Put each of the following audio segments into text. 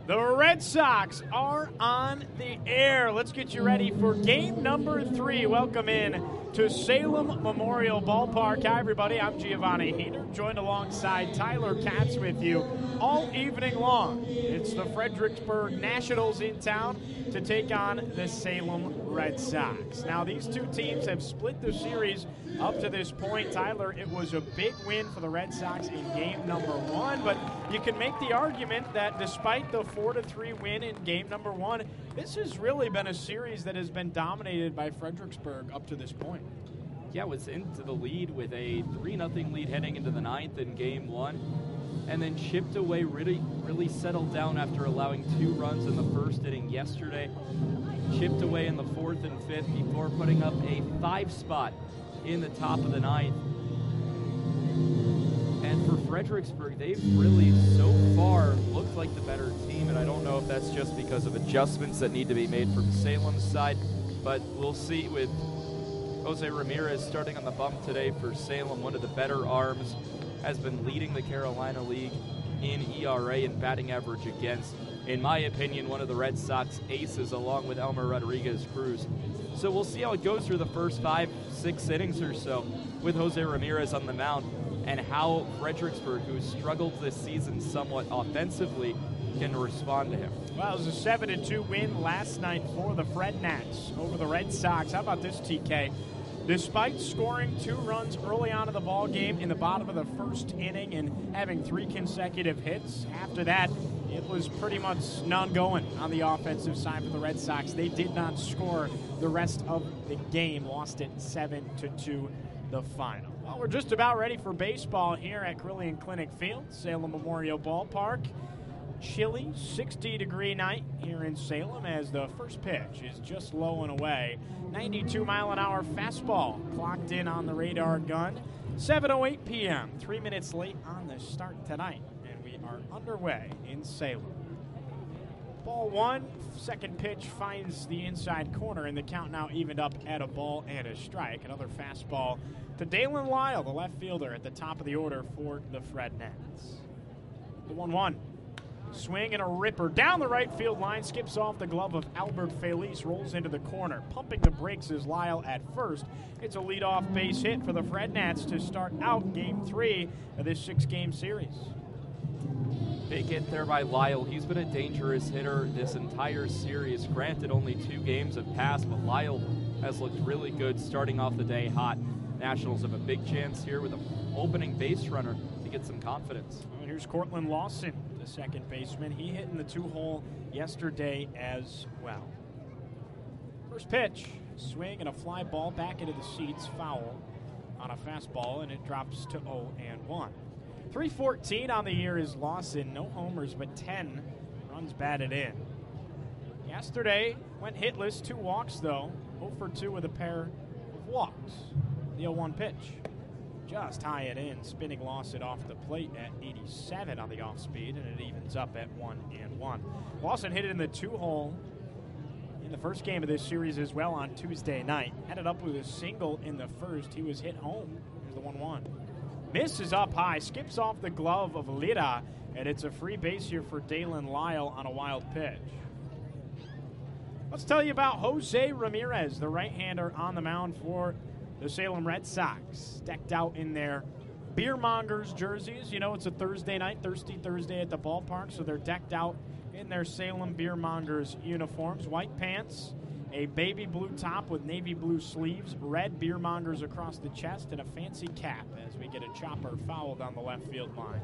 The Red Sox are on the air. Let's get you ready for game number 3. Welcome in to Salem Memorial Ballpark. Hi, everybody. I'm Giovanni Heater, joined alongside Tyler Katz with you all evening long. It's the Fredericksburg Nationals in town to take on the Salem Red Sox. Now, these two teams have split the series up to this point. Tyler, it was a big win for the Red Sox in game number 1, but you can make the argument that despite the 4-3 win in game number 1, this has really been a series that has been dominated by Fredericksburg up to this point. Yeah, it was into the lead with a 3-0 lead heading into the 9th in game 1, and then chipped away, really settled down after allowing 2 runs in the first inning yesterday. Chipped away in the 4th and 5th before putting up a 5 spot in the top of the 9th. And for Fredericksburg, they've really so far looked like the better team, and I don't know if that's just because of adjustments that need to be made from Salem's side, but we'll see with Jose Ramirez starting on the bump today for Salem. One of the better arms, has been leading the Carolina League in ERA and batting average against. In my opinion, one of the Red Sox aces along with Elmer Rodriguez Cruz. So we'll see how it goes through the first 5-6 innings or so with Jose Ramirez on the mound, and how Fredericksburg, who's struggled this season somewhat offensively, can respond to him. Well, it was a 7-2 win last night for the Fred Nats over the Red Sox. How about this, TK? Despite scoring 2 runs early on in the ball game in the bottom of the first inning and having 3 consecutive hits, after that, it was pretty much none going on the offensive side for the Red Sox. They did not score the rest of the game, lost it 7-2 the final. Well, we're just about ready for baseball here at Carillion Clinic Field, Salem Memorial Ballpark. Chilly, 60-degree night here in Salem as the first pitch is just low and away. 92-mile-an-hour fastball clocked in on the radar gun. 7:08 p.m., 3 minutes late on the start tonight, and we are underway in Salem. Ball 1, second pitch finds the inside corner, and the count now evened up at a ball and a strike. Another fastball to Dalen Lyle, the left fielder, at the top of the order for the Fred Nats. The 1-1. Swing and a ripper down the right field line, skips off the glove of Albert Felice, rolls into the corner. Pumping the brakes is Lyle at first. It's a leadoff base hit for the Fred Nats to start out game 3 of this 6-game series. Big hit there by Lyle. He's been a dangerous hitter this entire series. Granted, only 2 games have passed, but Lyle has looked really good starting off the day hot. Nationals have a big chance here with an opening base runner to get some confidence. Well, here's Cortland Lawson, the second baseman. He hit in the 2-hole yesterday as well. First pitch, swing and a fly ball back into the seats, foul on a fastball, and it drops to 0-1. 314 on the year is Lawson. No homers, but 10 runs batted in. Yesterday went hitless, 2 walks though. 0 for 2 with a pair of walks. The 0-1 pitch. Just high it in, spinning Lawson off the plate at 87 on the off speed, and it evens up at 1-1. Lawson hit it in the 2-hole in the first game of this series as well on Tuesday night. Ended up with a single in the first. He was hit home. Here's the 1-1. Misses up high, skips off the glove of Lira, and it's a free base here for Dalen Lyle on a wild pitch. Let's tell you about Jose Ramirez, the right-hander on the mound for the Salem Red Sox, decked out in their Beer Mongers jerseys. You know, it's a Thursday night, Thirsty Thursday at the ballpark, so they're decked out in their Salem Beer Mongers uniforms. White pants, a baby blue top with navy blue sleeves, red Beer Mongers across the chest, and a fancy cap as we get a chopper fouled on the left field line.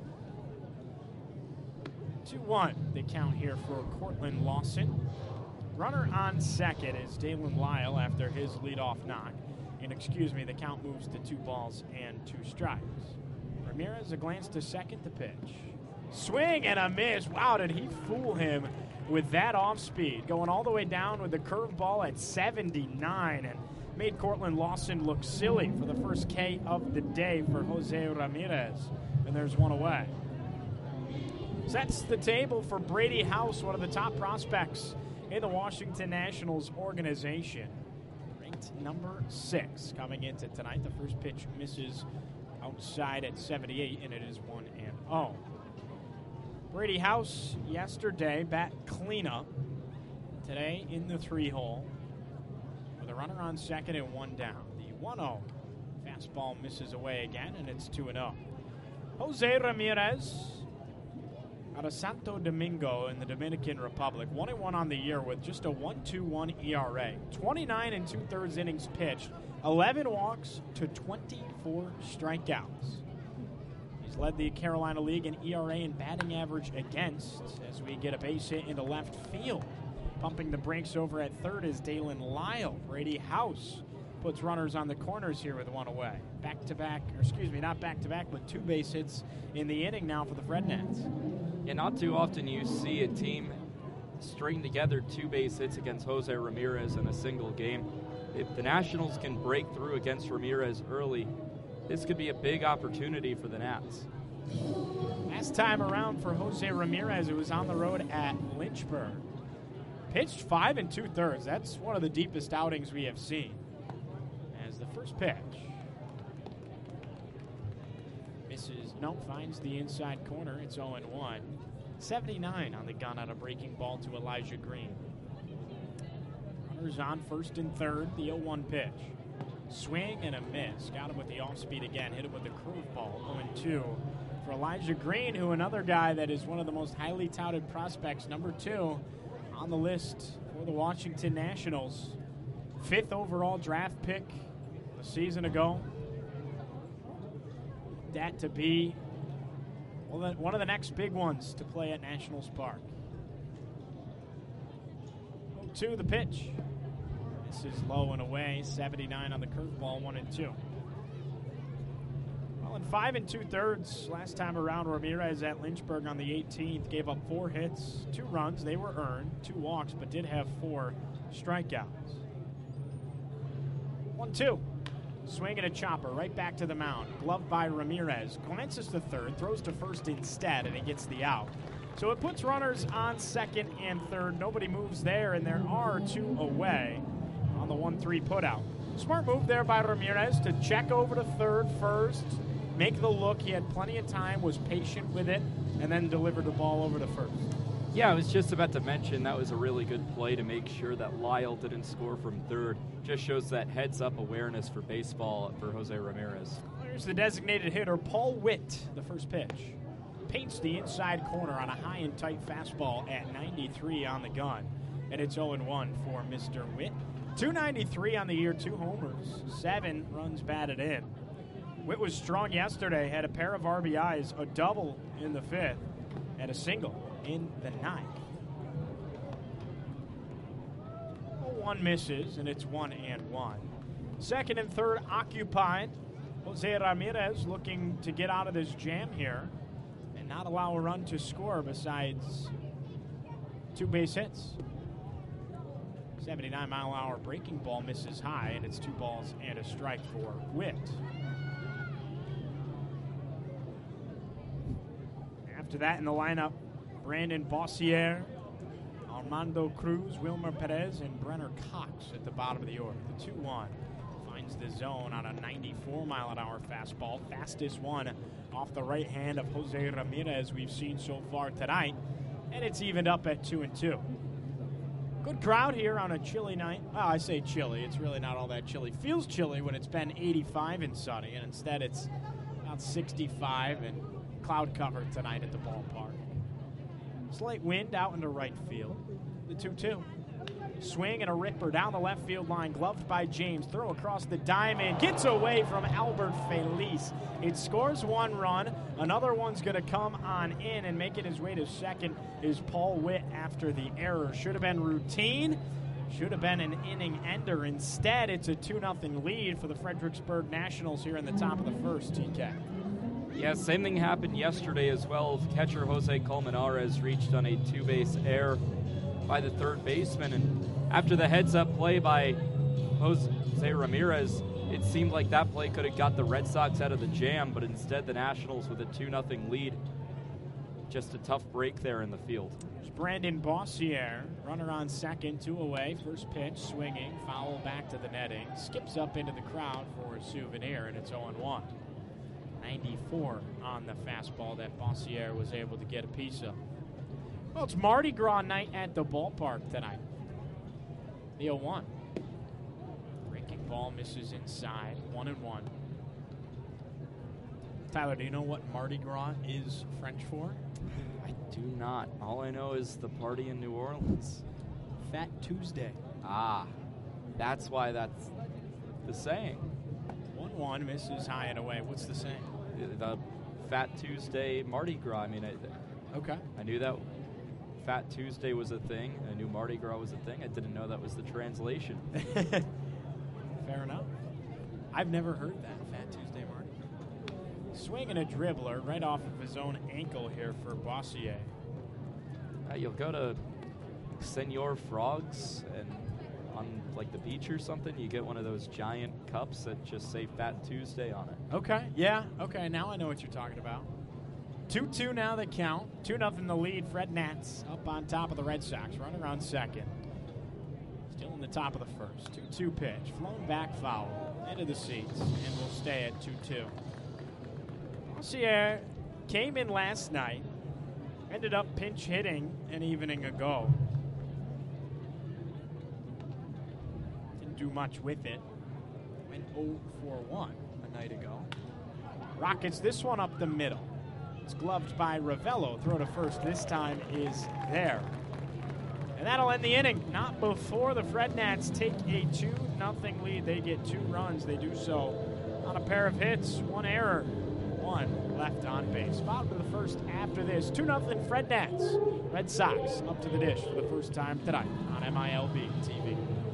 2-1, the count here for Cortland Lawson. Runner on second is Dalen Lyle after his leadoff knock. And the count moves to 2 balls and 2 strikes. Ramirez, a glance to second, the pitch. Swing and a miss. Wow, did he fool him with that off speed. Going all the way down with the curveball at 79 and made Cortland Lawson look silly for the first K of the day for Jose Ramirez. And there's one away. Sets the table for Brady House, one of the top prospects in the Washington Nationals organization. Number 6 coming into tonight. The first pitch misses outside at 78, and it is 1-0. Brady House yesterday, bat cleanup. Today in the 3-hole with a runner on second and one down. The 1-0 fastball misses away again, and it's 2-0. Jose Ramirez out of Santo Domingo in the Dominican Republic, 1-1 on the year with just a 1.21 ERA. 29 and 2/3 innings pitched, 11 walks to 24 strikeouts. He's led the Carolina League in ERA and batting average against as we get a base hit into left field. Pumping the brakes over at third is Dalen Lyle. Brady House puts runners on the corners here with one away. Back-to-back, or excuse me, not back-to-back, but 2 base hits in the inning now for the Fred Nats. Yeah, not too often you see a team string together 2 base hits against Jose Ramirez in a single game. If the Nationals can break through against Ramirez early, this could be a big opportunity for the Nats. Last time around for Jose Ramirez, it was on the road at Lynchburg. Pitched 5 2/3. That's one of the deepest outings we have seen. As the first pitch misses, finds the inside corner. It's 0-1. 79 on the gun on a breaking ball to Elijah Green. Runners on first and third. The 0-1 pitch. Swing and a miss. Got him with the off-speed again. Hit him with the curveball. 0-2 for Elijah Green, who another guy that is one of the most highly touted prospects. Number 2 on the list for the Washington Nationals. 5th overall draft pick a season ago. That to be one of the next big ones to play at Nationals Park. 0-2 the pitch. This is low and away. 79 on the curveball. 1-2. Well, in 5 2/3 last time around, Ramirez at Lynchburg on the 18th gave up 4 hits, 2 runs. They were earned, 2 walks, but did have 4 strikeouts. 1-2. Swing and a chopper right back to the mound. Gloved by Ramirez. Glances to third, throws to first instead, and he gets the out. So it puts runners on second and third. Nobody moves there, and there are 2 away on the 1-3 putout. Smart move there by Ramirez to check over to third first, make the look. He had plenty of time, was patient with it, and then delivered the ball over to first. Yeah, I was just about to mention that was a really good play to make sure that Lyle didn't score from third. Just shows that heads-up awareness for baseball for Jose Ramirez. Here's the designated hitter, Paul Witt, the first pitch. Paints the inside corner on a high and tight fastball at 93 on the gun. And it's 0-1 for Mr. Witt. 293 on the year, 2 homers, 7 runs batted in. Witt was strong yesterday, had a pair of RBIs, a double in the 5th, and a single in the 9th. 0-1 misses, and it's 1-1. Second and third occupied. Jose Ramirez looking to get out of this jam here and not allow a run to score besides 2 base hits. 79-mile-an-hour breaking ball misses high, and it's 2 balls and a strike for Witt. After that in the lineup, Brandon Bossier, Armando Cruz, Wilmer Perez, and Brenner Cox at the bottom of the order. The 2-1 finds the zone on a 94-mile-an-hour fastball. Fastest one off the right hand of Jose Ramirez we've seen so far tonight. And it's evened up at 2-2. Good crowd here on a chilly night. Well, I say chilly. It's really not all that chilly. Feels chilly when it's been 85 and sunny, and instead it's about 65 and cloud cover tonight at the ballpark. Slight wind out into right field. The 2-2. Swing and a ripper down the left field line, gloved by James. Throw across the diamond, gets away from Albert Feliz. It scores 1 run. Another one's going to come on in, and making his way to second is Paul Witt after the error. Should have been routine. Should have been an inning ender. Instead, it's a 2-0 lead for the Fredericksburg Nationals here in the top of the first, TK. Yeah, same thing happened yesterday as well. Catcher Jose Colmenares reached on a 2-base error by the third baseman, and after the heads-up play by Jose Ramirez, it seemed like that play could have got the Red Sox out of the jam, but instead the Nationals with a 2-0 lead. Just a tough break there in the field. There's Brandon Bossier, runner on second, 2 away. First pitch, swinging, foul back to the netting. Skips up into the crowd for a souvenir, and it's 0-1. 94 on the fastball that Bossier was able to get a piece of. Well, it's Mardi Gras night at the ballpark tonight. The 0-1. Breaking ball misses inside. 1-1. Tyler, do you know what Mardi Gras is French for? I do not. All I know is the party in New Orleans. Fat Tuesday. Ah, that's why that's the saying. 1-1 misses high and away. What's the saying? The Fat Tuesday Mardi Gras. I mean, Okay. I knew that Fat Tuesday was a thing. I knew Mardi Gras was a thing. I didn't know that was the translation. Fair enough. I've never heard that, Fat Tuesday Mardi Gras. Swinging a dribbler right off of his own ankle here for Bossier. You'll go to Senor Frogs and on like the beach or something, you get one of those giant cups that just say Fat Tuesday on it. Okay, yeah, okay, now I know what you're talking about. 2-2 now the count. 2-0 the lead. Fred Nats up on top of the Red Sox, running around second. Still in the top of the first. 2-2 pitch, flown back foul, into the seats, and will stay at 2-2. Bossier came in last night, ended up pinch hitting an evening ago. Didn't do much with it. Went 0-for-1 a night ago. Rockets this one up the middle. It's gloved by Ravello. Throw to first this time is there. And that'll end the inning. Not before the Fred Nats take a 2-0 lead. They get 2 runs. They do so on a pair of hits, 1 error, 1 left on base. Bottom of the first after this. 2-0 Fred Nats. Red Sox up to the dish for the first time tonight on MILB TV.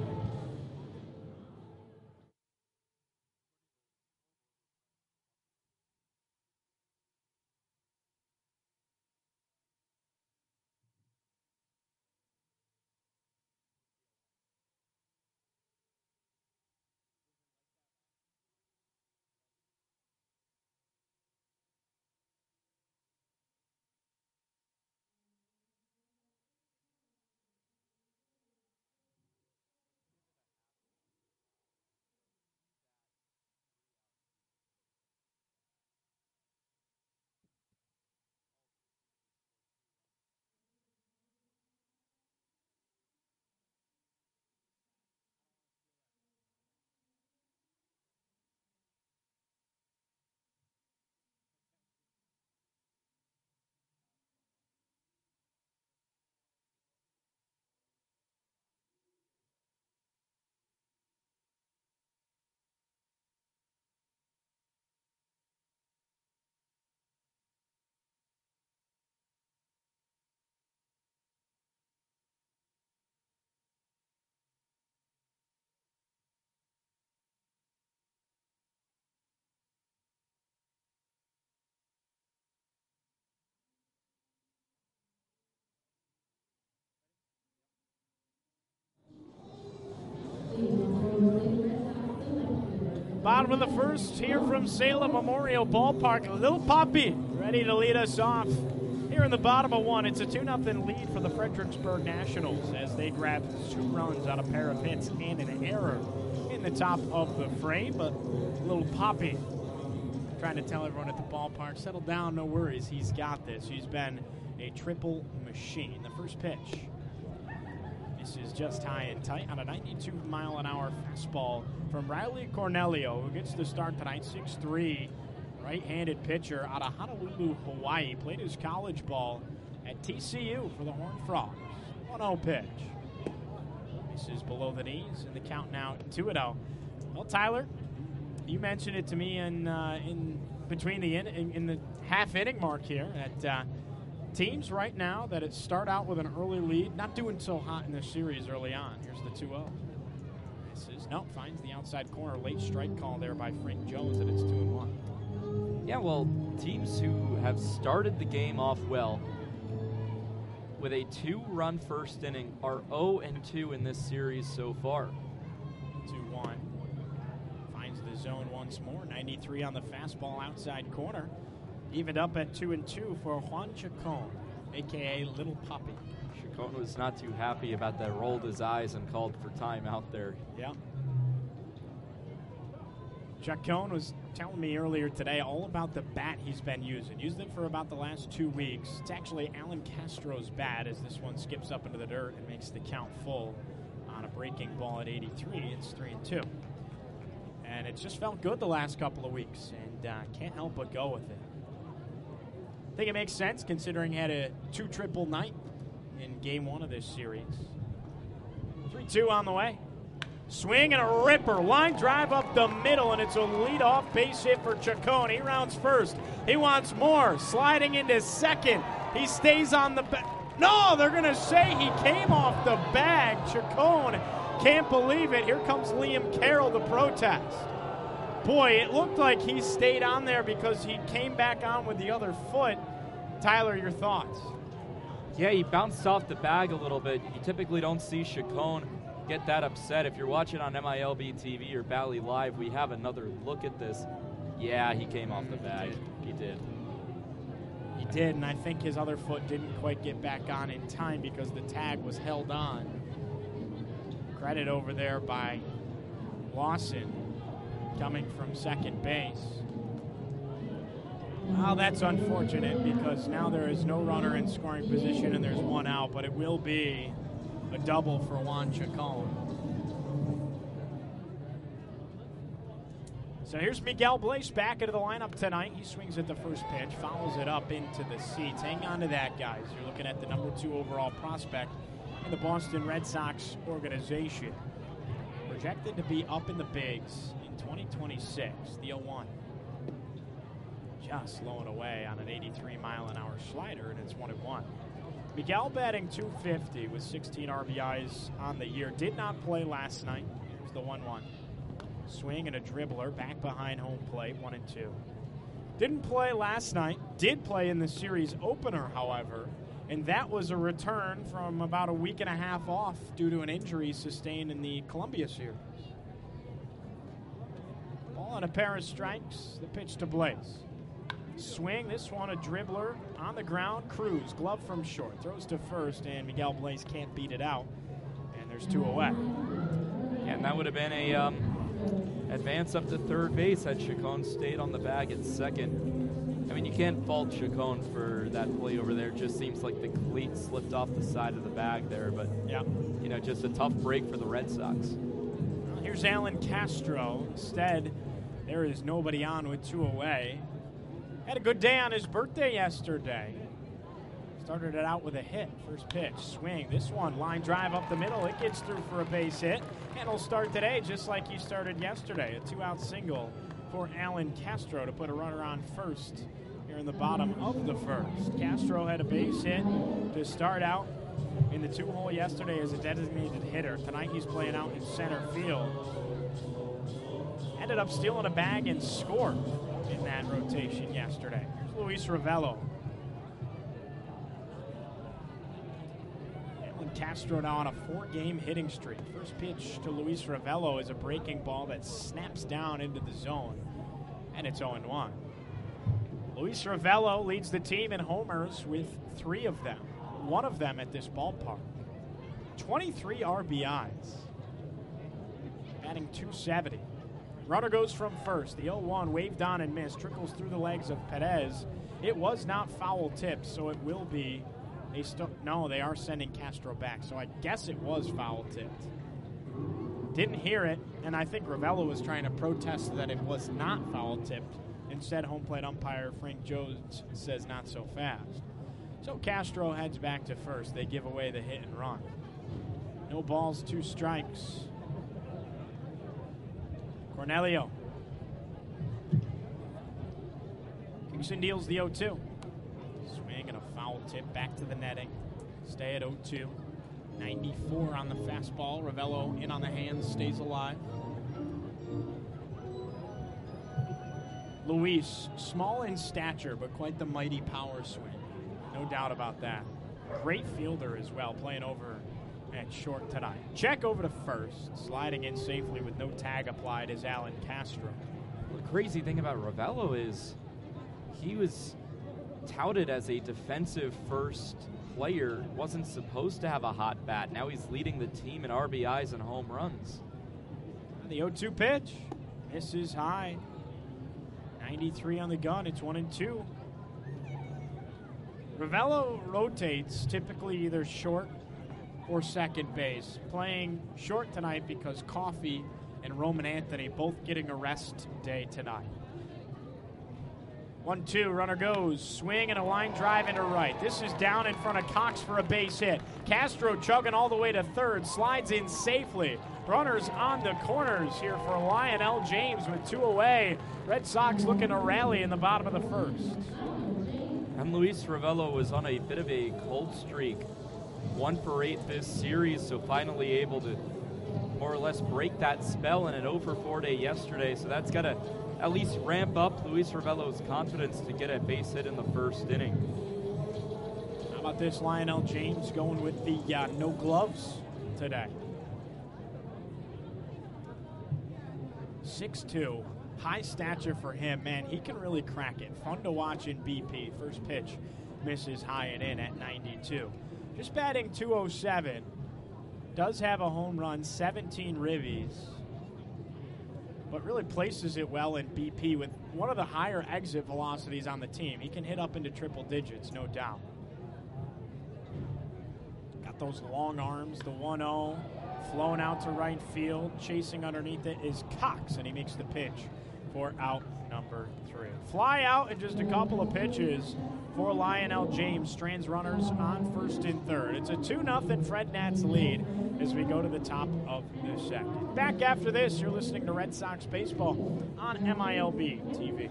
Bottom of the first here from Salem Memorial Ballpark. Little Poppy ready to lead us off here in the bottom of 1. It's a 2-0 lead for the Fredericksburg Nationals as they grab 2 runs on a pair of hits and an error in the top of the frame. But Little Poppy trying to tell everyone at the ballpark, settle down, no worries. He's got this. He's been a triple machine. The first pitch. This is just high and tight on a 92-mile-an-hour fastball from Riley Cornelio, who gets the start tonight. 6'3", right-handed pitcher out of Honolulu, Hawaii. Played his college ball at TCU for the Horned Frogs. 1-0 pitch. This is below the knees, and the count now 2-0. Well, Tyler, you mentioned it to me in between in the half-inning mark here that teams right now that start out with an early lead, not doing so hot in the series early on. Here's the 2-0. This is, finds the outside corner. Late strike call there by Frank Jones, and it's 2-1. Yeah, well, teams who have started the game off well with a 2-run first inning are 0-2 in this series so far. 2-1. Finds the zone once more. 93 on the fastball outside corner. Evened up at 2-2 for Juan Chacon, a.k.a. Little Poppy. Chacon was not too happy about that, rolled his eyes and called for time out there. Yeah. Chuck Cohn was telling me earlier today all about the bat he's been using. Used it for about the last 2 weeks. It's actually Alan Castro's bat as this one skips up into the dirt and makes the count full on a breaking ball at 83. It's 3-2. And it's just felt good the last couple of weeks, and can't help but go with it. I think it makes sense considering he had a 2-triple night in game 1 of this series. 3-2 on the way. Swing and a ripper. Line drive up the middle, and it's a leadoff base hit for Chacon. He rounds first. He wants more. Sliding into second. He stays on the bag. No, they're going to say he came off the bag. Chacon can't believe it. Here comes Liam Carroll to protest. Boy, it looked like he stayed on there because he came back on with the other foot. Tyler, your thoughts? Yeah, he bounced off the bag a little bit. You typically don't see Chacon get that upset. If you're watching on MILB TV or Bally Live, we have another look at this. Yeah, he came off the bag. He did. He did, and I think his other foot didn't quite get back on in time because the tag was held on. Credit over there by Lawson coming from second base. Well, that's unfortunate because now there is no runner in scoring position and there's one out, but it will be a double for Juan Chacon. So here's Miguel Blaze back into the lineup tonight. He swings at the first pitch, fouls it up into the seats. Hang on to that, guys. You're looking at the number 2 overall prospect in the Boston Red Sox organization. Projected to be up in the bigs in 2026, the 0-1. Just slowing away on an 83-mile-an-hour slider, and it's 1-1. Miguel batting .250 with 16 RBIs on the year. Did not play last night. Here's the 1-1. Swing and a dribbler back behind home plate, 1-2. Didn't play last night. Did play in the series opener, however, and that was a return from about a week and a half off due to an injury sustained in the Columbia series. Ball on a pair of strikes. The pitch to Blaze. Swing, this one a dribbler on the ground. Cruz, glove from short, throws to first, and Miguel Blaze can't beat it out. And there's 2 away. Yeah, and that would have been a advance up to third base had Chacon stayed on the bag at second. I mean, you can't fault Chacon for that play over there. It just seems like the cleat slipped off the side of the bag there, but yeah, you know, just a tough break for the Red Sox. Well, here's Alan Castro. Instead, there is nobody on with 2 away. Had a good day on his birthday yesterday. Started it out with a hit. First pitch, swing. This one, line drive up the middle. It gets through for a base hit. And he'll start today just like he started yesterday. A 2-out single for Alan Castro to put a runner on first here in the bottom of the first. Castro had a base hit to start out in the 2-hole yesterday as a designated hitter. Tonight he's playing out in center field. Ended up stealing a bag and scored in that rotation yesterday. Here's Luis Ravello. Alan Castro now on a 4-game hitting streak. First pitch to Luis Ravello is a breaking ball that snaps down into the zone, and it's 0-1. Luis Ravello leads the team in homers with 3 of them, one of them at this ballpark. 23 RBIs, batting .270. Runner goes from first. The 0-1 waved on and missed. Trickles through the legs of Perez. It was not foul tipped, so it will be no, they are sending Castro back, so I guess it was foul tipped. Didn't hear it, and I think Ravello was trying to protest that it was not foul tipped. Instead, home plate umpire Frank Jones says not so fast. So Castro heads back to first. They give away the hit and run. No balls, 2 strikes. Cornelio. Kingston deals the 0-2. Swing and a foul tip back to the netting. Stay at 0-2. 94 on the fastball. Ravello in on the hands, stays alive. Luis, small in stature, but quite the mighty power swing. No doubt about that. Great fielder as well, playing over at short tonight. Check over to first. Sliding in safely with no tag applied is Alan Castro. The crazy thing about Ravello is he was touted as a defensive first player. Wasn't supposed to have a hot bat. Now he's leading the team in RBIs and home runs. The 0-2 pitch. Misses high. 93 on the gun. It's 1-2. Ravello rotates typically either short or second base. Playing short tonight because Coffey and Roman Anthony both getting a rest day tonight. 1-2, runner goes. Swing and a line drive into right. This is down in front of Cox for a base hit. Castro chugging all the way to third. Slides in safely. Runners on the corners here for Lionel James with 2 away. Red Sox looking to rally in the bottom of the first. And Luis Ravello was on a bit of a cold streak. 1 for 8 this series, so finally able to more or less break that spell in an 0 for 4 day yesterday. So that's got to at least ramp up Luis Ravello's confidence to get a base hit in the first inning. How about this? Lionel James going with the no gloves today. 6'2", high stature for him. Man, he can really crack it. Fun to watch in BP. First pitch misses high and in at 92. Just batting .207. Does have a home run, 17 ribbies, but really places it well in BP with one of the higher exit velocities on the team. He can hit up into triple digits, no doubt. Got those long arms, the 1-0, flowing out to right field. Chasing underneath it is Cox, and he makes the pitch for out number 3. Fly out in just a couple of pitches for Lionel James. Strands runners on first and third. It's a 2-0 Fred Nats lead as we go to the top of the second. Back after this, you're listening to Red Sox Baseball on MILB TV.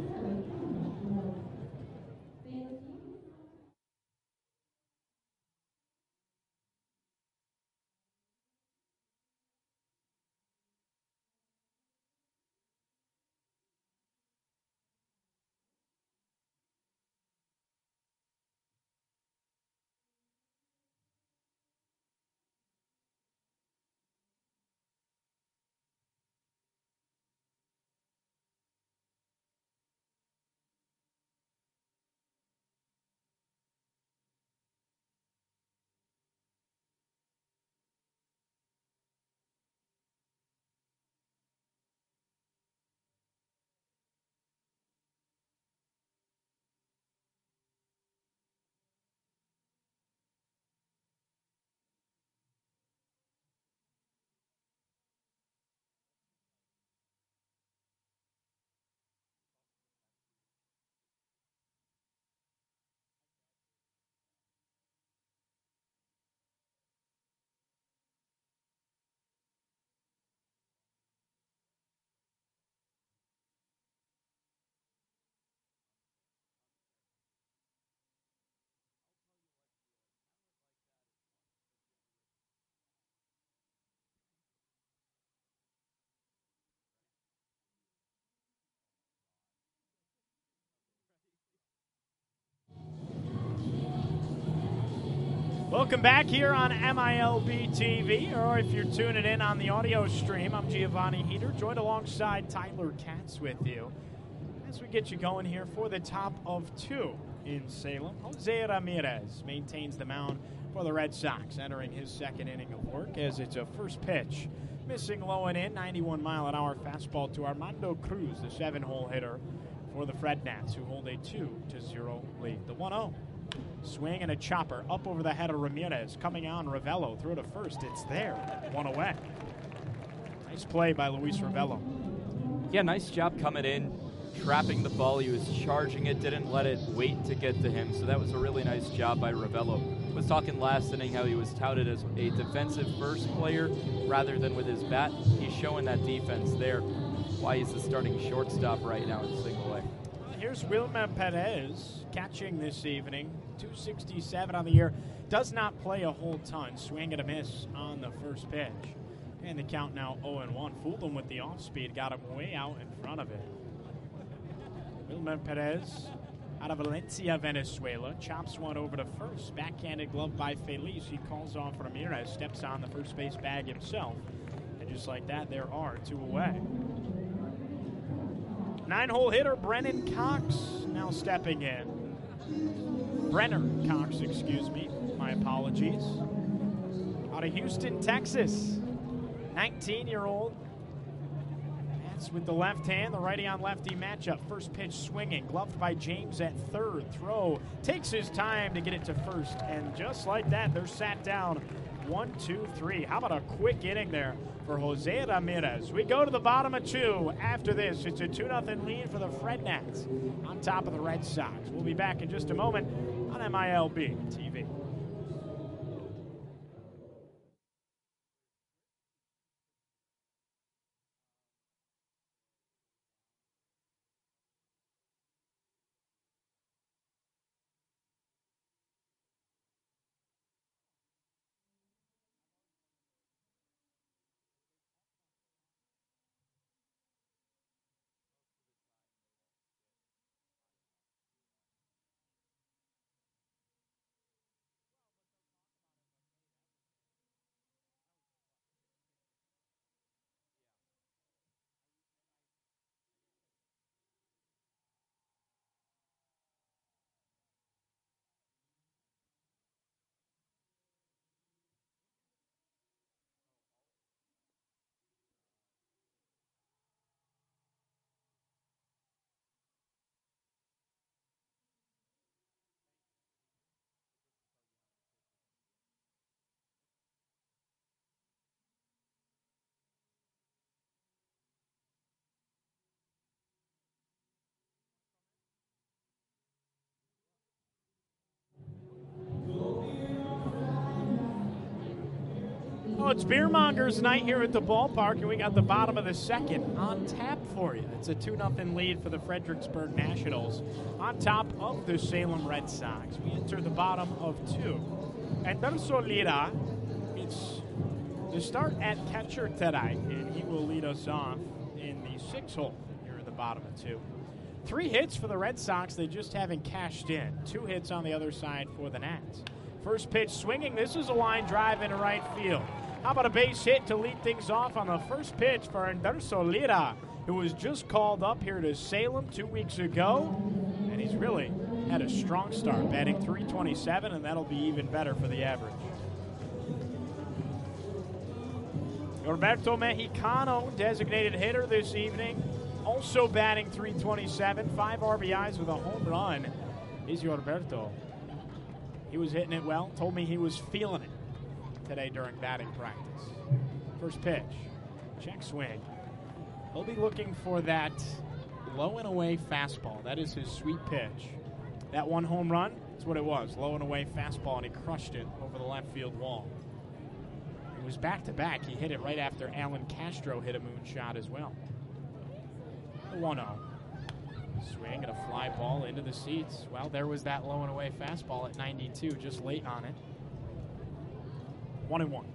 Welcome back here on MILB TV, or if you're tuning in on the audio stream, I'm Giovanni Heater, joined alongside Tyler Katz with you as we get you going here for the top of 2 in Salem. Jose Ramirez maintains the mound for the Red Sox, entering his second inning of work as it's a first pitch. Missing low and in, 91-mile-an-hour fastball to Armando Cruz, the 7-hole hitter for the Fred Nats, who hold a 2-0 lead. The 1-0. Swing and a chopper up over the head of Ramirez. Coming on, Ravello through to first. It's there. 1 away. Nice play by Luis Ravello. Yeah, nice job coming in, trapping the ball. He was charging it, didn't let it wait to get to him. So that was a really nice job by Ravello. Was talking last inning how he was touted as a defensive first player rather than with his bat. He's showing that defense there. Why he's the starting shortstop right now in single A. Here's Wilmer Perez catching this evening. 267 on the year. Does not play a whole ton. Swing and a miss on the first pitch. And the count now 0-1. Fooled him with the off-speed. Got him way out in front of it. Wilmer Perez out of Valencia, Venezuela. Chops one over to first. Backhanded glove by Feliz. He calls off Ramirez. Steps on the first base bag himself. And just like that, there are 2 away. 9-hole hitter Brennan Cox now stepping in. Brenner Cox, excuse me. My apologies. Out of Houston, Texas. 19-year-old. Nats with the left hand, the righty on lefty matchup. First pitch swinging, gloved by James at third. Throw takes his time to get it to first, and just like that, they're sat down. 1, 2, 3. How about a quick inning there for Jose Ramirez? We go to the bottom of 2. After this, it's a 2-0 lead for the Fred Nats on top of the Red Sox. We'll be back in just a moment on MILB TV. Well, it's Beer Mongers night here at the ballpark, and we got the bottom of the second on tap for you. It's a 2-0 lead for the Fredericksburg Nationals on top of the Salem Red Sox. We enter the bottom of 2. And Anderson Lira, it's the start at catcher tonight, and he will lead us off in the 6th hole here at the bottom of 2. 3 hits for the Red Sox. They just haven't cashed in. 2 hits on the other side for the Nats. First pitch swinging. This is a line drive into right field. How about a base hit to lead things off on the first pitch for Anderson Lira, who was just called up here to Salem 2 weeks ago, and he's really had a strong start, batting .327, and that'll be even better for the average. Roberto Mexicano, designated hitter this evening, also batting .327, 5 RBIs with a home run is Roberto. He was hitting it well, told me he was feeling it today during batting practice. First pitch, check swing. He'll be looking for that low and away fastball. That is his sweet pitch. That one home run, that's what it was, low and away fastball, and he crushed it over the left field wall. It was back-to-back. He hit it right after Alan Castro hit a moonshot as well. 1-0. Swing and a fly ball into the seats. Well, there was that low and away fastball at 92, just late on it. 1-1.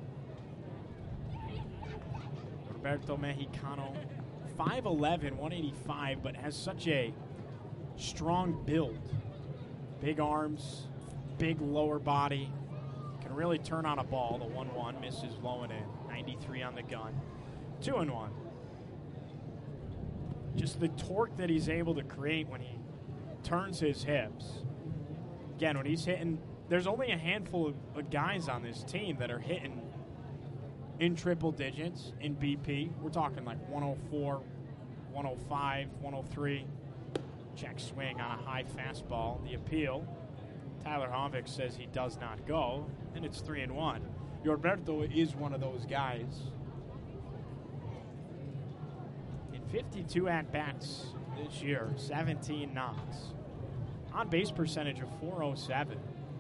Roberto Mexicano, 5'11", 185, but has such a strong build. Big arms, big lower body. Can really turn on a ball. The 1-1 misses low and in. 93 on the gun. 2-1. Just the torque that he's able to create when he turns his hips. Again, when he's hitting, there's only a handful of guys on this team that are hitting in triple digits in BP. We're talking like 104, 105, 103. Check swing on a high fastball. The appeal. Tyler Havik says he does not go, and it's 3-1. Roberto is one of those guys. In 52 at-bats this year, 17 knocks. On-base percentage of .407.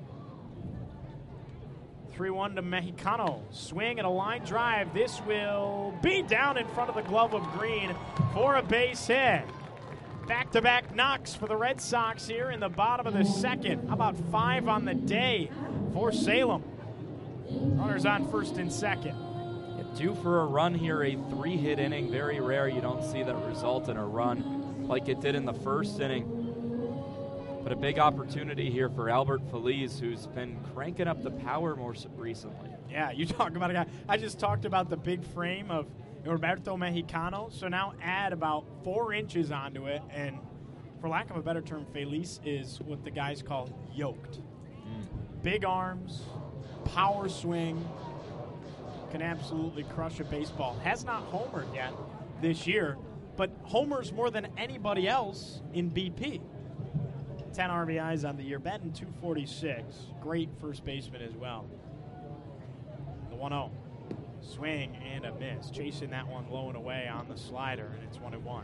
3-1 to Mexicano. Swing and a line drive. This will be down in front of the glove of Green for a base hit. Back-to-back knocks for the Red Sox here in the bottom of the second. How about 5 on the day for Salem? Runners on first and second. Due for a run here, a 3-hit inning. Very rare you don't see that result in a run like it did in the first inning. But a big opportunity here for Albert Feliz, who's been cranking up the power more recently. Yeah, you talk about a guy. I just talked about the big frame of Roberto Mexicano, so now add about 4 inches onto it, and for lack of a better term, Feliz is what the guys call yoked. Big arms, power swing, can absolutely crush a baseball. Has not homered yet this year, but homers more than anybody else in BP. 10 RBIs on the year, batting .246. Great first baseman as well. The 1-0. Swing and a miss. Chasing that one low and away on the slider, and it's 1-1.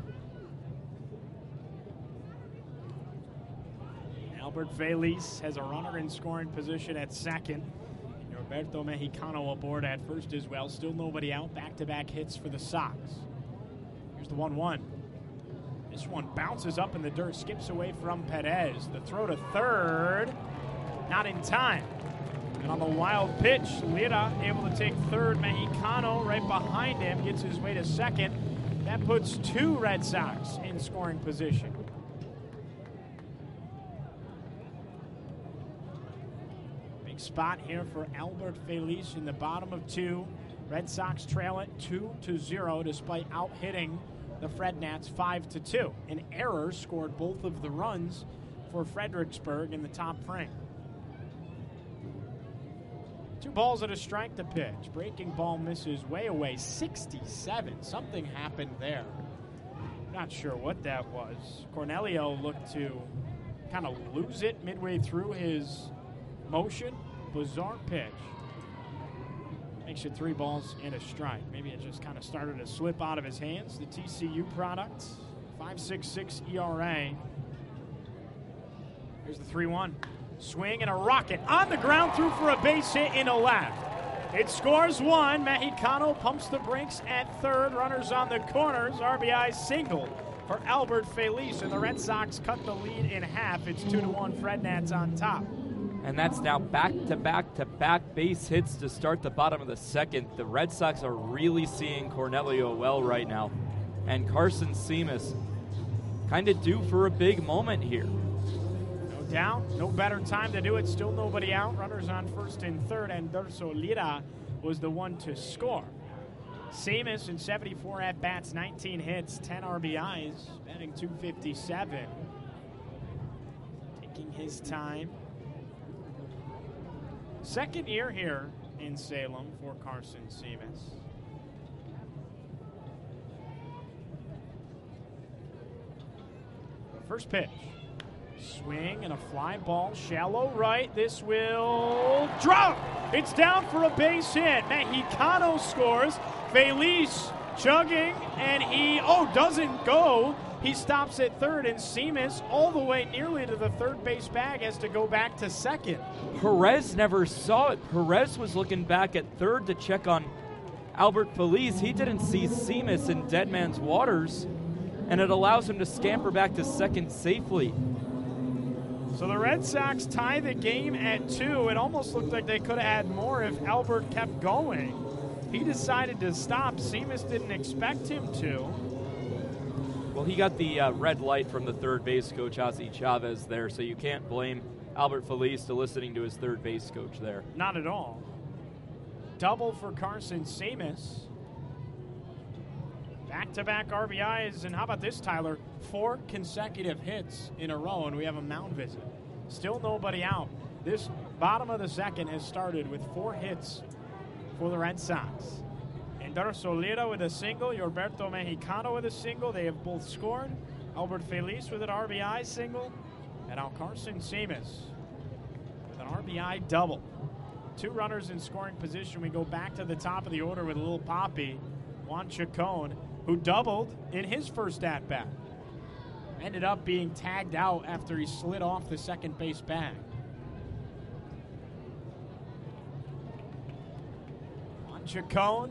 Albert Feliz has a runner in scoring position at second. Roberto Mexicano aboard at first as well. Still nobody out. Back-to-back hits for the Sox. Here's the 1-1. This one bounces up in the dirt, skips away from Perez. The throw to third, not in time. And on the wild pitch, Lira able to take third. Mexicano right behind him gets his way to second. That puts 2 Red Sox in scoring position. Spot here for Albert Feliz in the bottom of 2. Red Sox trail it 2-0 despite out-hitting the Fred Nats 5-2. An error scored both of the runs for Fredericksburg in the top frame. 2 balls and a strike to pitch. Breaking ball misses way away, 67. Something happened there. Not sure what that was. Cornelio looked to kind of lose it midway through his motion. Bizarre pitch. Makes it 3 balls and a strike. Maybe it just kind of started to slip out of his hands. The TCU product, 5.66 ERA. Here's the 3-1. Swing and a rocket on the ground, through for a base hit into left. It scores 1. Mexicano pumps the brakes at third. Runners on the corners. RBI single for Albert Feliz, and the Red Sox cut the lead in half. It's 2-1. Fred Nats on top. And that's now back-to-back-to-back base hits to start the bottom of the second. The Red Sox are really seeing Cornelio well right now. And Carson Seamus kind of due for a big moment here. No doubt. No better time to do it. Still nobody out. Runners on first and third, and Durso Lira was the one to score. Seamus in 74 at-bats, 19 hits, 10 RBIs, batting .257. Taking his time. Second year here in Salem for Carson Seamus. First pitch. Swing and a fly ball, shallow right. This will drop. It's down for a base hit. Mexicano scores. Feliz chugging, and he doesn't go. He stops at third, and Seamus, all the way nearly to the third base bag, has to go back to second. Perez never saw it. Perez was looking back at third to check on Albert Feliz. He didn't see Seamus in dead man's waters, and it allows him to scamper back to second safely. So the Red Sox tie the game at 2. It almost looked like they could have had more if Albert kept going. He decided to stop. Seamus didn't expect him to. Well, he got the red light from the third base coach, Ozzie Chavez, there, so you can't blame Albert Feliz to listening to his third base coach there. Not at all. Double for Carson Seamus. Back-to-back RBIs, and how about this, Tyler? 4 consecutive hits in a row, and we have a mound visit. Still nobody out. This bottom of the second has started with 4 hits for the Red Sox. Durso Lira with a single, Roberto Mexicano with a single. They have both scored. Albert Feliz with an RBI single, and now Carson Seamus with an RBI double. 2 runners in scoring position. We go back to the top of the order with Lil Poppy, Juan Chacon, who doubled in his first at-bat. Ended up being tagged out after he slid off the second base bag. Juan Chacon,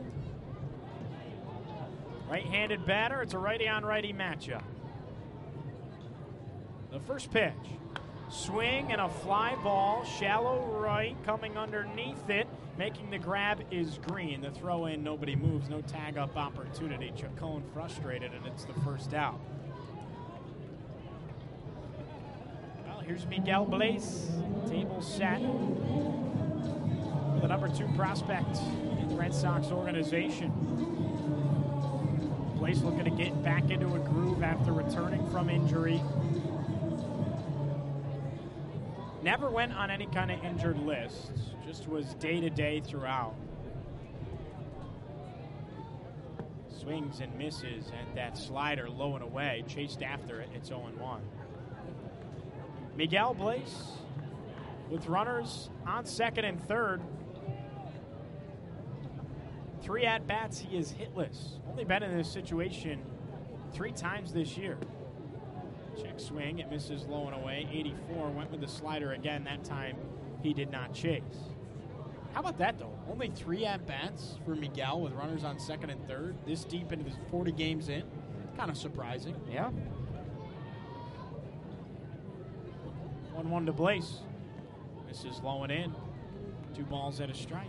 right-handed batter. It's a righty-on-righty matchup. The first pitch. Swing and a fly ball. Shallow right, coming underneath it. Making the grab is Green. The throw in, nobody moves. No tag-up opportunity. Chacon frustrated, and it's the first out. Well, here's Miguel Blaze. Table set. The number 2 prospect in the Red Sox organization. Blaze looking to get back into a groove after returning from injury. Never went on any kind of injured list. Just was day-to-day throughout. Swings and misses, and that slider low and away. Chased after it. It's 0-1. Miguel Bleis with runners on second and third. 3 at-bats, he is hitless. Only been in this situation 3 times this year. Check swing, it misses low and away. 84, went with the slider again. That time he did not chase. How about that, though? Only 3 at-bats for Miguel with runners on second and third. This deep into the 40 games in. Kind of surprising. Yeah. 1-1 to Bleis. Misses low and in. 2 balls and a strike.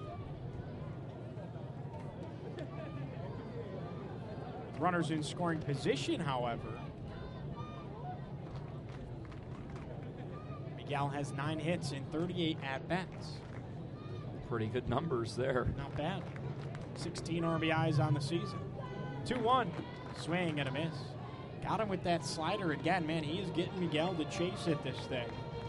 With runners in scoring position, however, Miguel has 9 hits in 38 at-bats. Pretty good numbers there. Not bad. 16 RBIs on the season. 2-1. Swing and a miss. Got him with that slider again. Man, he is getting Miguel to chase at this thing.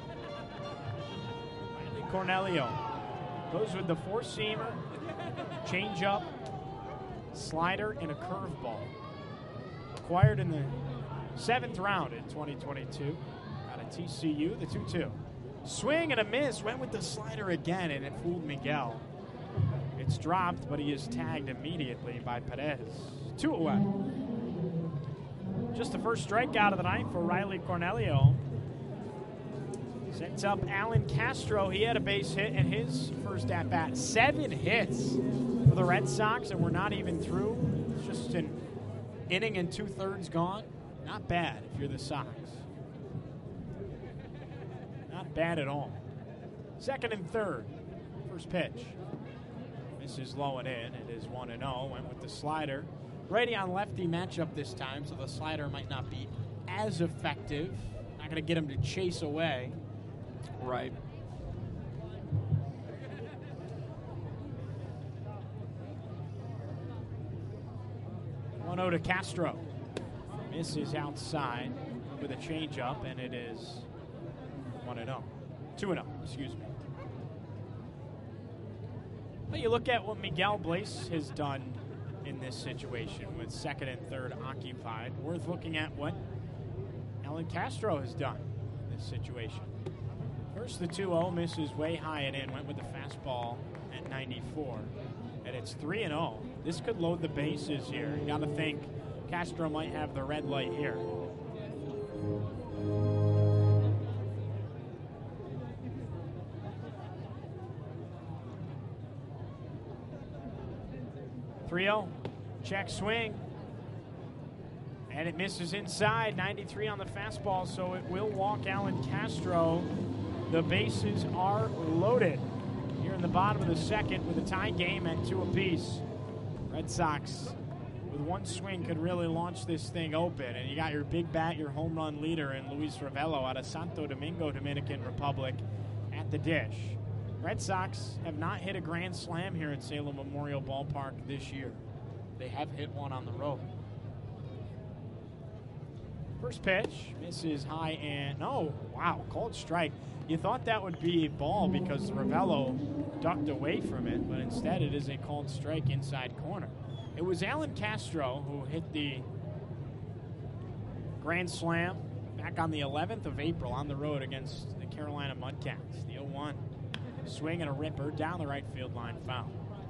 Riley Cornelio goes with the 4-seamer, changeup, slider, and a curveball. Acquired in the 7th round in 2022. Out of TCU, the 2-2. Swing and a miss. Went with the slider again, and it fooled Miguel. It's dropped, but he is tagged immediately by Perez. 2 away. Just the first strikeout of the night for Riley Cornelio. Sets up Alan Castro. He had a base hit in his first at-bat. 7 hits for the Red Sox, and we're not even through. It's just an inning and 2/3 gone. Not bad if you're the Sox. Not bad at all. Second and third. First pitch. Misses low and in. It is 1-0. Went with the slider. Righty on lefty matchup this time, so the slider might not be as effective. Not going to get him to chase away. Right. To Castro. Misses outside with a changeup, and it is 1-0. 2-0, excuse me. But you look at what Miguel Bleis has done in this situation with second and third occupied. Worth looking at what Alan Castro has done in this situation. First, the 2-0 misses way high and in. Went with the fastball at 94. And it's 3-0. This could load the bases here. You got to think Castro might have the red light here. Check swing. And it misses inside. 93 on the fastball, so it will walk Alan Castro. The bases are loaded here in the bottom of the second with a tie game at 2 apiece. Red Sox, with one swing, could really launch this thing open. And you got your big bat, your home run leader in Luis Ravello out of Santo Domingo, Dominican Republic, at the dish. Red Sox have not hit a grand slam here at Salem Memorial Ballpark this year. They have hit one on the road. First pitch, misses high and, oh, wow, called strike. You thought that would be a ball because Ravello ducked away from it, but instead it is a called strike inside corner. It was Alan Castro who hit the grand slam back on the 11th of April on the road against the Carolina Mudcats. The 0-1 swing and a ripper down the right field line, foul.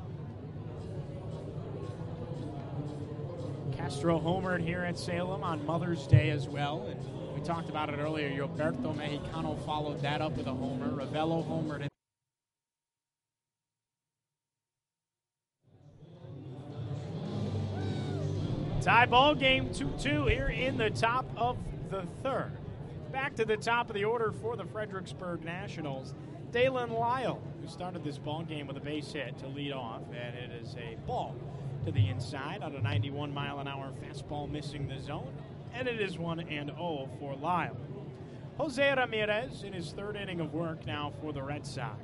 Castro homered here at Salem on Mother's Day as well, and we talked about it earlier. Gilberto Mexicano followed that up with a homer. Ravello homered it. Tie ball game 2-2 here in the top of the third. Back to the top of the order for the Fredericksburg Nationals. Dalen Lyle, who started this ball game with a base hit to lead off, and it is a ball to the inside on a 91-mile-an-hour fastball missing the zone, and it is 1-0 for Lyle. Jose Ramirez in his third inning of work now for the Red Sox.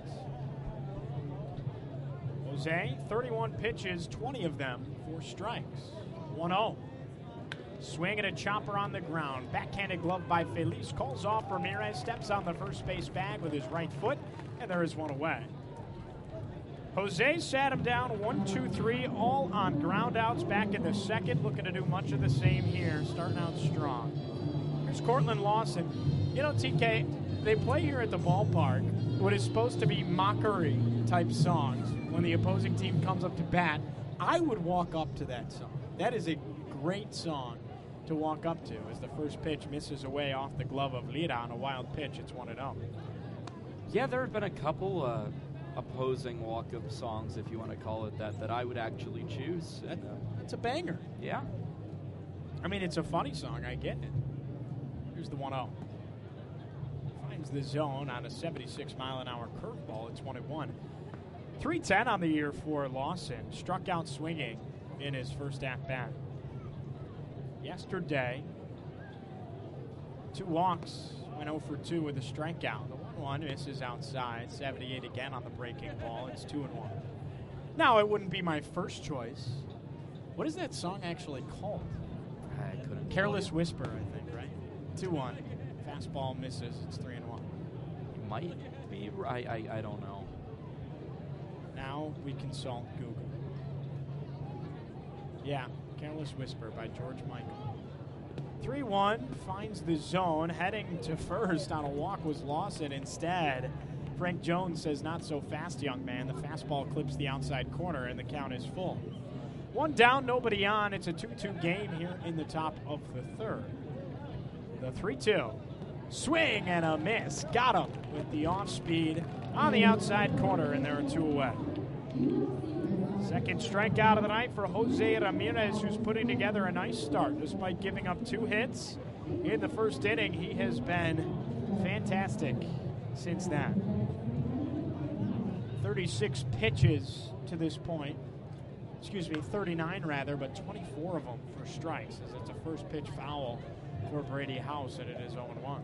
Jose, 31 pitches, 20 of them for strikes. 1-0. Swing and a chopper on the ground. Backhanded glove by Feliz. Calls off Ramirez. Steps on the first base bag with his right foot. And there is one away. Jose sat him down 1, 2, 3, all on ground outs back in the second. Looking to do much of the same here, starting out strong. Here's Cortland Lawson. You know, TK, they play here at the ballpark what is supposed to be mockery-type songs when the opposing team comes up to bat. I would walk up to that song. That is a great song to walk up to as the first pitch misses away off the glove of Lira on a wild pitch. It's 1-0. Yeah, there have been a couple opposing walk-up songs, if you want to call it that I would actually choose. It's a banger. Yeah. I mean, it's a funny song. I get it. Here's the 1-0. Finds the zone on a 76-mile-an-hour curveball. It's 1-1. 310 on the year for Lawson. Struck out swinging in his first at-bat. Yesterday, 2 walks, went 0 for 2 with a strikeout. The 1-1 misses outside. 78 again on the breaking ball. It's 2-1. Now, it wouldn't be my first choice. What is that song actually called? I couldn't. Careless Whisper, I think, right? 2-1. Fastball misses. It's 3-1. It might be. I don't know. Now we consult Google. Yeah, Careless Whisper by George Michael. 3-1 finds the zone. Heading to first on a walk was Lawson. Instead, Frank Jones says, "Not so fast, young man." The fastball clips the outside corner, and the count is full. 1 down, nobody on. It's a 2-2 game here in the top of the third. The 3-2. Swing and a miss. Got him with the off-speed on the outside corner, and there are 2 away. Second strikeout of the night for Jose Ramirez, who's putting together a nice start. Despite giving up 2 hits in the first inning, he has been fantastic since then. 36 pitches to this point. 39 rather, but 24 of them for strikes, as it's a first pitch foul for Brady House, and it is 0-1.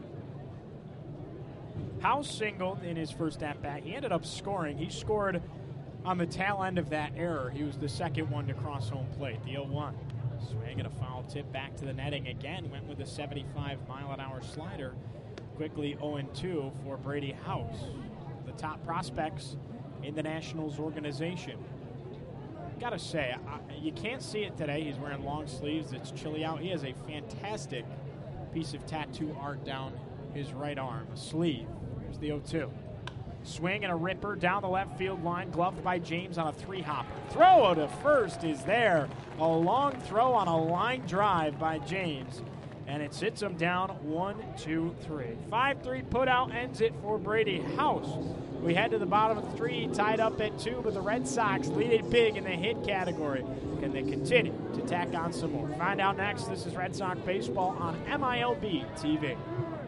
House singled in his first at-bat. He ended up scoring. He scored on the tail end of that error. He was the second one to cross home plate, the 0-1. Swing and a foul tip back to the netting again. Went with a 75-mile-an-hour slider. Quickly 0-2 for Brady House, the top prospects in the Nationals organization. Gotta say, you can't see it today. He's wearing long sleeves. It's chilly out. He has a fantastic piece of tattoo art down his right arm, a sleeve. Here's the 0-2. Swing and a ripper down the left field line, gloved by James on a 3-hopper. Throw to first is there. A long throw on a line drive by James, and it sits him down 1-2-3. 5-3 put out ends it for Brady House. We head to the bottom of the 3, tied up at 2, but the Red Sox lead it big in the hit category. Can they continue to tack on some more? Find out next. This is Red Sox Baseball on MILB TV.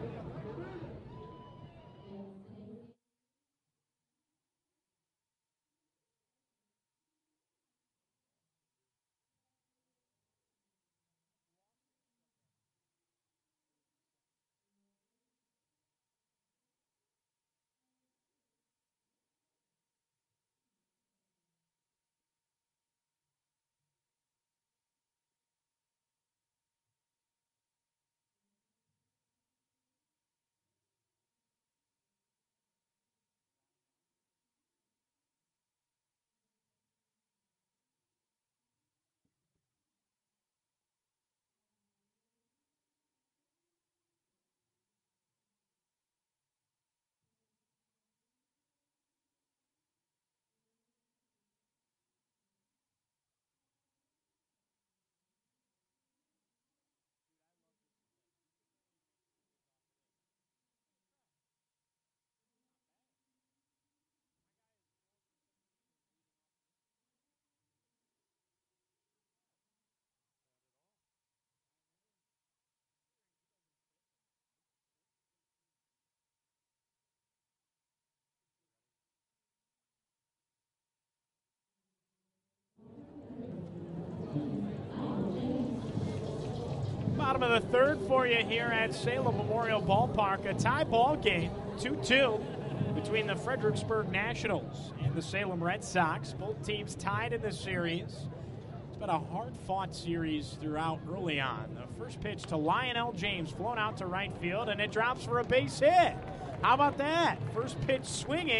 Bottom of the third for you here at Salem Memorial Ballpark. A tie ball game, 2-2, between the Fredericksburg Nationals and the Salem Red Sox. Both teams tied in the series. It's been a hard-fought series throughout early on. The first pitch to Lionel James, flown out to right field, and it drops for a base hit. How about that? First pitch swinging,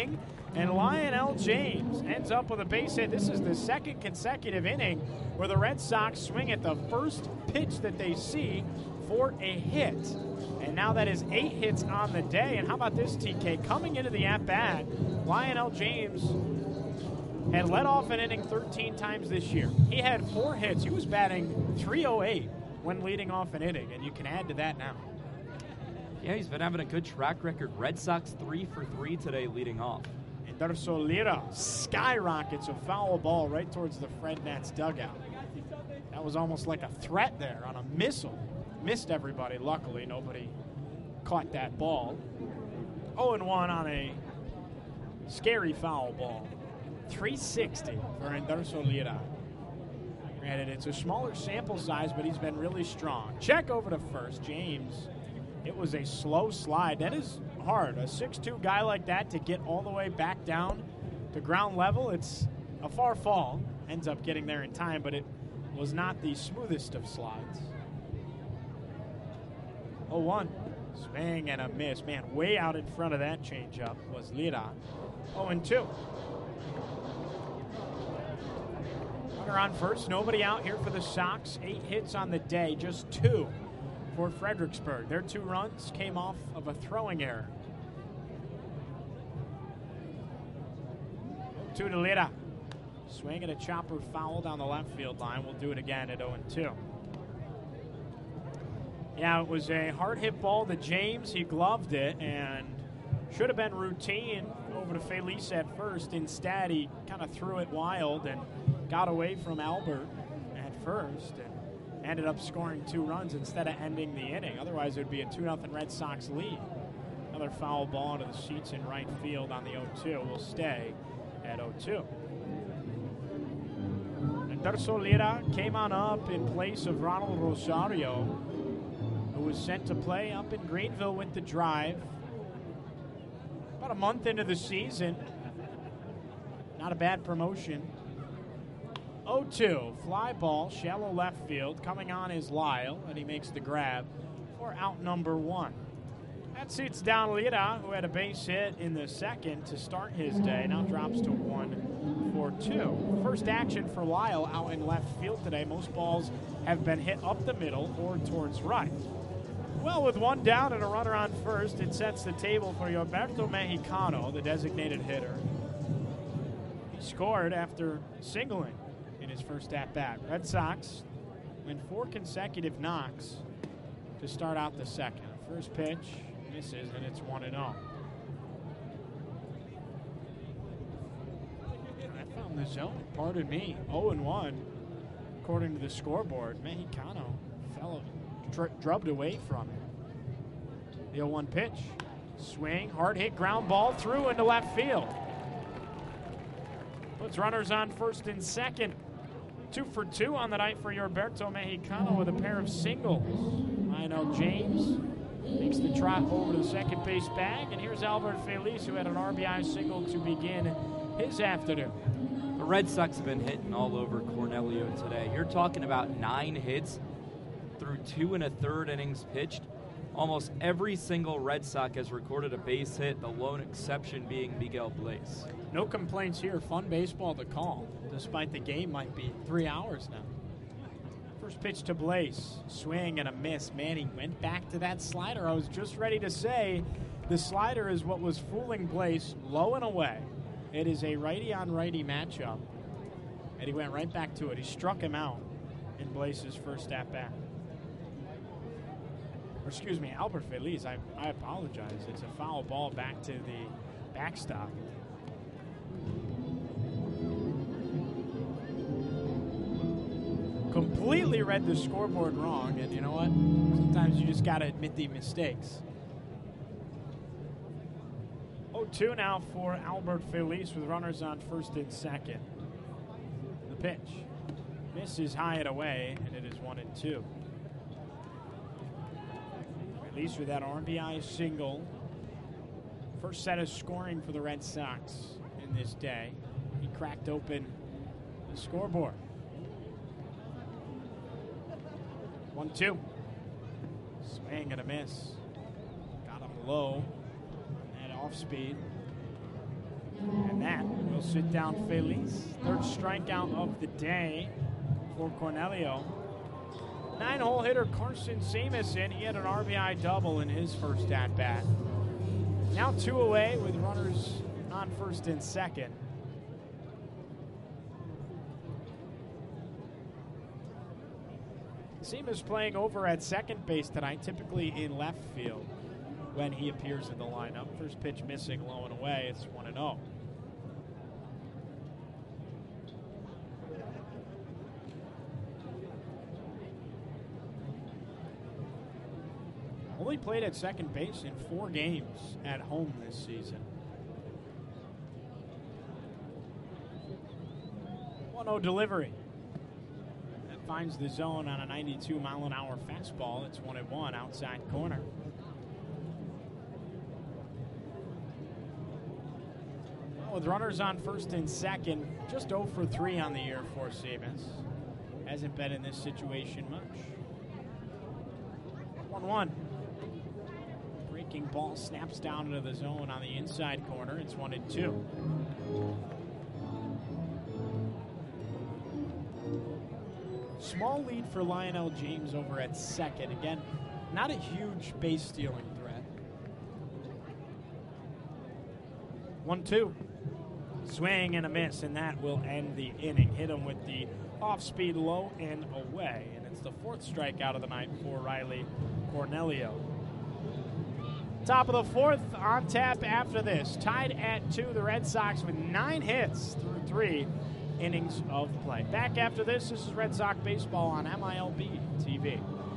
And Lionel James ends up with a base hit. This is the second consecutive inning where the Red Sox swing at the first pitch that they see for a hit. And now that is 8 hits on the day. And how about this, TK? Coming into the at-bat, Lionel James had led off an inning 13 times this year. He had 4 hits. He was batting .308 when leading off an inning, and you can add to that now. Yeah, he's been having a good track record. Red Sox 3 for 3 today leading off. Darso Lira skyrockets a foul ball right towards the Fred Nats dugout. That was almost like a threat there on a missile. Missed everybody. Luckily, nobody caught that ball. 0-1 on a scary foul ball. 360 for Darso Lira. Granted, it's a smaller sample size, but he's been really strong. Check over to first. James. It was a slow slide. That is hard. A 6'2" guy like that to get all the way back down to ground level, it's a far fall. Ends up getting there in time, but it was not the smoothest of slides. 0-1. Swing and a miss. Man, way out in front of that changeup was Lira. 0-2. Runner on first. Nobody out here for the Sox. 8 hits on the day. Just 2 for Fredericksburg. Their 2 runs came off of a throwing error. 2 to Lira. Swing and a chopper foul down the left field line. We'll do it again at 0-2. Yeah, it was a hard hit ball to James. He gloved it and should have been routine over to Felice at first. Instead, he kind of threw it wild and got away from Albert at first. And ended up scoring 2 runs instead of ending the inning. Otherwise, it would be a 2-0 Red Sox lead. Another foul ball into the seats in right field on the 0-2. Will stay at 0-2. And Darso Lira came on up in place of Ronald Rosario, who was sent to play up in Greenville with the Drive. About a month into the season. Not a bad promotion. 0-2, fly ball, shallow left field. Coming on is Lyle, and he makes the grab for out number 1. That suits down Lira, who had a base hit in the second to start his day. Now drops to 1 for 2. First action for Lyle out in left field today. Most balls have been hit up the middle or towards right. Well, with 1 down and a runner on first, it sets the table for Roberto Mexicano, the designated hitter. He scored after singling in his first at-bat. Red Sox win 4 consecutive knocks to start out the second. First pitch misses, and it's 1-0. I found the zone, pardon me. 0-1 according to the scoreboard. Mexicano fell, drubbed away from it. The 0-1 pitch. Swing, hard hit, ground ball through into left field. Puts runners on first and second. 2 for 2 on the night for Roberto Mexicano with a pair of singles. Lionel James makes the trot over to the second base bag, and here's Albert Felice, who had an RBI single to begin his afternoon. The Red Sox have been hitting all over Cornelio today. You're talking about 9 hits through 2 1/3 innings pitched. Almost every single Red Sox has recorded a base hit, the lone exception being Miguel Blaze. No complaints here. Fun baseball to call, despite the game might be 3 hours now. First pitch to Blaze. Swing and a miss. Man, he went back to that slider. I was just ready to say the slider is what was fooling Blaze, low and away. It is a righty-on-righty matchup, and he went right back to it. He struck him out in Blaze's first at-bat. Or excuse me, Albert Feliz. I apologize. It's a foul ball back to the backstop. Completely read the scoreboard wrong, and you know what? Sometimes you just got to admit the mistakes. 0-2 now for Albert Feliz with runners on first and second. The pitch. Misses high and away, and it is 1-2. Feliz with that RBI single. First set of scoring for the Red Sox in this day. He cracked open the scoreboard. 1-2. Swing and a miss. Got him low and off speed. And that will sit down Feliz. Third strikeout of the day for Cornelio. 9-hole hitter Carson Samison. He had an RBI double in his first at-bat. Now 2 away with runners on first and second. Seamus playing over at second base tonight, typically in left field when he appears in the lineup. First pitch missing, low and away. It's 1-0. Only played at second base in 4 games at home this season. 1-0 delivery. That finds the zone on a 92-mile-an-hour fastball. It's 1-1 outside corner. Well, with runners on first and second, just 0 for 3 on the year for Seamus. Hasn't been in this situation much. 1-1. Breaking ball snaps down into the zone on the inside corner. It's 1-2. Small lead for Lionel James over at second. Again, not a huge base stealing threat. 1-2. Swing and a miss, and that will end the inning. Hit him with the off-speed low and away. And it's the 4th strikeout of the night for Riley Cornelio. Top of the 4th, on tap after this. Tied at 2, the Red Sox with 9 hits through 3 innings of play. Back after this. This is Red Sox baseball on MILB TV.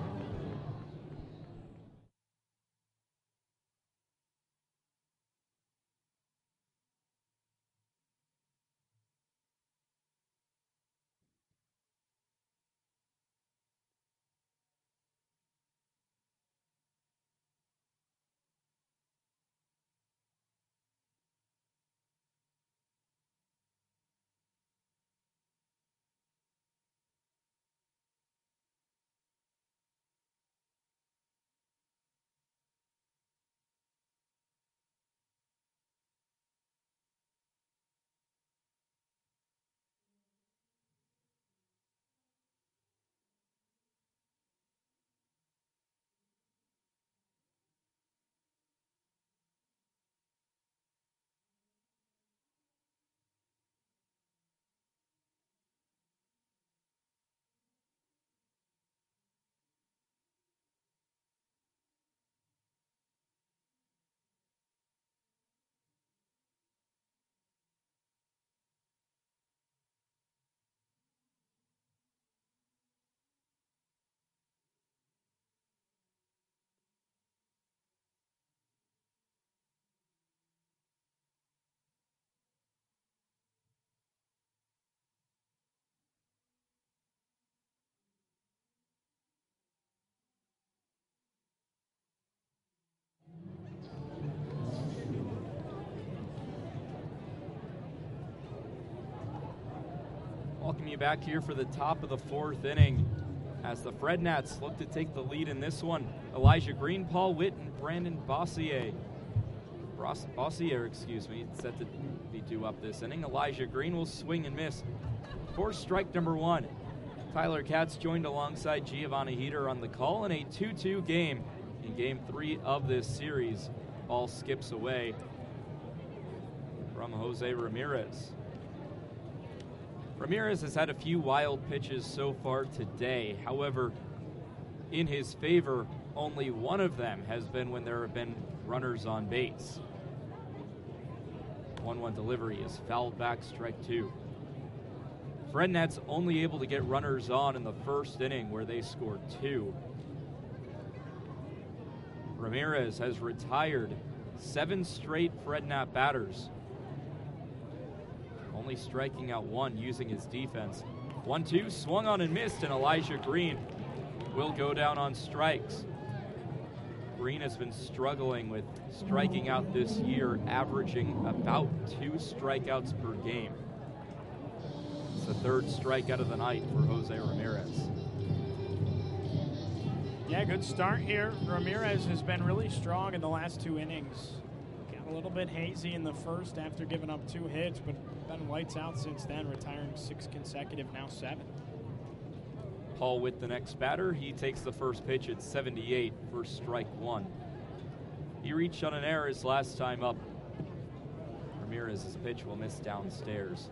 Welcome you back here for the top of the 4th inning as the Fred Nats look to take the lead in this one. Elijah Green, Paul Witt, and Brandon Bossier. Bossier, set to be due up this inning. Elijah Green will swing and miss for strike number 1. Tyler Katz joined alongside Giovanni Heater on the call in a 2-2 game. In game 3 of this series, ball skips away from Jose Ramirez. Ramirez has had a few wild pitches so far today. However, in his favor, only one of them has been when there have been runners on base. 1-1 delivery is fouled back, strike 2. Fred Nats only able to get runners on in the 1st inning where they scored 2. Ramirez has retired 7 straight Fred Nat batters, only striking out 1 using his defense. 1-2, swung on and missed, and Elijah Green will go down on strikes. Green has been struggling with striking out this year, averaging about 2 strikeouts per game. It's the 3rd strikeout of the night for Jose Ramirez. Yeah, good start here. Ramirez has been really strong in the last 2 innings. Got a little bit hazy in the first after giving up 2 hits, but been lights out since then, retiring 6 consecutive, now 7. Paul Witt, the next batter. He takes the first pitch at 78 for strike 1. He reached on an error his last time up. Ramirez's pitch will miss downstairs.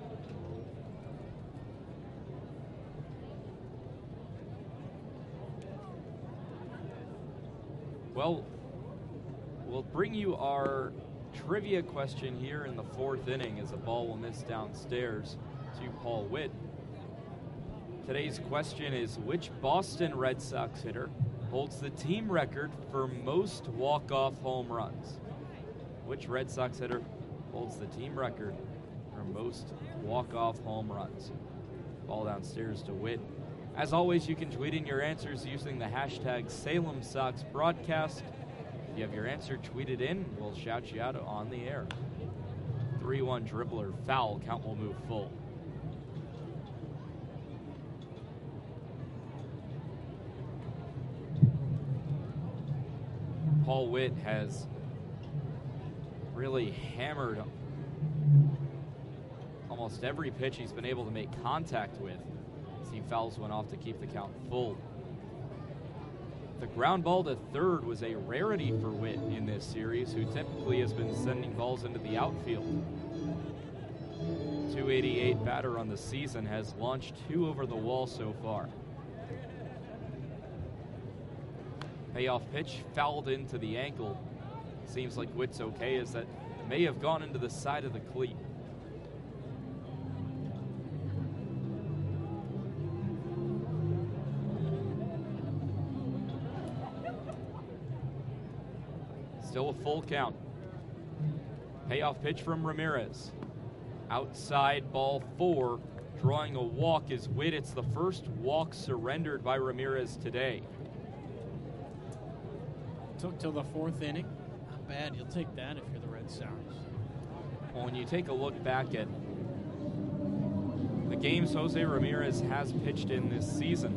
Well, we'll bring you our trivia question here in the 4th inning as a ball will miss downstairs to Paul Witt. Today's question is, which Boston Red Sox hitter holds the team record for most walk-off home runs? Which Red Sox hitter holds the team record for most walk-off home runs? Ball downstairs to Witt. As always, you can tweet in your answers using the hashtag Salem Sox Broadcast. If you have your answer tweeted in, we'll shout you out on the air. 3-1 dribbler, foul, count will move full. Paul Witt has really hammered almost every pitch he's been able to make contact with as he fouls one off to keep the count full. The ground ball to third was a rarity for Witt in this series, who typically has been sending balls into the outfield. 288 batter on the season, has launched 2 over the wall so far. Payoff pitch fouled into the ankle. Seems like Witt's okay, as that may have gone into the side of the cleat. Still a full count. Payoff pitch from Ramirez. Outside, ball 4. Drawing a walk is Witt. It's the first walk surrendered by Ramirez today. Took till the 4th inning. Not bad. You'll take that if you're the Red Sox. Well, when you take a look back at the games Jose Ramirez has pitched in this season,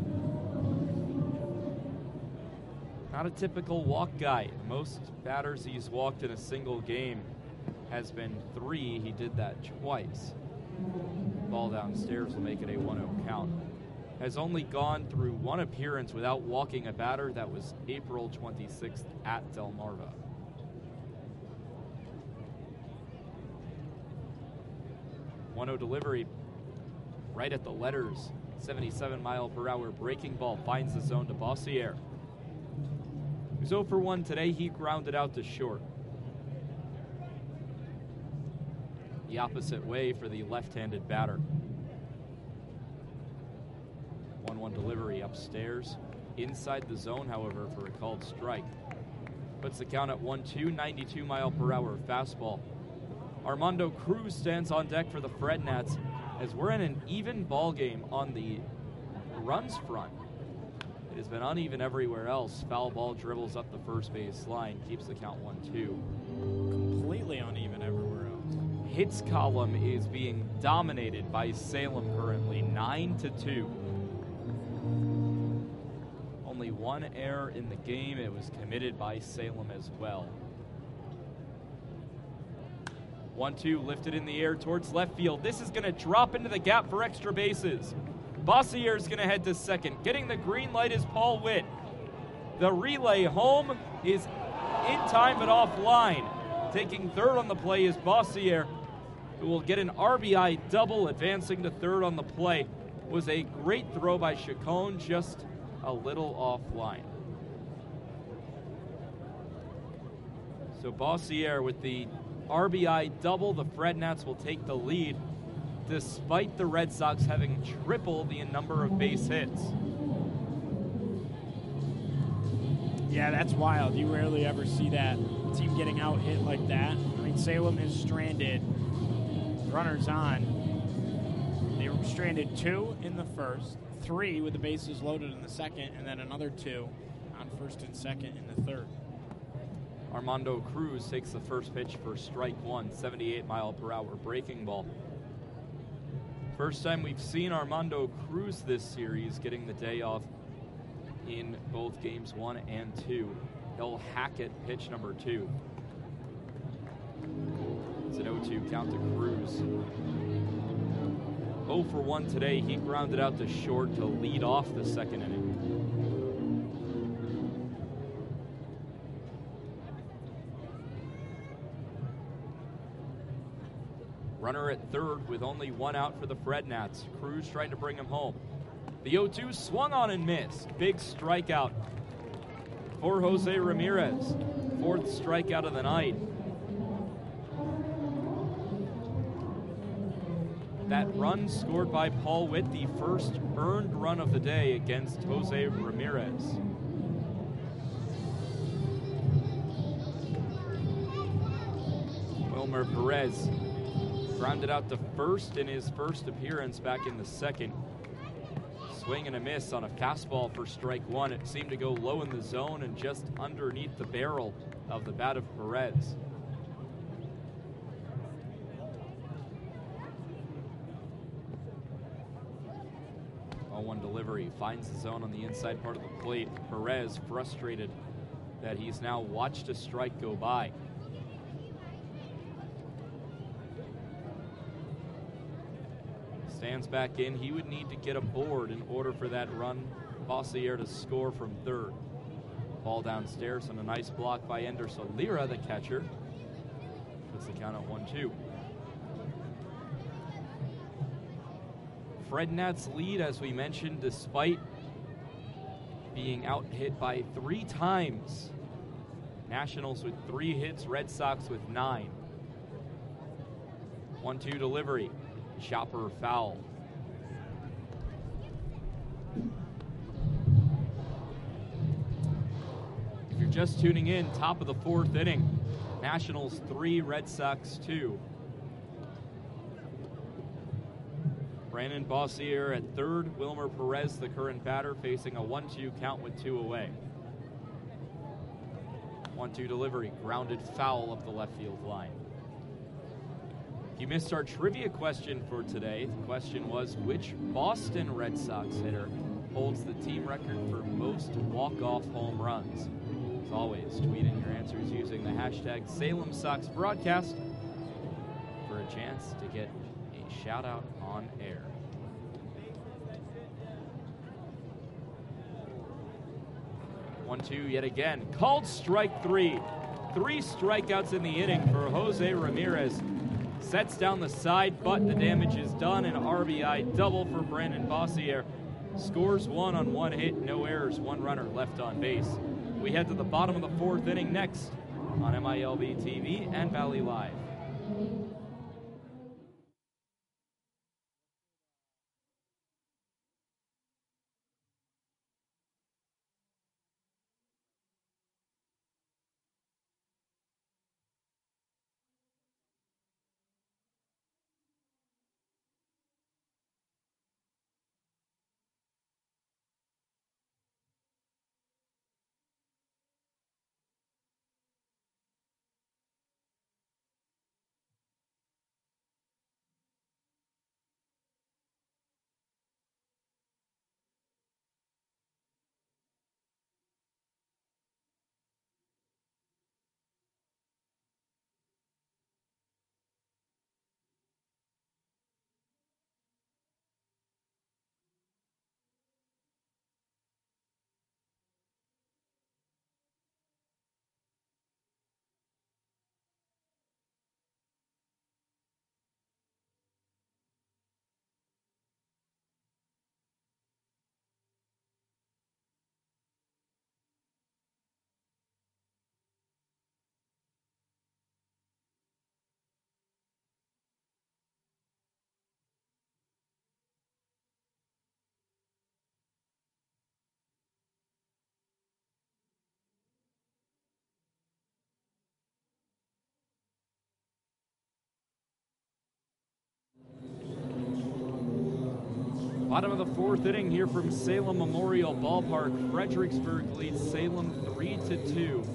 not a typical walk guy. Most batters he's walked in a single game has been 3. He did that twice. Ball downstairs will make it a 1-0 count. Has only gone through 1 appearance without walking a batter. That was April 26th at Delmarva. One-0 delivery right at the letters. 77-mile-per-hour breaking ball finds the zone to Bossier. He's 0 for 1 today. He grounded out to short. The opposite way for the left-handed batter. 1-1 delivery upstairs. Inside the zone, however, for a called strike. Puts the count at 1-2, 92-mile-per-hour fastball. Armando Cruz stands on deck for the Fred Nats as we're in an even ball game on the runs front. It has been uneven everywhere else. Foul ball dribbles up the first base line, keeps the count 1-2. Completely uneven everywhere else. Hits column is being dominated by Salem currently, 9-2. Only 1 error in the game. It was committed by Salem as well. 1-2 lifted in the air towards left field. This is going to drop into the gap for extra bases. Bossier is going to head to second. Getting the green light is Paul Witt. The relay home is in time but offline. Taking third on the play is Bossier, who will get an RBI double. Advancing to third on the play was a great throw by Chacon, just a little offline. So Bossier with the RBI double. The Fred Nats will take the lead, despite the Red Sox having tripled the number of base hits. Yeah, that's wild. You rarely ever see that team getting out hit like that. I mean, Salem has stranded runners on. They were stranded 2 in the first, 3 with the bases loaded in the second, and then another 2 on first and second in the third. Armando Cruz takes the first pitch for strike 1, 78-mile-per-hour breaking ball. First time we've seen Armando Cruz this series, getting the day off in both games 1 and 2. He'll hack at pitch number 2. 1-2 count to Cruz. 0 for 1 today. He grounded out to short to lead off the second inning. Runner at third with only one out for the Fred Nats. Cruz trying to bring him home. The 0-2 swung on and missed. Big strikeout for Jose Ramirez. Fourth strikeout of the night. That run scored by Paul Witt, the first earned run of the day against Jose Ramirez. Wilmer Perez grounded out to first in his first appearance back in the second. Swing and a miss on a fastball for strike one. It seemed to go low in the zone and just underneath the barrel of the bat of Perez. One delivery finds the zone on the inside part of the plate. Perez frustrated that he's now watched a strike go by. Stands back in. He would need to get aboard in order for that run Bossier to score from third. Ball downstairs on a nice block by Ender Solera, the catcher. Puts the count at 1-2. Fred Nats lead, as we mentioned, despite being out hit by 3 times. Nationals with 3 hits, Red Sox with 9. 1-2 delivery. Chopper foul. If you're just tuning in, top of the 4th inning. Nationals 3, Red Sox 2. Brandon Bossier at third. Wilmer Perez, the current batter, facing a 1-2 count with 2 away. 1-2 delivery, grounded foul up the left field line. If you missed our trivia question for today, the question was, which Boston Red Sox hitter holds the team record for most walk-off home runs? As always, tweet in your answers using the hashtag Salem Sox Broadcast for a chance to get a shout-out on air. One, two, yet again. Called strike 3. 3 strikeouts in the inning for Jose Ramirez. Sets down the side, but the damage is done. An RBI double for Brandon Bossier. Scores 1 on 1 hit, no errors, 1 runner left on base. We head to the bottom of the 4th inning next on MILB TV and Valley Live. Bottom of the 4th inning here from Salem Memorial Ballpark. Fredericksburg leads Salem 3-2.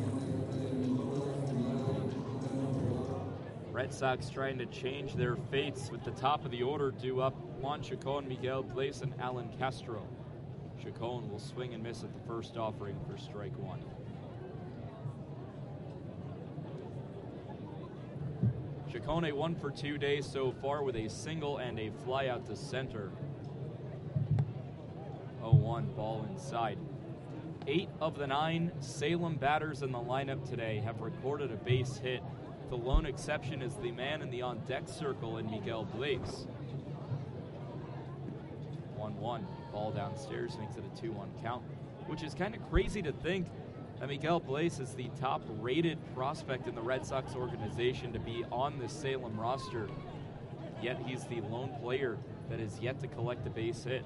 Red Sox trying to change their fates with the top of the order due up. Juan Chacon, Miguel Place, and Alan Castro. Chacon will swing and miss at the first offering for strike 1. Chacon 1 for 2 days so far with a single and a fly out to center. 0-1 ball inside. 8 of the 9 Salem batters in the lineup today have recorded a base hit. The lone exception is the man in the on-deck circle in Miguel Blaze. 1-1, ball downstairs makes it a 2-1 count, which is kind of crazy to think that Miguel Blaze is the top-rated prospect in the Red Sox organization to be on this Salem roster, yet he's the lone player that is yet to collect a base hit.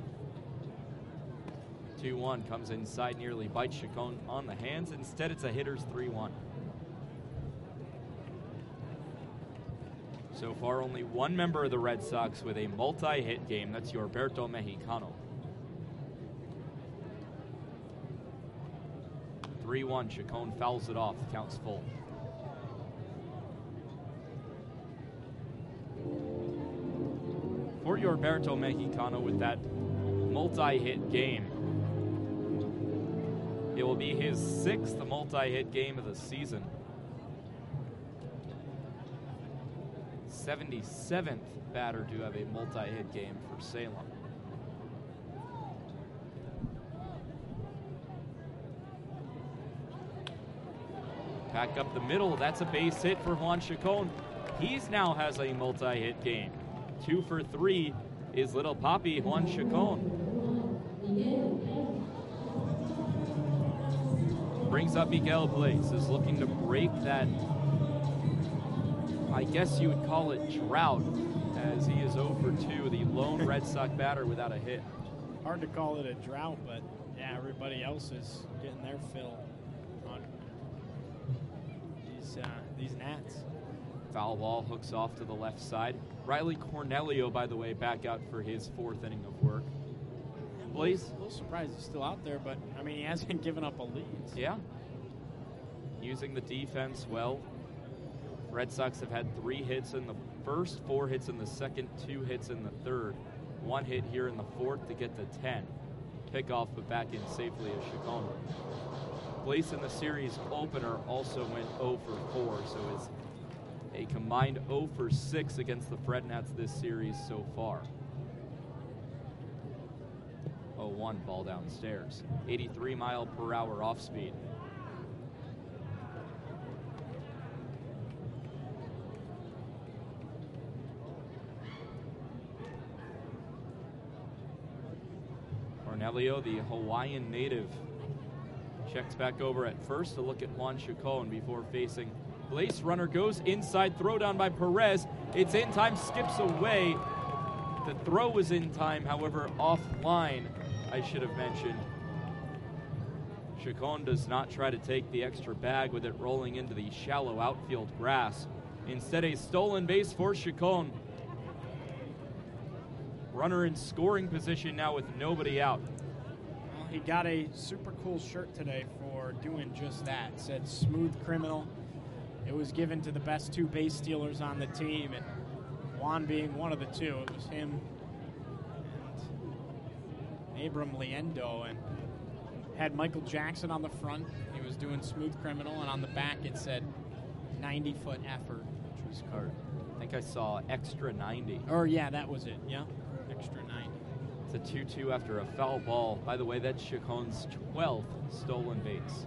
2-1 comes inside, nearly bites Chacon on the hands. Instead, it's a hitter's 3-1. So far, only one member of the Red Sox with a multi-hit game. That's Yorberto Mexicano. 3-1, Chacon fouls it off, counts full. For Yorberto Mexicano with that multi-hit game, it will be his 6th multi-hit game of the season. 77th batter to have a multi-hit game for Salem. Back up the middle, that's a base hit for Juan Chacon. He now has a multi-hit game. 2 for 3 is Little Papi Juan Chacon. Brings up Miguel Blaze, is looking to break that, I guess you would call it drought, as he is 0 for 2, the lone Red Sox batter without a hit. Hard to call it a drought, but yeah, everybody else is getting their fill on these Nats. Foul ball hooks off to the left side. Riley Cornelio, by the way, back out for his 4th inning of work. Blaze? A little surprised he's still out there, but I mean, he hasn't given up a lead. Yeah. Using the defense well. Red Sox have had 3 hits in the first, 4 hits in the second, 2 hits in the third. 1 hit here in the 4th to get to 10. Pickoff, but back in safely as Chacon. Blaze in the series opener also went 0 for 4, so is a combined 0 for 6 against the Fred Nats this series so far. 0-1 ball downstairs. 83 mile per hour off speed. Cornelio, the Hawaiian native, checks back over at first to look at Juan Chacon before facing Blaze. Runner goes inside, throw down by Perez. It's in time, skips away. The throw was in time, however, offline, I should have mentioned. Chacon does not try to take the extra bag with it rolling into the shallow outfield grass. Instead, a stolen base for Chacon. Runner in scoring position now with nobody out. Well, he got a super cool shirt today for doing just that. It said "Smooth Criminal." It was given to the best 2 base stealers on the team, and Juan being one of the 2. It was him and Abram Liendo, and had Michael Jackson on the front. He was doing "Smooth Criminal," and on the back it said 90-foot effort, which was cool. I think I saw extra 90. Or yeah, that was it. Yeah, extra 90. It's a 2-2 after a foul ball. By the way, that's Chacon's 12th stolen base.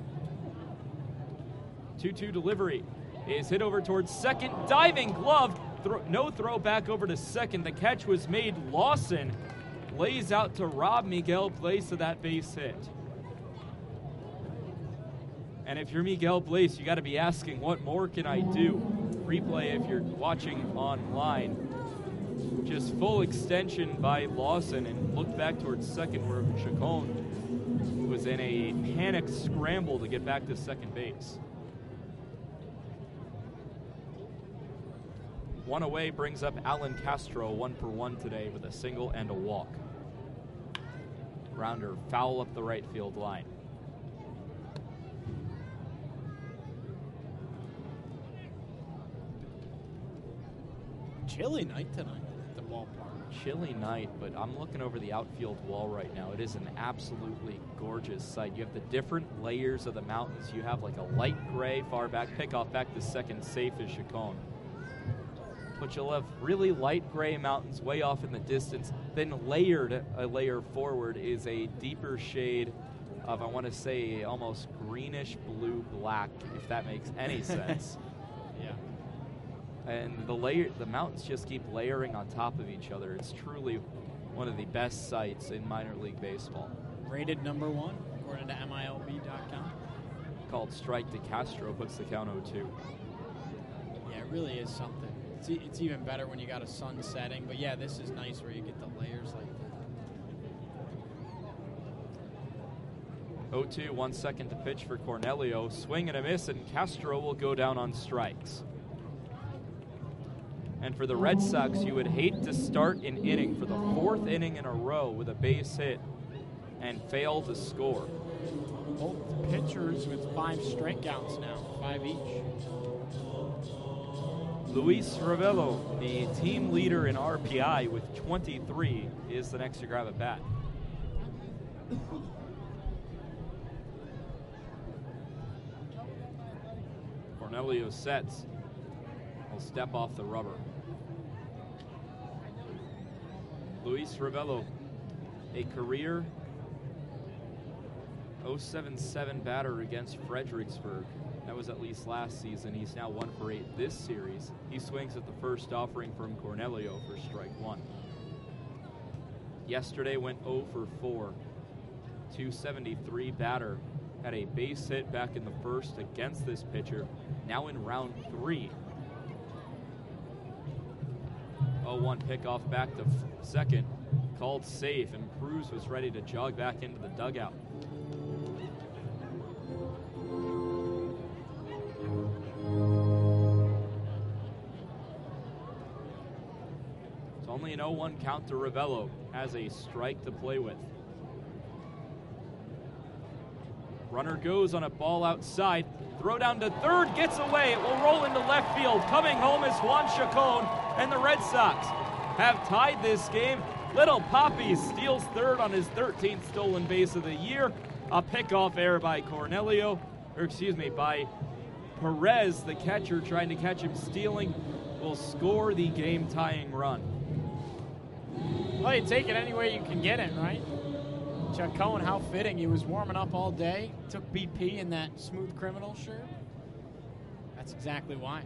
2-2 delivery is hit over towards second. Diving glove. No throw back over to second. The catch was made. Lawson lays out to rob Miguel Blaze of that base hit. And if you're Miguel Blaze, you got to be asking, what more can I do? Replay if you're watching online. Just full extension by Lawson, and look back towards second where Chacon was in a panic scramble to get back to second base. 1 away brings up Alan Castro, 1 for 1 today with a single and a walk. Grounder foul up the right field line. Chilly night tonight at the ballpark. Chilly night, but I'm looking over the outfield wall right now. It is an absolutely gorgeous sight. You have the different layers of the mountains. You have like a light gray far back, pickoff back to second, safe as Chacon. but you'll have really light gray mountains way off in the distance. Then a layer forward is a deeper shade of, I want to say, almost greenish blue-black, if that makes any sense. Yeah. And the mountains just keep layering on top of each other. It's truly one of the best sights in minor league baseball. Rated number 1, according to MILB.com. Called Strike to Castro, puts the count 0-2. Yeah, it really is something. It's even better when you got a sun setting, but yeah, this is nice where you get the layers like that. 0-2, 1 second to pitch for Cornelio. Swing and a miss, and Castro will go down on strikes. And for the Red Sox, you would hate to start an inning for the 4th inning in a row with a base hit and fail to score. Both pitchers with 5 strikeouts now, 5 each. Luis Ravello, the team leader in RPI with 23, is the next to grab a bat. Cornelio sets. He'll step off the rubber. Luis Ravello, a career 0.77 batter against Fredericksburg. That was at least last season. He's now 1 for 8 this series. He swings at the first offering from Cornelio for strike 1. Yesterday went 0 for 4. 273 batter. Had a base hit back in the first against this pitcher. Now in round 3. 0-1 pickoff back to second. Called safe, and Cruz was ready to jog back into the dugout. It's only an 0-1 count to Ravello, has a strike to play with. Runner goes on a ball outside. Throw down to third, gets away. It will roll into left field. Coming home is Juan Chacon, and the Red Sox have tied this game. Little Poppy steals third on his 13th stolen base of the year. A pickoff error by by Perez, the catcher, trying to catch him stealing, will score the game-tying run. Well, you take it any way you can get it, right? Chacon, how fitting. He was warming up all day, took BP in that Smooth Criminal shirt. That's exactly why.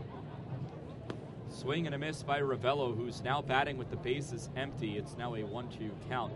Swing and a miss by Ravello, who's now batting with the bases empty. It's now a 1-2 count.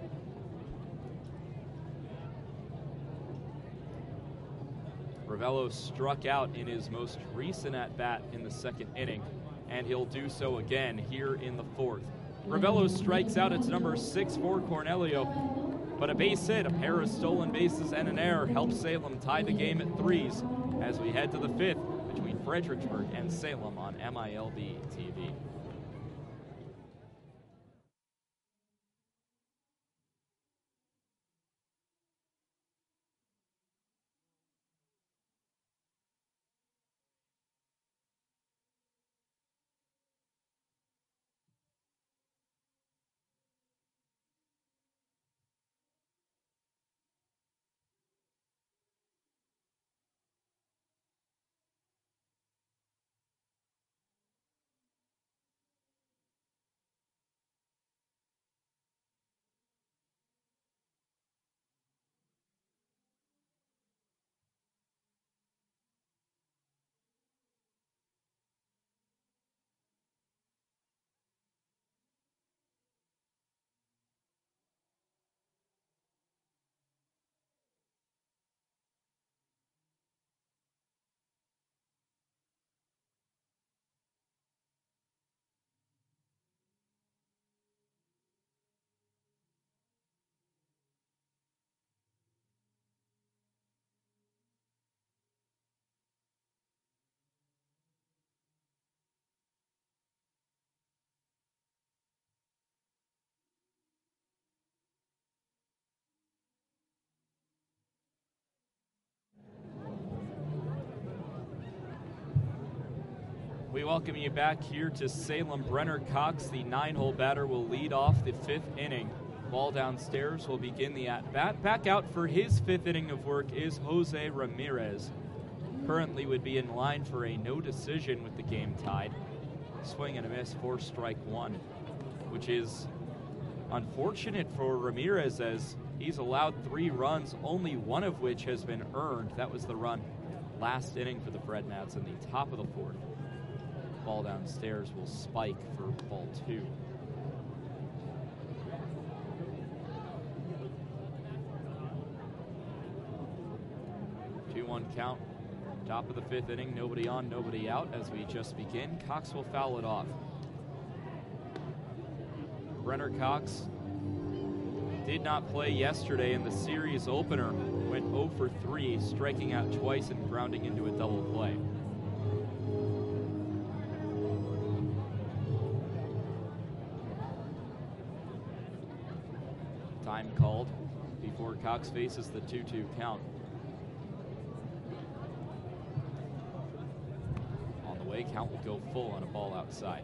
Ravello struck out in his most recent at-bat in the 2nd inning, and he'll do so again here in the 4th. Ravello strikes out. It's number 6 for Cornelio, but a base hit, a pair of stolen bases, and an error helps Salem tie the game at 3s as we head to the 5th between Fredericksburg and Salem on MILB TV. We welcome you back here to Salem. Brenner Cox, the 9-hole batter, will lead off the 5th inning. Ball downstairs will begin the at-bat. Back out for his 5th inning of work is Jose Ramirez. Currently would be in line for a no decision with the game tied. swing and a miss for strike one, which is unfortunate for Ramirez as he's allowed 3 runs, only one of which has been earned. That was the run last inning for the Fred Nats in the top of the 4th. Ball downstairs will spike for ball 2. One count, top of the 5th inning, nobody on, nobody out as we just begin. Cox will foul it off. Brenner Cox did not play yesterday in the series opener, went 0 for 3, striking out twice and grounding into a double play. Time called before Cox faces the 2-2 count. Count will go full on a ball outside.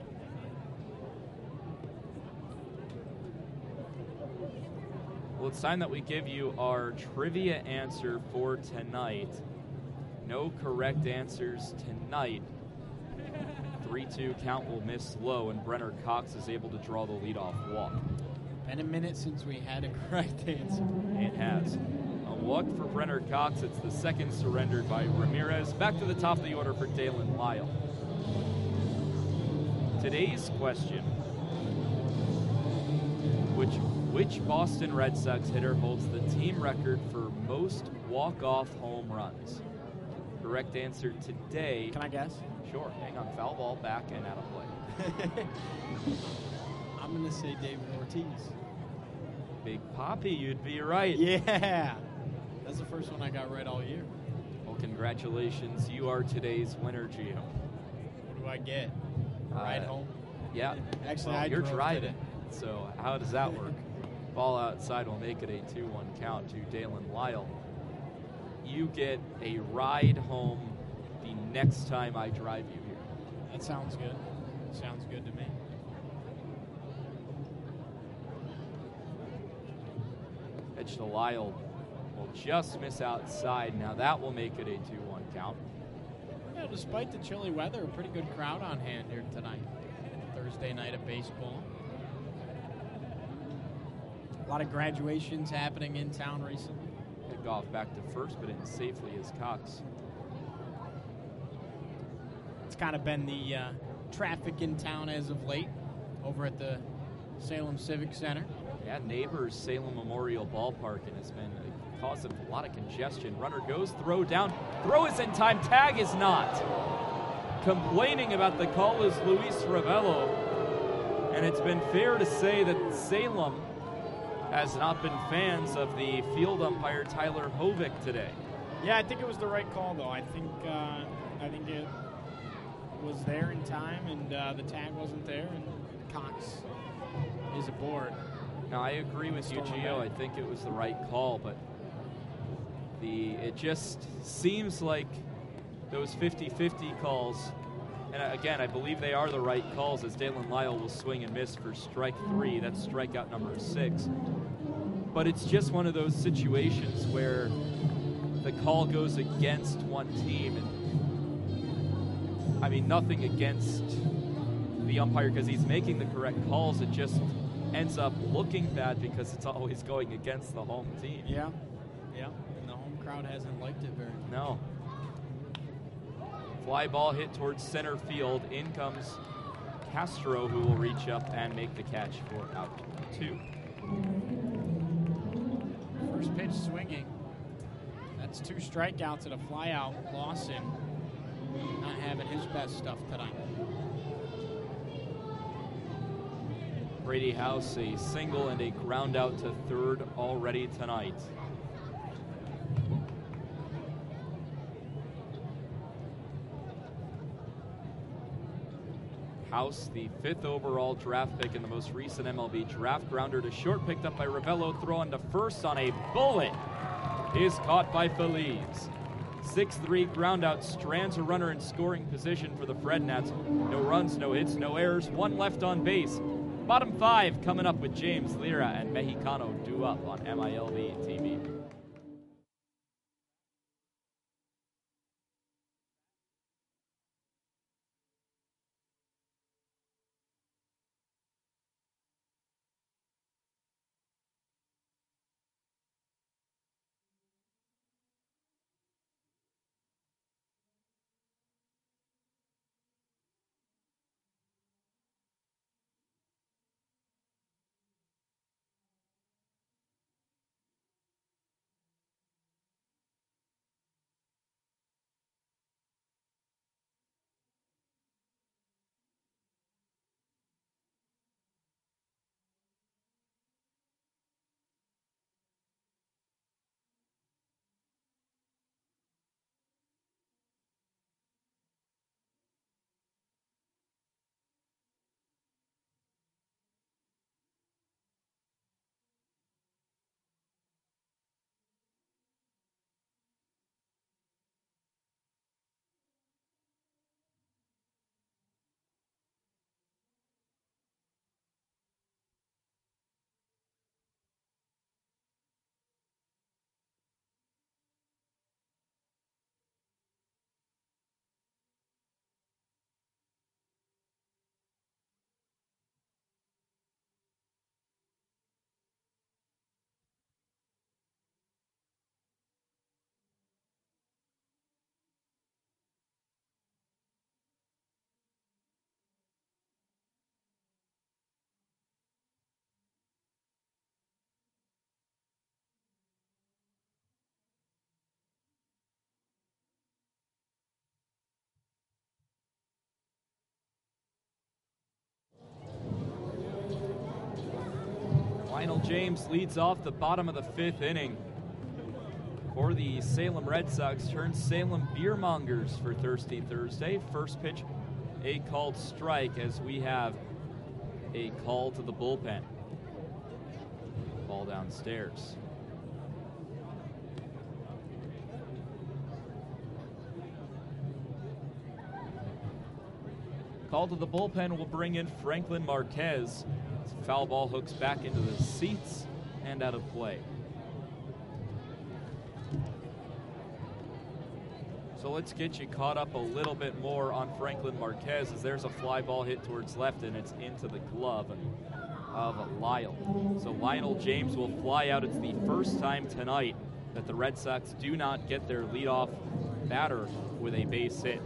Well, it's time that we give you our trivia answer for tonight. No correct answers tonight. 3-2 count will miss low, and Brenner Cox is able to draw the leadoff walk. Been a minute since we had a correct answer. It has. A walk for Brenner Cox. It's the second surrendered by Ramirez. Back to the top of the order for Dalen Lyle. Today's question, which Boston Red Sox hitter holds the team record for most walk-off home runs? Correct answer today. Can I guess? Sure. Hang on. Foul ball back and out of play. I'm going to say David Ortiz. Big Poppy, you'd be right. Yeah. That's the first one I got right all year. Well, congratulations. You are today's winner, Gio. What do I get? Ride home? Yeah. Actually, well, I you're drove driving. So how does that work? Ball outside will make it a 2-1 count to Dalen Lyle. You get a ride home the next time I drive you here. That sounds good. Sounds good to me. Pitch to Lyle will just miss outside. Now that will make it a 2-1 count. Yeah, despite the chilly weather, a pretty good crowd on hand here tonight. Thursday night of baseball. A lot of graduations happening in town recently. Pick-off back to first, but in safely is Cox. It's kind of been the traffic in town as of late over at the Salem Civic Center. Yeah, neighbors Salem Memorial Ballpark, and it's been a cause of a lot of congestion. Runner goes, throw down. Throw is in time, tag is not. Complaining about the call is Luis Ravello, and it's been fair to say that Salem has not been fans of the field umpire Tyler Hovick today. Yeah, I think it was the right call, though. I think it was there in time, and the tag wasn't there, and Cox is aboard. Now, I agree with you, Gio. I think it was the right call, but it just seems like those 50-50 calls, and again, I believe they are the right calls, as Dalen Lyle will swing and miss for strike 3. That's strikeout number 6. But it's just one of those situations where the call goes against one team. And I mean, nothing against the umpire because he's making the correct calls. It just ends up looking bad because it's always going against the home team. Yeah. And the home crowd hasn't liked it very much. No. Fly ball hit towards center field. In comes Castro, who will reach up and make the catch for out 2. First pitch swinging. That's 2 strikeouts and a fly out. Lawson not having his best stuff tonight. Brady House, a single and a ground out to third already tonight. House, the 5th overall draft pick in the most recent MLB draft. Grounder to short, picked up by Ravello. Throw on to first on a bullet is caught by Feliz. 6-3 ground out, strands a runner in scoring position for the Fred Nats. No runs, no hits, no errors, 1 left on base. Bottom 5 coming up with James Lira and Mexicano due up on MILB TV. Lionel James leads off the bottom of the 5th inning for the Salem Red Sox. Turns Salem Beermongers for Thirsty Thursday. First pitch, a called strike, as we have a call to the bullpen. Ball downstairs. Call to the bullpen will bring in Franklin Marquez. Foul ball hooks back into the seats and out of play. So let's get you caught up a little bit more on Franklin Marquez, as there's a fly ball hit towards left and it's into the glove of Lyle. So Lionel James will fly out. It's the first time tonight that the Red Sox do not get their leadoff batter with a base hit.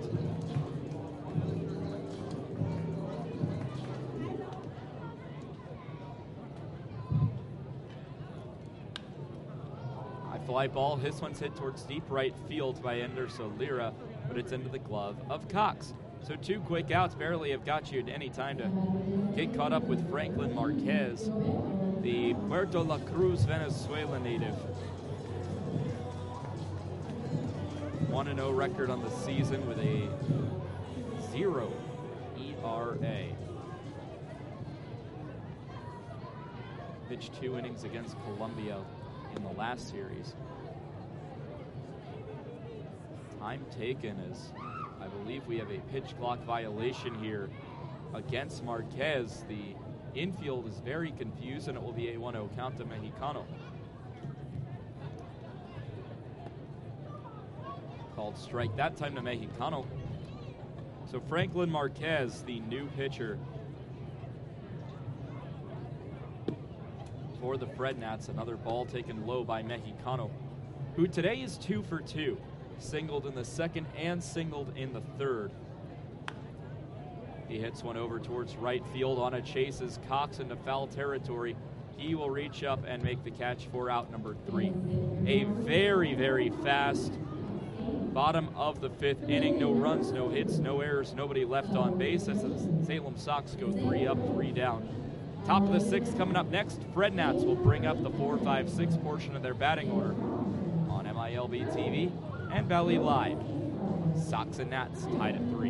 Fly ball. This one's hit towards deep right field by Ender Solera, but it's into the glove of Cox. So 2 quick outs barely have got you at any time to get caught up with Franklin Marquez, the Puerto La Cruz, Venezuela native. 1-0 record on the season with a 0 ERA. Pitched 2 innings against Colombia in the last series. Time taken, as I believe we have a pitch clock violation here against Marquez. The infield is very confused, and it will be a 1-0 count to Mexicano. Called strike that time to Mexicano. So Franklin Marquez, the new pitcher for the Fred Nats. Another ball taken low by Mexicano, who today is 2 for 2. Singled in the second and singled in the third. He hits one over towards right field on a chase as Cox into foul territory. He will reach up and make the catch for out number 3. A very, very fast bottom of the 5th inning. No runs, no hits, no errors, nobody left on base as the Salem Sox go 3 up, 3 down. Top of the 6th coming up next. Fred Nats will bring up the 4, 5, 6 portion of their batting order on MILB TV and Valley Live. Sox and Nats tied at 3.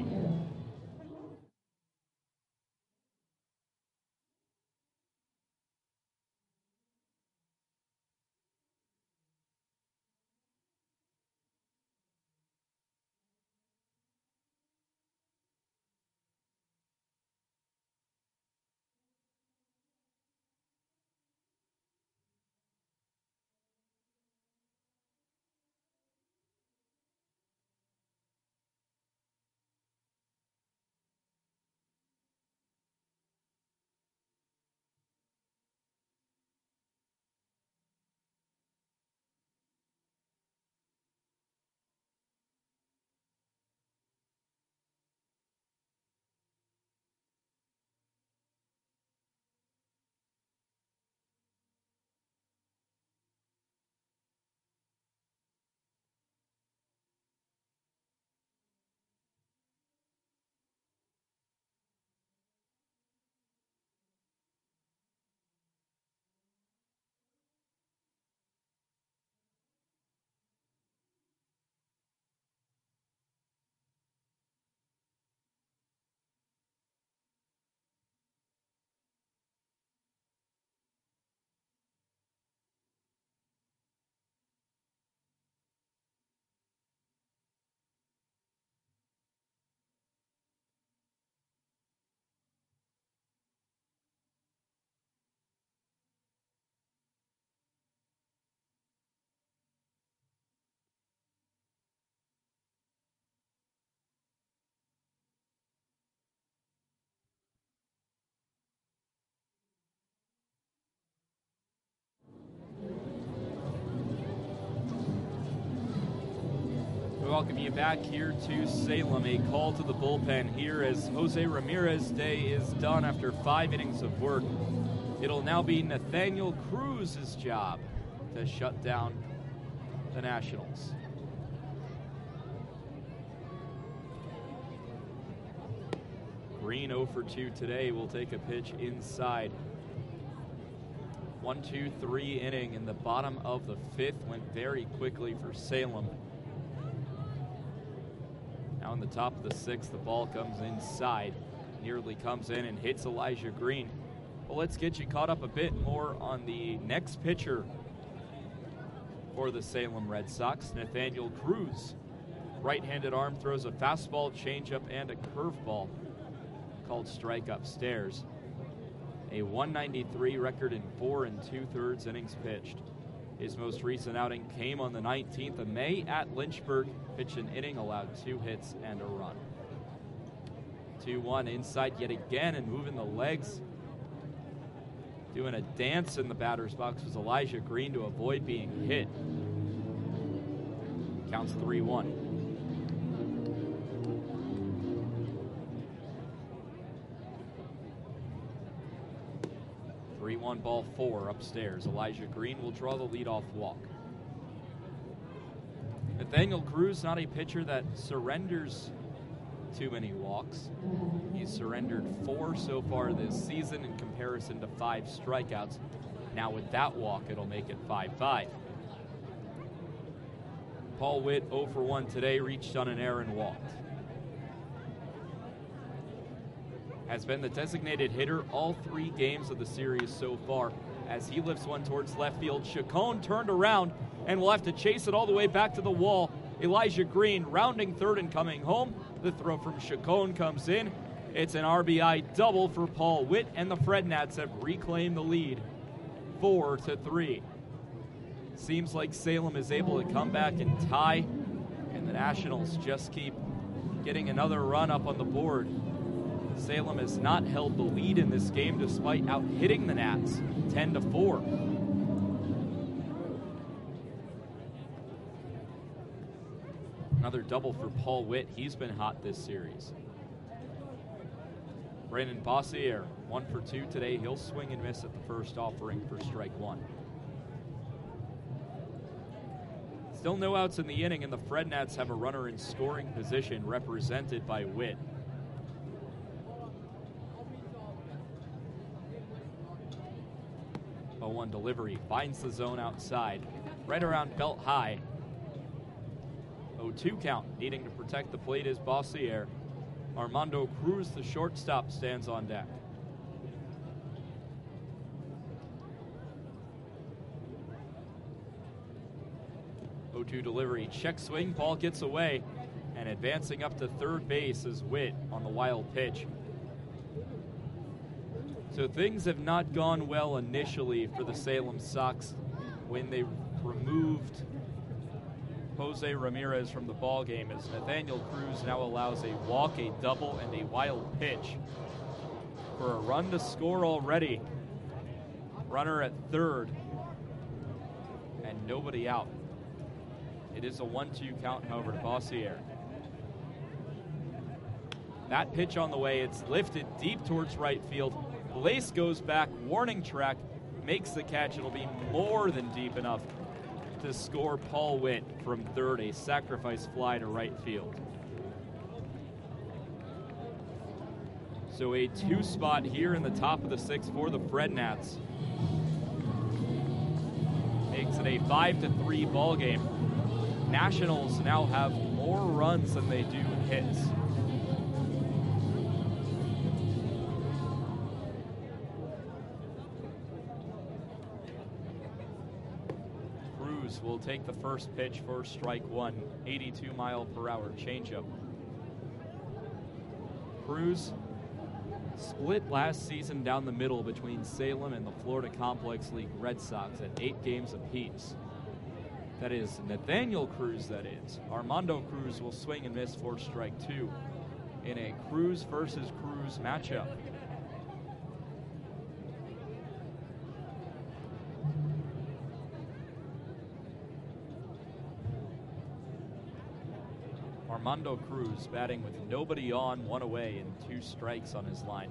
Welcome you back here to Salem. A call to the bullpen here as Jose Ramirez's day is done after 5 innings of work. It'll now be Nathaniel Cruz's job to shut down the Nationals. Green 0 for 2 today will take a pitch inside. 1-2-3 inning in the bottom of the 5th went very quickly for Salem. Now in the top of the 6th, the ball comes inside, nearly comes in and hits Elijah Green. Well, let's get you caught up a bit more on the next pitcher for the Salem Red Sox, Nathaniel Cruz. Right-handed arm, throws a fastball, changeup, and a curveball called strike upstairs. A 193 record in 4 2/3 innings pitched. His most recent outing came on the 19th of May at Lynchburg. Pitched an inning, allowed 2 hits and a run. 2-1 inside yet again and moving the legs. Doing a dance in the batter's box was Elijah Green to avoid being hit. Counts 3-1. 3-1 ball 4 upstairs. Elijah Green will draw the leadoff walk. Nathaniel Cruz, not a pitcher that surrenders too many walks. He's surrendered 4 so far this season in comparison to 5 strikeouts. Now with that walk, it'll make it 5-5. Paul Witt 0 for 1 today, reached on an error and walked. Has been the designated hitter all 3 games of the series so far as he lifts one towards left field. Chacon turned around and will have to chase it all the way back to the wall. Elijah Green rounding third and coming home. The throw from Chacon comes in. It's an RBI double for Paul Witt, and the Fred Nats have reclaimed the lead 4-3. Seems like Salem is able to come back and tie, and the Nationals just keep getting another run up on the board. Salem has not held the lead in this game despite out-hitting the Nats 10-4. Another double for Paul Witt. He's been hot this series. Brandon Bossier 1 for 2 today. He'll swing and miss at the first offering for strike 1. Still no outs in the inning, and the Fred Nats have a runner in scoring position represented by Witt. 0-1 delivery, finds the zone outside, right around belt high. 0-2 count, needing to protect the plate is Bossier. Armando Cruz, the shortstop, stands on deck. O2 delivery, check swing, ball gets away, and advancing up to third base is Witt on the wild pitch. So things have not gone well initially for the Salem Sox when they removed Jose Ramirez from the ball game, as Nathaniel Cruz now allows a walk, a double, and a wild pitch for a run to score already. Runner at third and nobody out. It is a 1-2 count, however, to Bossier. That pitch on the way, it's lifted deep towards right field. Lace goes back, warning track, makes the catch. It'll be more than deep enough to score Paul Witt from third, a sacrifice fly to right field. So a 2 spot here in the top of the 6th for the Fred Nats. Makes it a 5-3 ball game. Nationals now have more runs than they do hits. Cruz will take the first pitch for strike 1, 82-mile-per-hour changeup. Cruz split last season down the middle between Salem and the Florida Complex League Red Sox at 8 games apiece. That is Nathaniel Cruz, that is. Armando Cruz will swing and miss for strike 2 in a Cruz versus Cruz matchup. Armando Cruz batting with nobody on, 1 away, and 2 strikes on his line.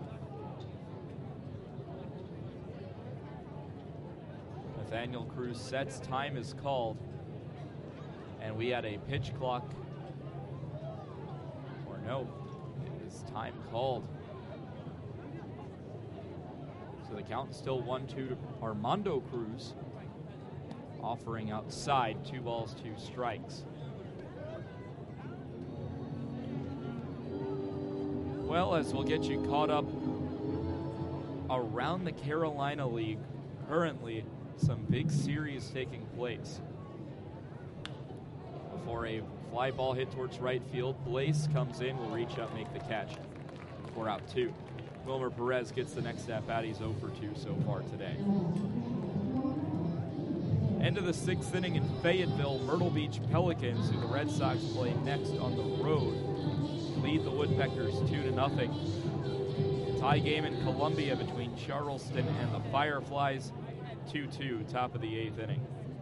Nathaniel Cruz sets, time is called, and we had a pitch clock, or no, it is time called. So the count. Still 1-2 to Armando Cruz. Offering outside, 2 balls, 2 strikes. Well, as we'll get you caught up around the Carolina League, currently some big series taking place. Before a fly ball hit towards right field, Blaze comes in, will reach up, make the catch. 4 out 2. Wilmer Perez gets the next at bat. He's 0 for 2 so far today. End of the 6th inning in Fayetteville, Myrtle Beach Pelicans, who the Red Sox play next on the road, lead the Woodpeckers 2-0. Tie game in Columbia between Charleston and the Fireflies, 2-2, top of the 8th inning.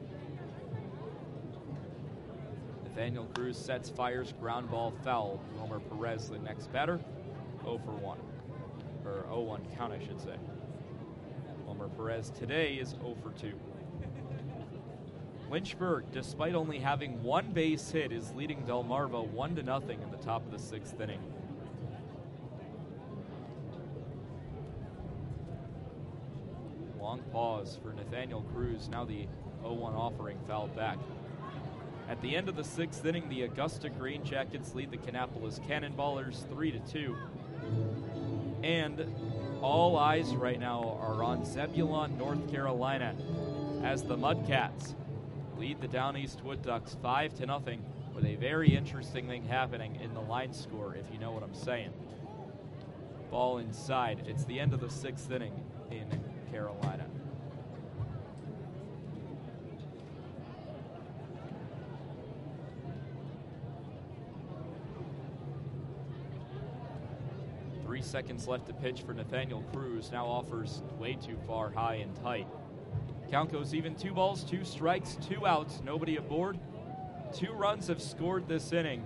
Nathaniel Cruz sets, fires, ground ball, foul. Wilmer Perez, the next batter, 0 for 1. Or 0-1 count, I should say. Wilmer Perez today is 0 for 2. Lynchburg, despite only having 1 base hit, is leading Delmarva 1-0 in the top of the 6th inning. Long pause for Nathaniel Cruz. Now the 0-1 offering fouled back. At the end of the 6th inning, the Augusta Green Jackets lead the Kannapolis Cannonballers 3-2. And all eyes right now are on Zebulon, North Carolina, as the Mudcats lead the Down East Wood Ducks 5-0, with a very interesting thing happening in the line score, if you know what I'm saying. Ball inside. It's the end of the 6th inning in Carolina. Three seconds left to pitch for Nathaniel Cruz. Now offers way too far, high and tight. Count goes even, 2 balls, 2 strikes, 2 outs, nobody aboard. 2 runs have scored this inning.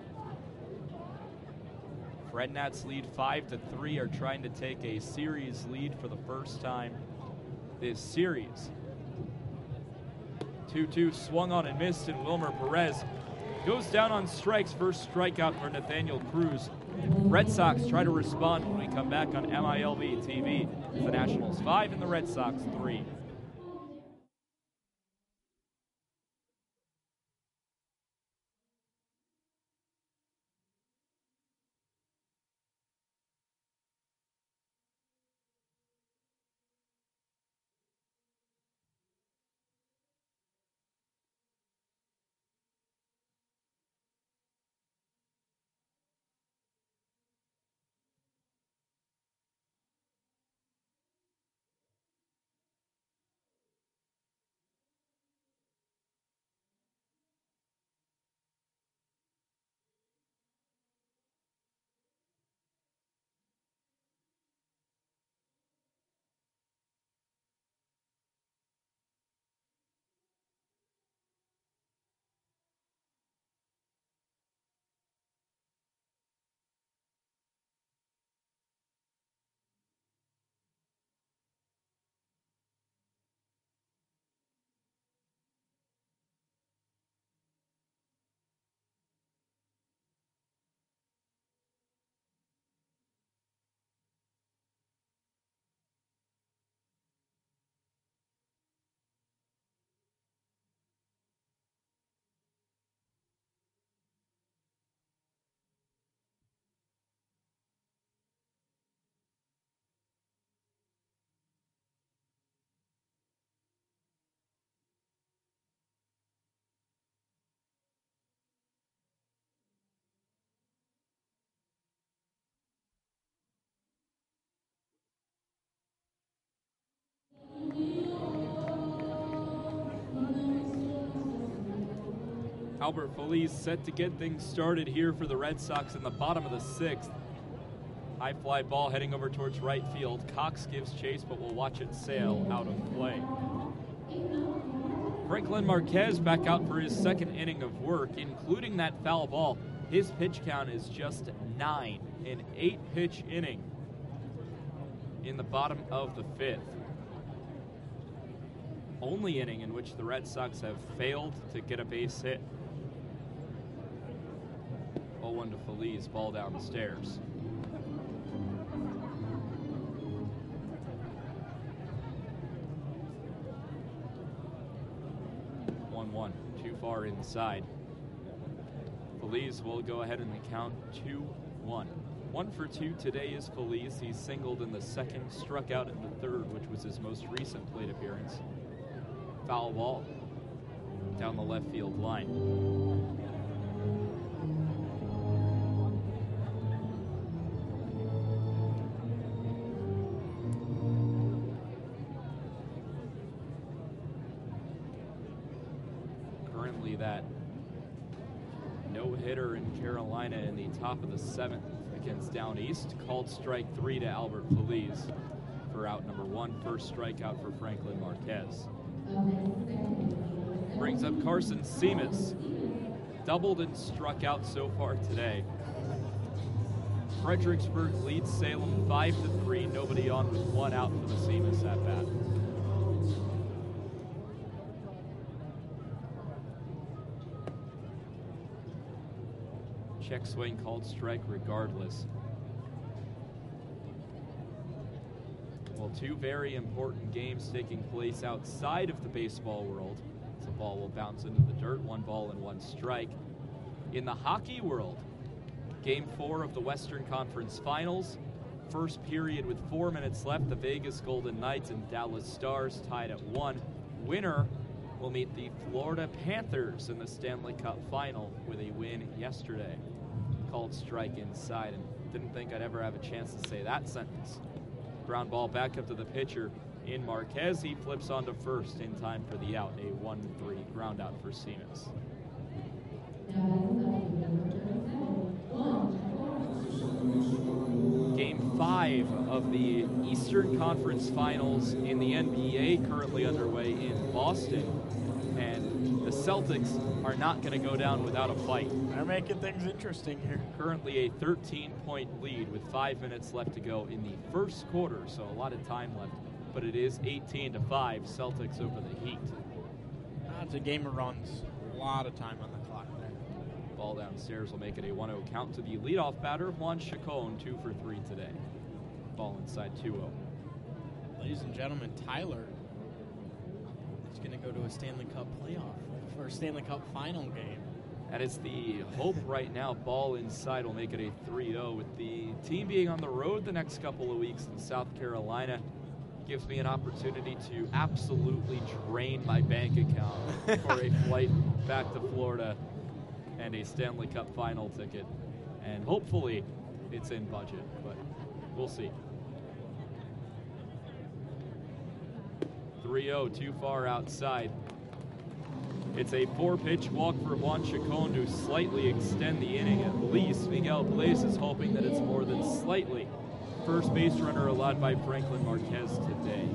Fred Nats lead 5-3, are trying to take a series lead for the first time this series. 2-2 swung on and missed, and Wilmer Perez goes down on strikes. First strikeout for Nathaniel Cruz. Red Sox try to respond when we come back on MILB TV. The Nationals 5 and the Red Sox 3. Albert Feliz set to get things started here for the Red Sox in the bottom of the 6th. High fly ball heading over towards right field. Cox gives chase, but will watch it sail out of play. Franklin Marquez back out for his 2nd inning of work, including that foul ball. His pitch count is just 9, an 8-pitch inning in the bottom of the 5th. Only inning in which the Red Sox have failed to get a base hit. 0-1 to Feliz, ball downstairs. 1-1, too far inside. Feliz will go ahead and count 2-1. 1 for 2 today is Feliz. He singled in the second, struck out in the third, which was his most recent plate appearance. Foul ball down the left field line. Currently that no-hitter in Carolina in the top of the 7th against Down East. Called strike 3 to Albert Feliz for out number 1. First strikeout for Franklin Marquez. Brings up Carson Seamus. Doubled and struck out so far today. Fredericksburg leads Salem 5-3. Nobody on with 1 out for the Seamus at bat. Check swing, called strike regardless. Well, 2 very important games taking place outside of the baseball world. The ball will bounce into the dirt, 1 ball and 1 strike. In the hockey world, Game 4 of the Western Conference Finals. First period with 4 minutes left. The Vegas Golden Knights and Dallas Stars tied at 1. Winner will meet the Florida Panthers in the Stanley Cup Final with a win yesterday. Called strike inside, and didn't think I'd ever have a chance to say that sentence. Ground ball back up to the pitcher in Marquez. He flips onto first in time for the out. A 1-3 ground out for Seamus. Game 5 of the Eastern Conference Finals in the NBA currently underway in Boston. And the Celtics are not going to go down without a fight. They're making things interesting here. Currently a 13-point lead with 5 minutes left to go in the first quarter, so a lot of time left. But it is 18-5, Celtics over the Heat. It's a game of runs. A lot of time on the clock there. Ball downstairs will make it a 1-0 count to the leadoff batter, Juan Chacon, 2 for 3 today. Ball inside 2-0. Ladies and gentlemen, Tyler is going to go to a Stanley Cup playoff or Stanley Cup final game. That is the hope right now. Ball inside will make it a 3-0. With the team being on the road the next couple of weeks in South Carolina, gives me an opportunity to absolutely drain my bank account for a flight back to Florida and a Stanley Cup final ticket. And hopefully it's in budget, but we'll see. 3-0, too far outside. It's a 4-pitch walk for Juan Chacon to slightly extend the inning at least. Miguel Blaze is hoping that it's more than slightly. First base runner allowed by Franklin Marquez today.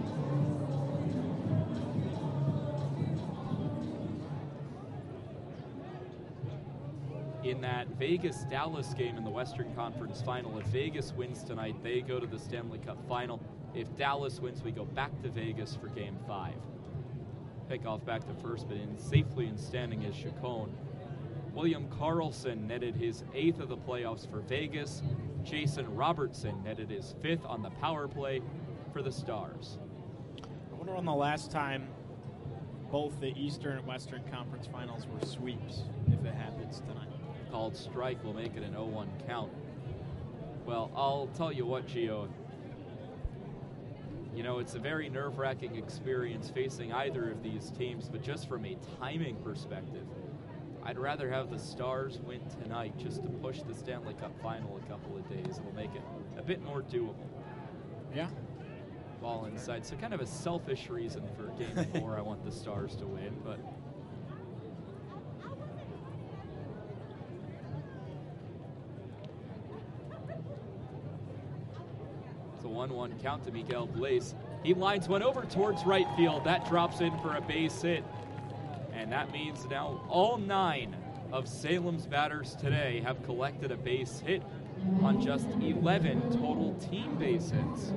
In that Vegas-Dallas game in the Western Conference Final, if Vegas wins tonight, they go to the Stanley Cup Final. If Dallas wins, we go back to Vegas for Game 5. Pickoff back to first, but in safely and standing is Chacon. William Carlson netted his 8th of the playoffs for Vegas. Jason Robertson netted his 5th on the power play for the Stars. I wonder when the last time both the Eastern and Western Conference Finals were sweeps, if it happens tonight. Called strike will make it an 0-1 count. Well, I'll tell you what, Gio. You know, it's a very nerve-wracking experience facing either of these teams, but just from a timing perspective, I'd rather have the Stars win tonight just to push the Stanley Cup Final a couple of days. It'll make it a bit more doable. Yeah. Ball inside. So kind of a selfish reason for Game 4. I want the Stars to win, but it's a 1-1 count to Miguel Blaze. He lines one over towards right field. That drops in for a base hit. And that means now all 9 of Salem's batters today have collected a base hit on just 11 total team base hits.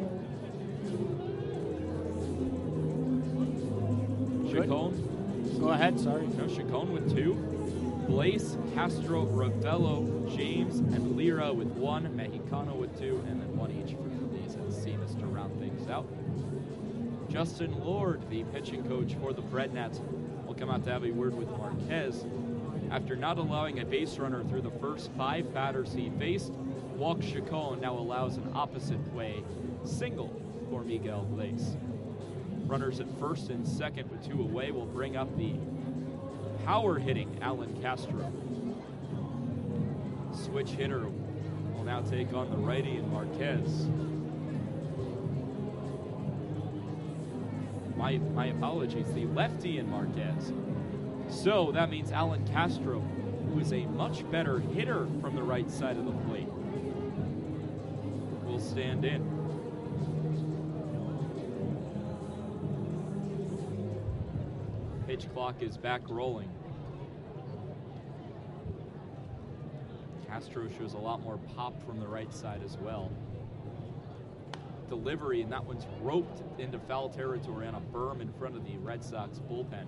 Chacon. Go ahead, sorry. No, Chacon with 2. Blaze, Castro, Ravello, James, and Lira with 1. Mexicano with 2, and then 1 each for Feliz and Seamus to round things out. Justin Lord, the pitching coach for the Red Nats, will will come out to have a word with Marquez. After not allowing a base runner through the first 5 batters he faced, Walk Chacon now allows an opposite play single for Miguel Blaze. Runners at first and second with 2 away will bring up the power-hitting Alan Castro. Switch hitter will now take on the righty and Marquez. My apologies, the lefty in Marquez. So that means Alan Castro, who is a much better hitter from the right side of the plate, will stand in. Pitch clock is back rolling. Castro shows a lot more pop from the right side as well. Delivery, and that one's roped into foul territory on a berm in front of the Red Sox bullpen.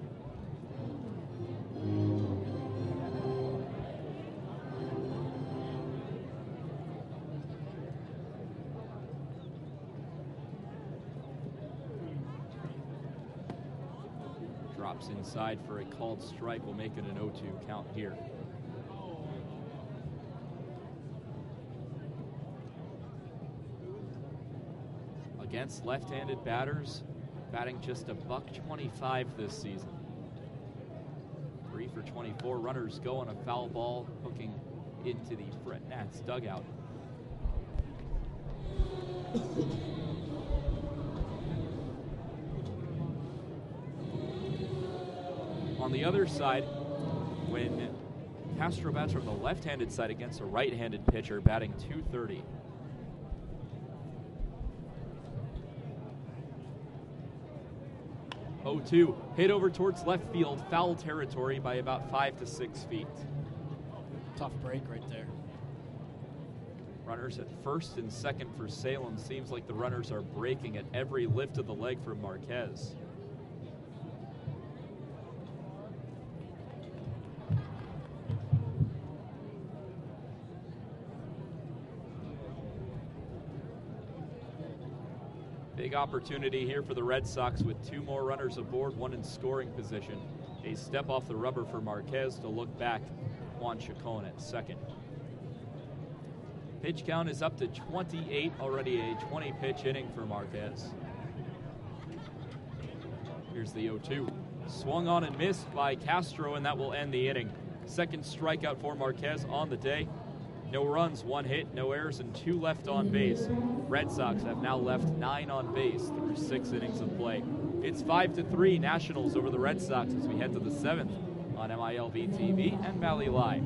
Drops inside for a called strike. Will make it an 0-2 count here. Against left-handed batters, batting just $125 this season. 3 for 24. Runners go on a foul ball, hooking into the Fred Nats dugout. On the other side, when Castro bats from the left-handed side against a right-handed pitcher, batting .230. .02, hit over towards left field, foul territory by about 5 to 6 feet. Tough break right there. Runners at first and second for Salem. Seems like the runners are breaking at every lift of the leg from Marquez. Big opportunity here for the Red Sox with 2 more runners aboard, 1 in scoring position. A step off the rubber for Marquez to look back. Juan Chacon at second. Pitch count is up to 28, already a 20-pitch inning for Marquez. Here's the 0-2. Swung on and missed by Castro, and that will end the inning. Second strikeout for Marquez on the day. No runs, 1 hit, no errors, and 2 left on base. Red Sox have now left 9 on base through 6 innings of play. It's 5-3 Nationals over the Red Sox as we head to the 7th on MILB TV and Valley Live.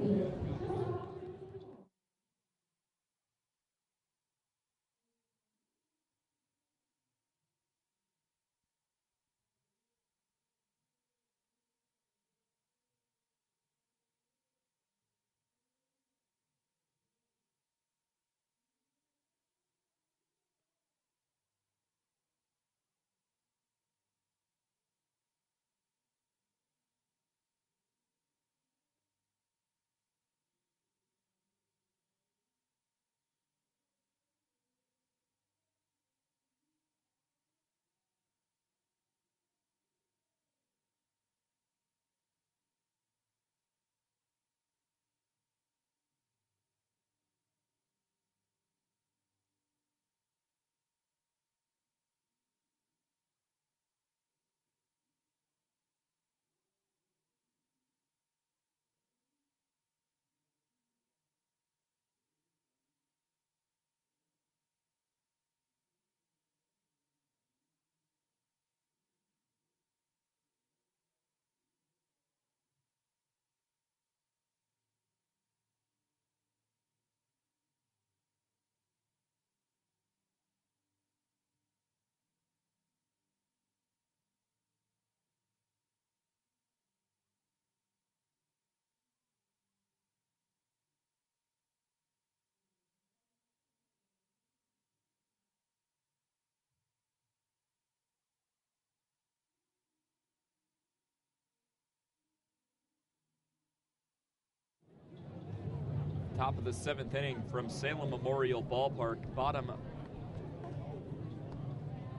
Top of the 7th inning from Salem Memorial Ballpark. Bottom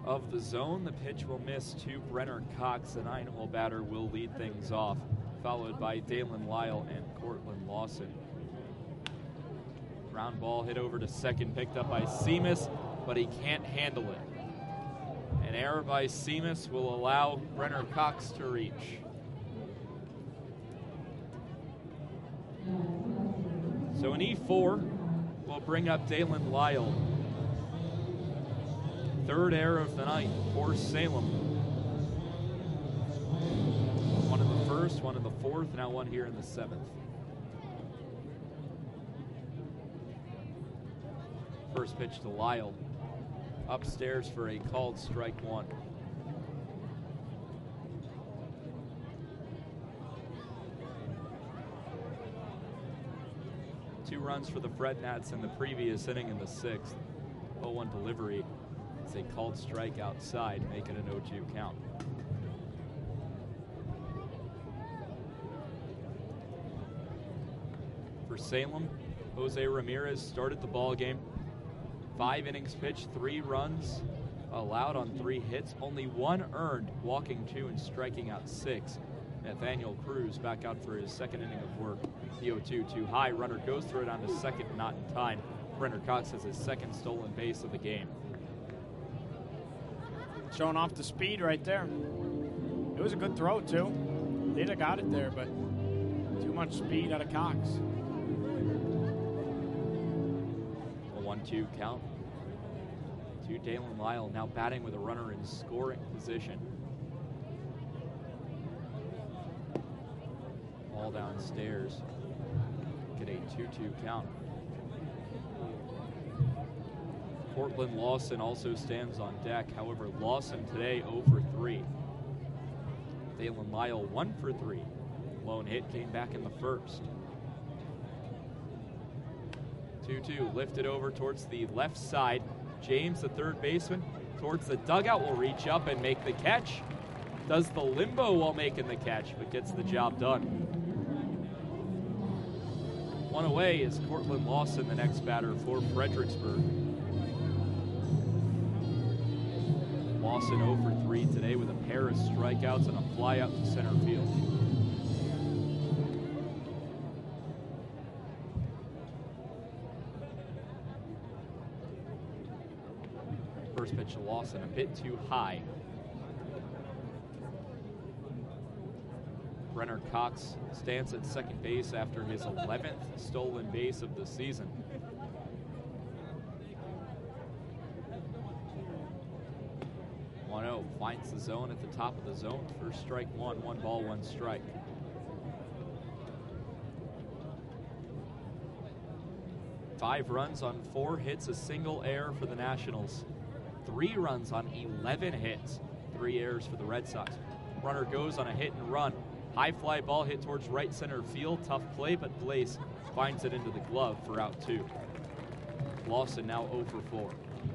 of the zone. The pitch will miss to Brenner Cox. The 9-hole batter will lead things off, followed by Dalen Lyle and Cortland Lawson. Ground ball hit over to second, picked up by Seamus, but he can't handle it. An error by Seamus will allow Brenner Cox to reach. So an E4 will bring up Dalen Lyle. Third error of the night for Salem. One in the first, one in the fourth, now one here in the seventh. First pitch to Lyle. Upstairs for a called strike one. Two runs for the Fred Nats in the previous inning in the sixth. 0-1 delivery. It's a called strike outside, make it an 0-2 count. For Salem, Jose Ramirez started the ball game. 5 innings pitched, 3 runs allowed on 3 hits, only 1 earned, walking 2 and striking out 6. Nathaniel Cruz back out for his second inning of work. The 0-2 too high. Runner goes through it on to second, not in time. Brenner Cox has his second stolen base of the game. Showing off the speed right there. It was a good throw, too. They'd have got it there, but too much speed out of Cox. A 1-2 count to Dalen Lyle, now batting with a runner in scoring position. Ball downstairs. Get a 2-2 count. Cortland Lawson also stands on deck. However, Lawson today 0 for 3. Dalen Lyle 1 for 3. Lone hit came back in the first. 2-2 lifted over towards the left side. James, the third baseman, towards the dugout, will reach up and make the catch. Does the limbo while making the catch, but gets the job done. One away is Cortland Lawson, the next batter for Fredericksburg. Lawson 0 for 3 today with a pair of strikeouts and a fly out to center field. First pitch to Lawson, a bit too high. Brenner Cox stands at second base after his 11th stolen base of the season. Finds the zone at the top of the zone. First strike one, 1 ball, 1 strike. Five runs on 4 hits, a single error for the Nationals. 3 runs on 11 hits, 3 errors for the Red Sox. Runner goes on a hit and run. High fly ball hit towards right center field. Tough play, but Blaze finds it into the glove for out 2. Lawson now 0 for 4.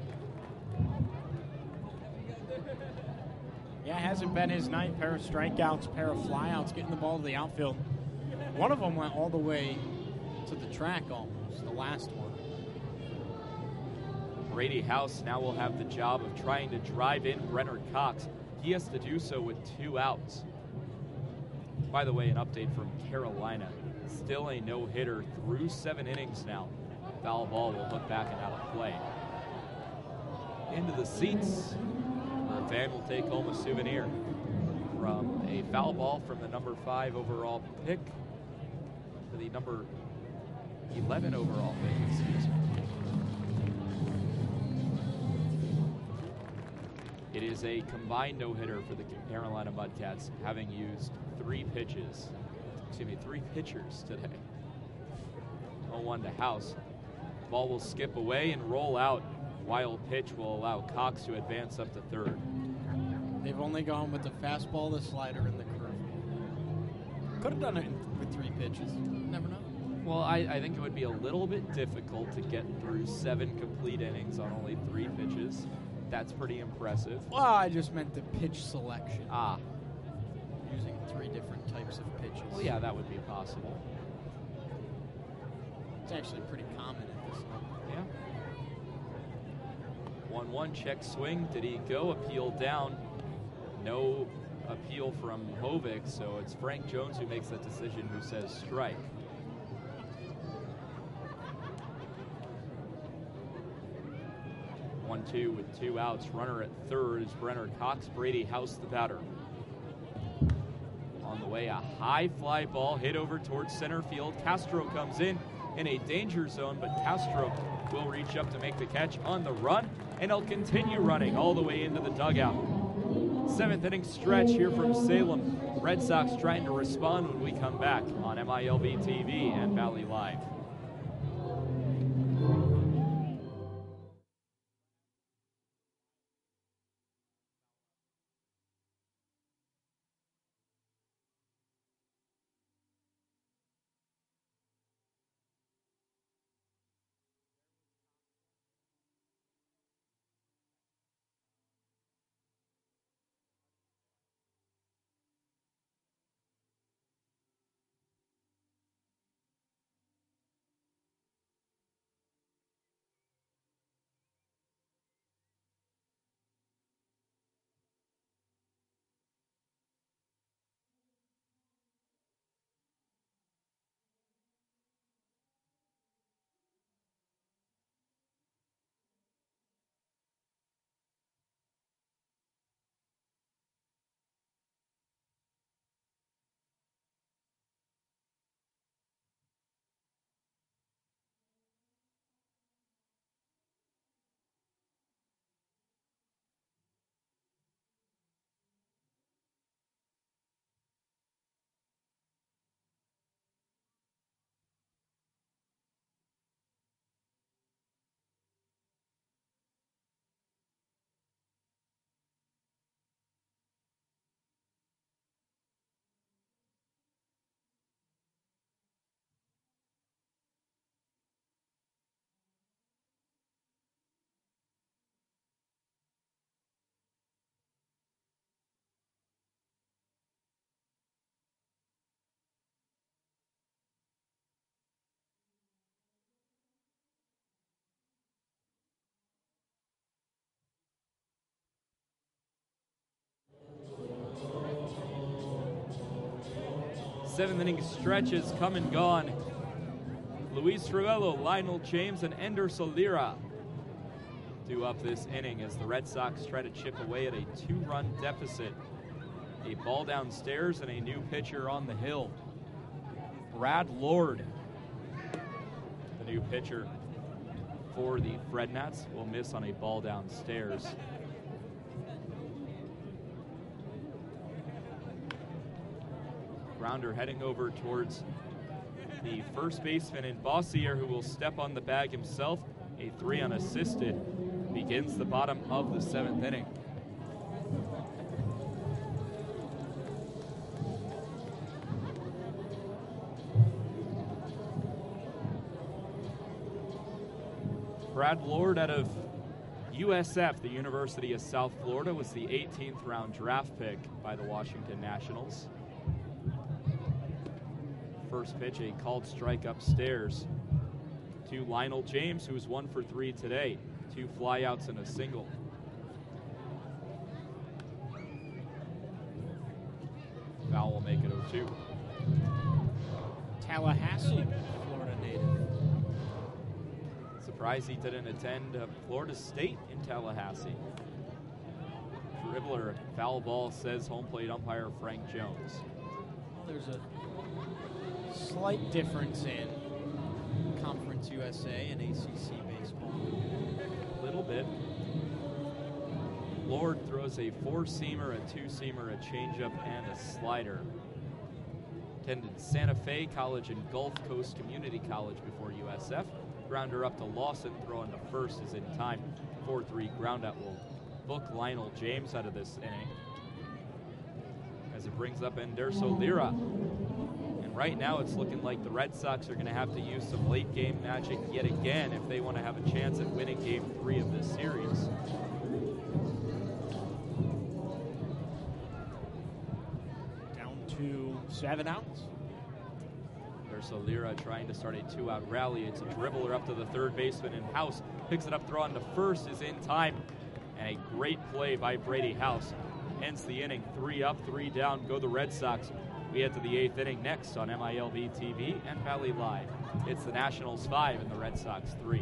Yeah, it hasn't been his night. Pair of strikeouts, pair of flyouts, getting the ball to the outfield. One of them went all the way to the track almost, the last one. Brady House now will have the job of trying to drive in Brenner Cox. He has to do so with 2 outs. By the way, an update from Carolina. Still a no-hitter through 7 innings now. Foul ball will hook back and out of play. Into the seats. The fan will take home a souvenir from a foul ball from the number 5 overall pick to the number 11 overall pick. Excuse me. It is a combined no-hitter for the Carolina Mudcats, having used 3 pitchers today. 0-1 to House. Ball will skip away and roll out. Wild pitch will allow Cox to advance up to third. They've only gone with the fastball, the slider, and the curveball. Could have done it with 3 pitches. Never know. Well, I think it would be a little bit difficult to get through 7 complete innings on only 3 pitches. That's pretty impressive. Well, I just meant the pitch selection. Ah. Using 3 different types of pitches. Well, yeah, that would be possible. It's actually pretty common at this level. Yeah. 1-1, check swing. Did he go? Appeal down. No appeal from Hovig, so it's Frank Jones who makes that decision, who says strike. One-two with 2 outs. Runner at third is Brenner Cox. Brady House, the batter. On the way, a high fly ball hit over towards center field. Castro comes in a danger zone, but Castro will reach up to make the catch on the run, and he'll continue running all the way into the dugout. 7th inning stretch here from Salem. Red Sox trying to respond when we come back on MILB TV and Valley Live. Seventh inning stretch has come and gone. Luis Rivello, Lionel James, and Ender Solera do up this inning as the Red Sox try to chip away at a 2-run deficit. A ball downstairs and a new pitcher on the hill. Brad Lord, the new pitcher for the Fred Nats, will miss on a ball downstairs. Grounder heading over towards the first baseman in Bossier, who will step on the bag himself. A 3 unassisted begins the bottom of the 7th inning. Brad Lord out of USF, the University of South Florida, was the 18th round draft pick by the Washington Nationals. First pitch, a called strike upstairs to Lionel James, who was 1 for 3 today. 2 flyouts and a single. Foul will make it 0-2. Tallahassee, Florida native. Surprised he didn't attend Florida State in Tallahassee. Dribbler, foul ball, says home plate umpire Frank Jones. Well, there's a slight difference in Conference USA and ACC baseball. A little bit. Lord throws a 4-seamer, a 2-seamer, a changeup, and a slider. Attended Santa Fe College and Gulf Coast Community College before USF. Grounder up to Lawson, throwing to first is in time. 4-3 groundout will book Lionel James out of this inning, as it brings up Ender Solera. And right now it's looking like the Red Sox are going to have to use some late game magic yet again if they want to have a chance at winning Game 3 of this series. Down to 7 outs. Solera trying to start a 2-out rally. It's a dribbler up to the third baseman in House. picks it up, throwing to first, is in time. And a great play by Brady House ends the inning. 3 up, 3 down. Go the Red Sox. We head to the 8th inning next on MILB TV and Valley Live. It's the Nationals 5 and the Red Sox 3.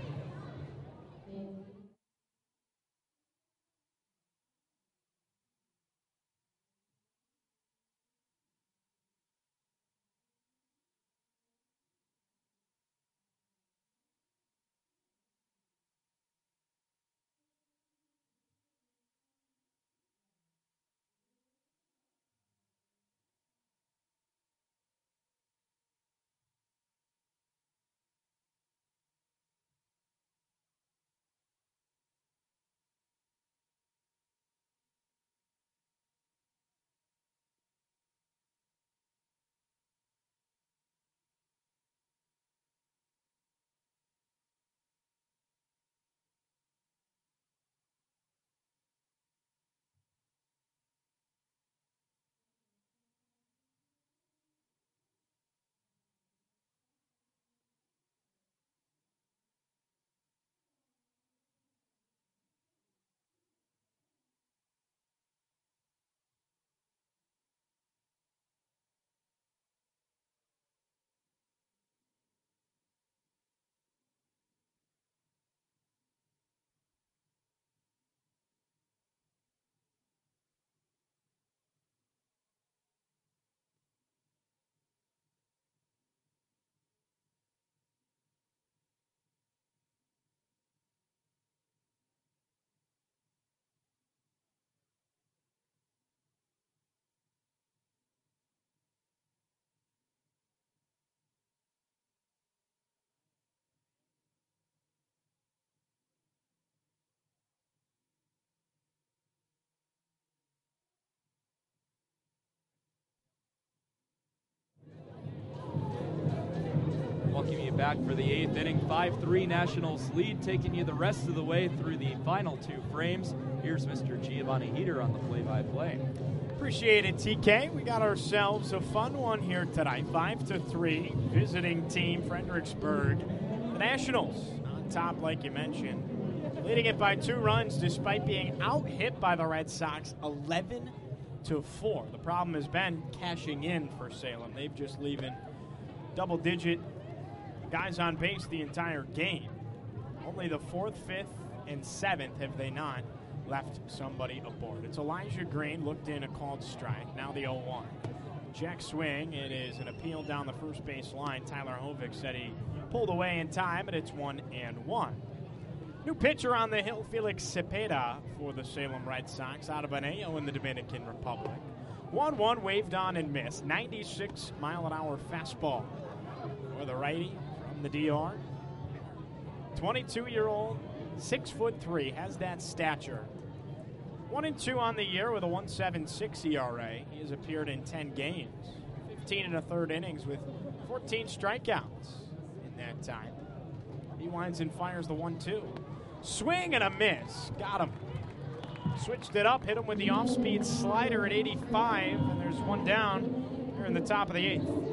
Welcome you back for the 8th inning. 5-3 Nationals lead, taking you the rest of the way through the final 2 frames. Here's Mr. Giovanni Heater on the play-by-play. Appreciate it, TK. We got ourselves a fun one here tonight. 5-3, visiting team Fredericksburg. The Nationals on top, like you mentioned, leading it by 2 runs despite being out-hit by the Red Sox 11-4. The problem has been cashing in for Salem. They've just leaving double-digit guys on base the entire game. Only the 4th, 5th, and 7th have they not left somebody aboard. It's Elijah Green, looked in, a called strike. Now the 0-1. Check swing. It is an appeal down the first base line. Tyler Hovick said he pulled away in time, and it's 1-1. New pitcher on the hill, Felix Cepeda for the Salem Red Sox out of Baneo in the Dominican Republic. 1-1, waved on and missed. 96-mile-an-hour fastball for the righty from the DR. 22-year-old, 6'3", has that stature. 1-2 on the year with a 1.76 ERA. He has appeared in 10 games, 15 1/3 innings with 14 strikeouts in that time. He winds and fires the 1-2. Swing and a miss. Got him. Switched it up, hit him with the off-speed slider at 85, and there's one down here in the top of the 8th.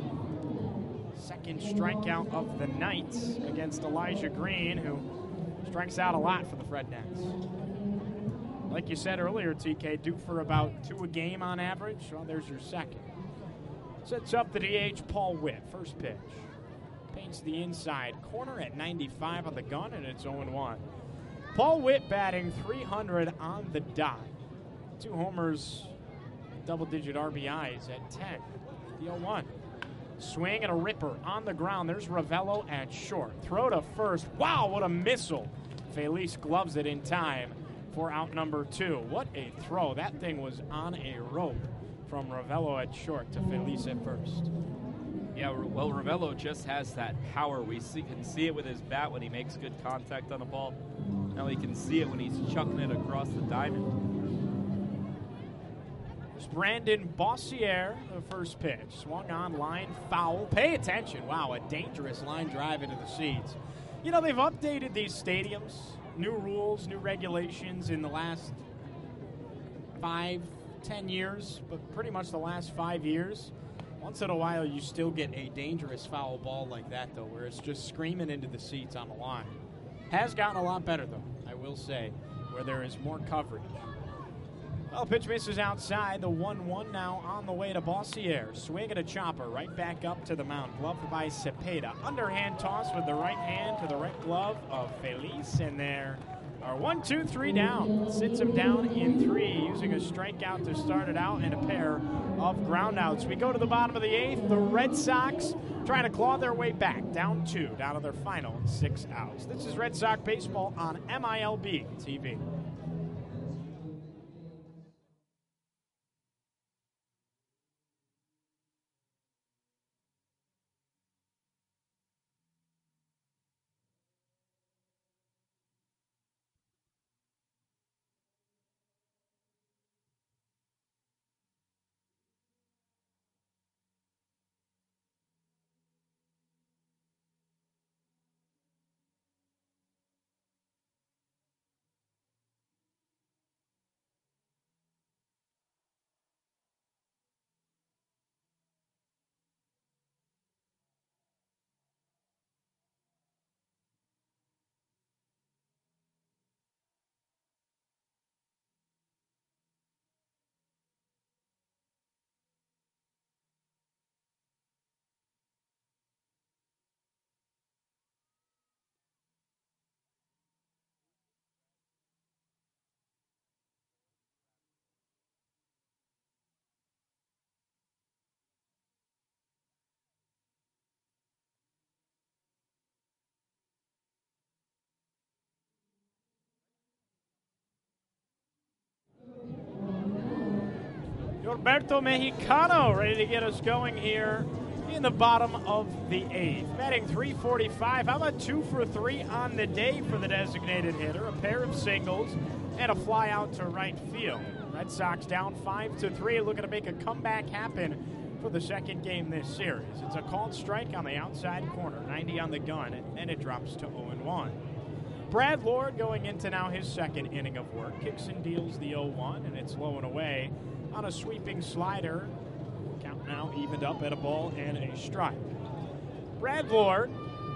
Second strikeout of the night against Elijah Green, who strikes out a lot for the Fred Nats. Like you said earlier, TK, due for about 2 a game on average. Well, there's your second. Sets up the DH, Paul Witt. First pitch. Paints the inside corner at 95 on the gun, and it's 0-1. Paul Witt batting .300 on the dot. 2 homers, double-digit RBIs at 10. The 0-1. Swing and a ripper on the ground. There's Ravello at short. Throw to first. Wow, what a missile. Felice gloves it in time for out number 2. What a throw. That thing was on a rope from Ravello at short to Felice at first. Yeah, well, Ravello just has that power. We can see it with his bat when he makes good contact on the ball. Now we can see it when he's chucking it across the diamond. There's Brandon Bossier, the first pitch. Swung on, line foul. Pay attention. Wow, a dangerous line drive into the seats. You know, they've updated these stadiums. New rules, new regulations in the last 5-10 years, but pretty much the last 5 years. Once in a while, you still get a dangerous foul ball like that, though, where it's just screaming into the seats on the line. Has gotten a lot better, though, I will say, where there is more coverage. Well, pitch misses outside. The 1-1 now on the way to Bossier. Swing at a chopper right back up to the mound. Gloved by Cepeda. Underhand toss with the right hand to the right glove of Feliz. And there are 1, 2, 3 down. Sits him down in 3, using a strikeout to start it out and a pair of groundouts. We go to the bottom of the 8th. The Red Sox trying to claw their way back. Down 2, down to their final 6 outs. This is Red Sox baseball on MILB TV. Roberto Mexicano ready to get us going here in the bottom of the 8th. Batting .345. How about 2 for 3 on the day for the designated hitter? A pair of singles and a fly out to right field. Red Sox down 5-3, looking to make a comeback happen for the second game this series. It's a called strike on the outside corner, 90 on the gun, and it drops to 0-1. Brad Lord going into now his second inning of work. Kicks and deals the 0-1, and it's low and away on a sweeping slider. Count now evened up at a ball and a strike. Brad Lord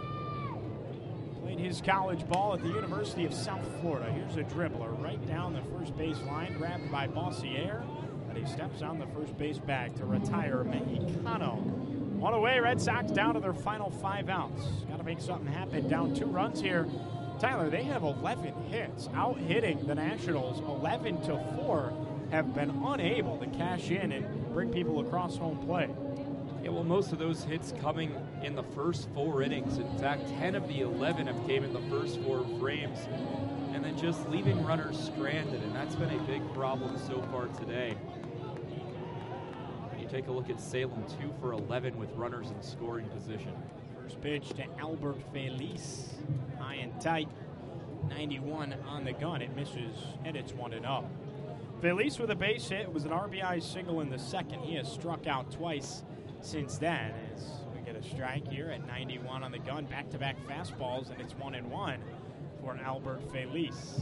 played his college ball at the University of South Florida. Here's a dribbler right down the first base line, grabbed by Bossier, but he steps on the first base bag to retire Mexicano. One away, Red Sox down to their final 5 outs. Got to make something happen. Down 2 runs here. Tyler, they have 11 hits, out hitting the Nationals 11-4. Have been unable to cash in and bring people across home plate. Yeah, well, most of those hits coming in the first 4 innings. In fact, 10 of the 11 have came in the first 4 frames, and then just leaving runners stranded, and that's been a big problem so far today. When you take a look at Salem, 2 for 11 with runners in scoring position. First pitch to Albert Feliz, high and tight, 91 on the gun. It misses, and it's 1-0. Feliz with a base hit. It was an RBI single in the second. He has struck out twice since then. As we get a strike here at 91 on the gun, back-to-back fastballs, and it's 1-1 for Albert Feliz.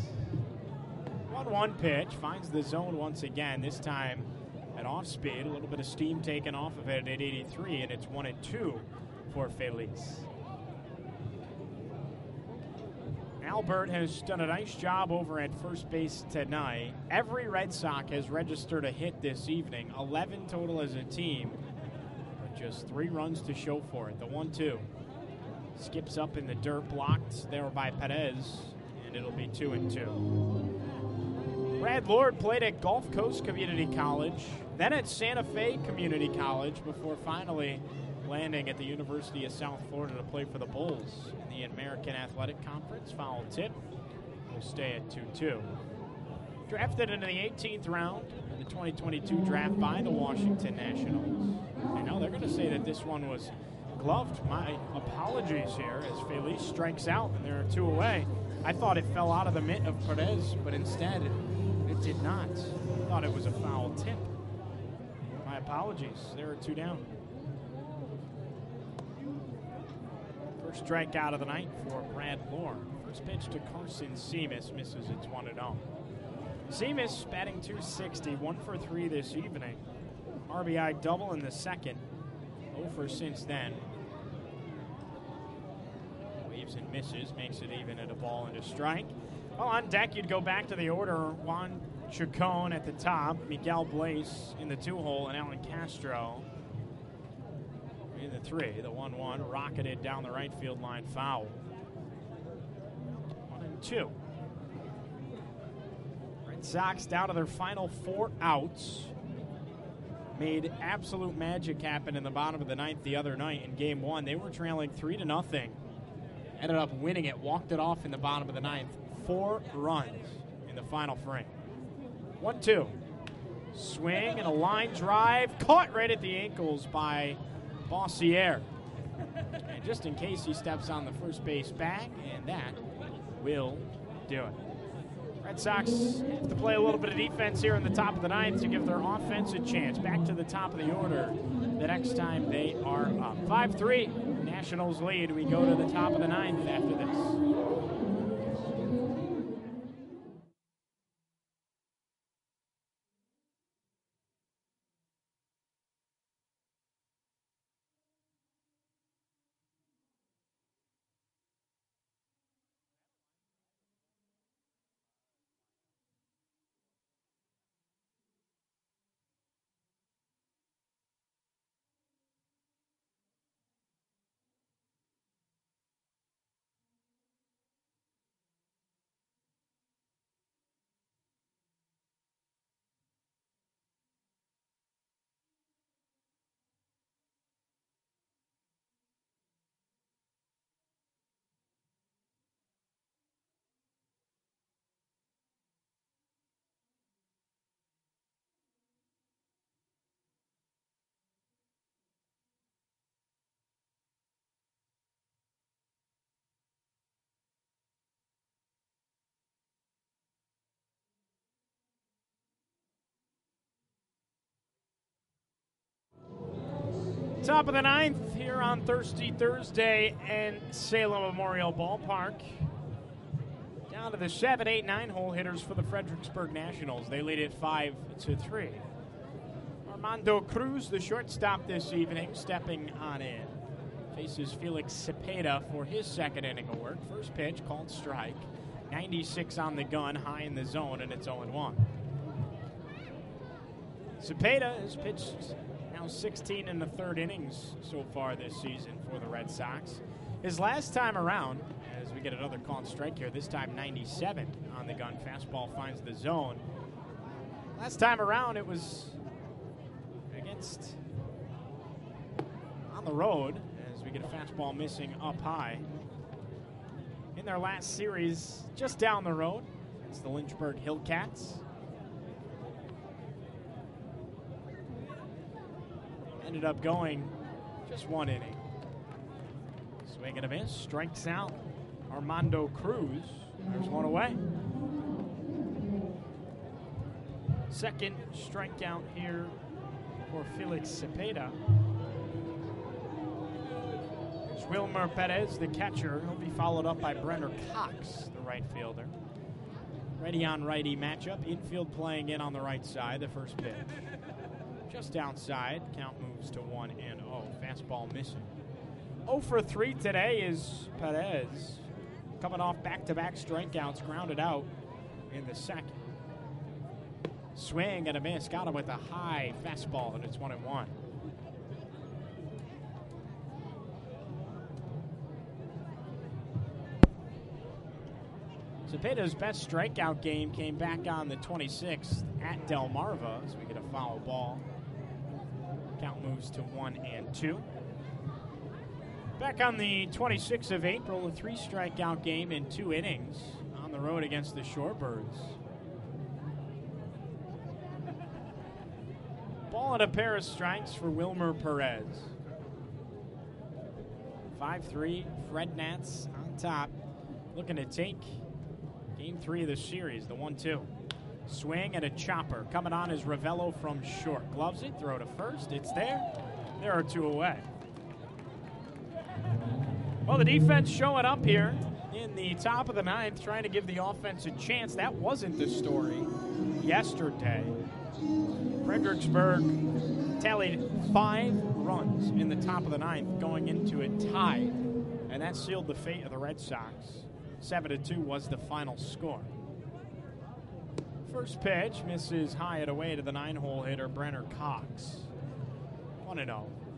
1-1 pitch, finds the zone once again, this time at off speed. A little bit of steam taken off of it at 83, and it's 1-2 for Feliz. Albert has done a nice job over at first base tonight. Every Red Sox has registered a hit this evening, 11 total as a team, but just 3 runs to show for it. The 1-2 skips up in the dirt, blocked there by Perez, and it'll be 2-2. Brad Lord played at Gulf Coast Community College, then at Santa Fe Community College, before finally landing at the University of South Florida to play for the Bulls in the American Athletic Conference. Foul tip will stay at 2-2. Drafted into the 18th round in the 2022 draft by the Washington Nationals. I know they're going to say that this one was gloved. My apologies here as Feliz strikes out and there are 2 away. I thought it fell out of the mitt of Perez, but instead it did not. I thought it was a foul tip. My apologies. There are 2 down. First strikeout of the night for Brad Lord. First pitch to Carson Seamus, misses. It's 1-0. Seamus batting .260, 1 for 3 this evening. RBI double in the second. 0 for since then. Waves and misses, makes it even at a ball and a strike. Well, on deck, you'd go back to the order. Juan Chacon at the top, Miguel Blaze in the 2-hole, and Alan Castro in the 3. The 1-1 rocketed down the right field line, foul. 1-2. Red Sox down to their final 4 outs. Made absolute magic happen in the bottom of the 9th the other night in Game 1. They were trailing 3-0. Ended up winning it, walked it off in the bottom of the 9th. 4 runs in the final frame. 1-2. Swing and a line drive. Caught right at the ankles by Bossier. And just in case he steps on the first base bag, and that will do it. Red Sox have to play a little bit of defense here in the top of the 9th to give their offense a chance. Back to the top of the order the next time they are up. 5-3, Nationals lead. We go to the top of the 9th after this. Top of the 9th here on Thirsty Thursday in Salem Memorial Ballpark. Down to the 7, 8, 9 hole hitters for the Fredericksburg Nationals. They lead it 5-3. Armando Cruz, the shortstop this evening, stepping on in. Faces Felix Cepeda for his second inning of work. First pitch called strike. 96 on the gun, high in the zone, and it's 0-1. Cepeda has pitched now 16 in the third innings so far this season for the Red Sox. His last time around, as we get another called strike here, this time 97 on the gun. Fastball finds the zone. Last time around, it was against on the road, as we get a fastball missing up high. In their last series, just down the road, it's the Lynchburg Hillcats. Ended up going just 1 inning. Swing and a miss. Strikes out Armando Cruz. There's 1 away. Second strikeout here for Felix Cepeda. There's Wilmer Perez, the catcher. He'll be followed up by Brenner Cox, the right fielder. Righty-on-righty matchup. Infield playing in on the right side. The first pitch. Just outside, count moves to 1-0. Fastball missing. 0 for 3 today is Perez. Coming off back-to-back strikeouts, grounded out in the second. Swing and a miss. Got him with a high fastball, and it's 1-1. Cepeda's best strikeout game came back on the 26th at Delmarva as we get a foul ball. Count moves to 1-2. Back on the 26th of April, a 3-strikeout game in 2 innings on the road against the Shorebirds. Ball and a pair of strikes for Wilmer Perez. 5-3, Fred Nats on top, looking to take Game 3 of the series, the 1-2. Swing and a chopper. Coming on is Ravello from short. Gloves it, throw to first. It's there. There are 2 away. Well, the defense showing up here in the top of the 9th, trying to give the offense a chance. That wasn't the story yesterday. Fredericksburg tallied 5 runs in the top of the 9th, going into it tied And that sealed the fate of the Red Sox. 7-2 was the final score. First pitch misses high and away to the 9-hole hitter, Brenner Cox. 1-0.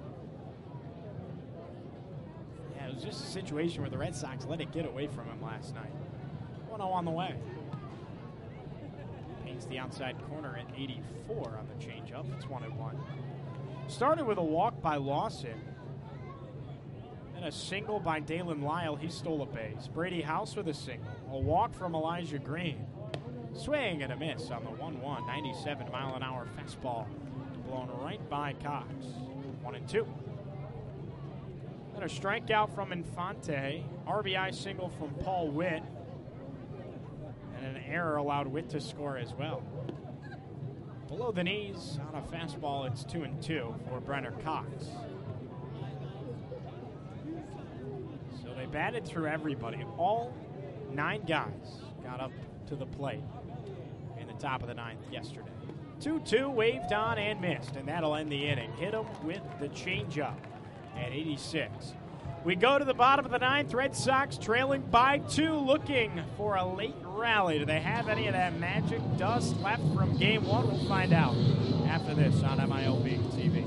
Yeah, it was just a situation where the Red Sox let it get away from him last night. 1-0 on the way. Paints the outside corner at 84 on the changeup. It's 1-1. Started with a walk by Lawson. And a single by Dalen Lyle. He stole a base. Brady House with a single. A walk from Elijah Green. Swing and a miss on the 1-1. 97-mile-an-hour fastball. Blown right by Cox. 1-2. Then a strikeout from Infante. RBI single from Paul Witt. And an error allowed Witt to score as well. Below the knees on a fastball, it's 2-2 for Brenner Cox. So they batted through everybody. All 9 guys got up to the plate in the top of the 9th yesterday. 2-2, waved on and missed, and that'll end the inning. Hit him with the changeup at 86. We go to the bottom of the 9th. Red Sox trailing by 2, looking for a late rally. Do they have any of that magic dust left from Game 1? We'll find out after this on MILB TV.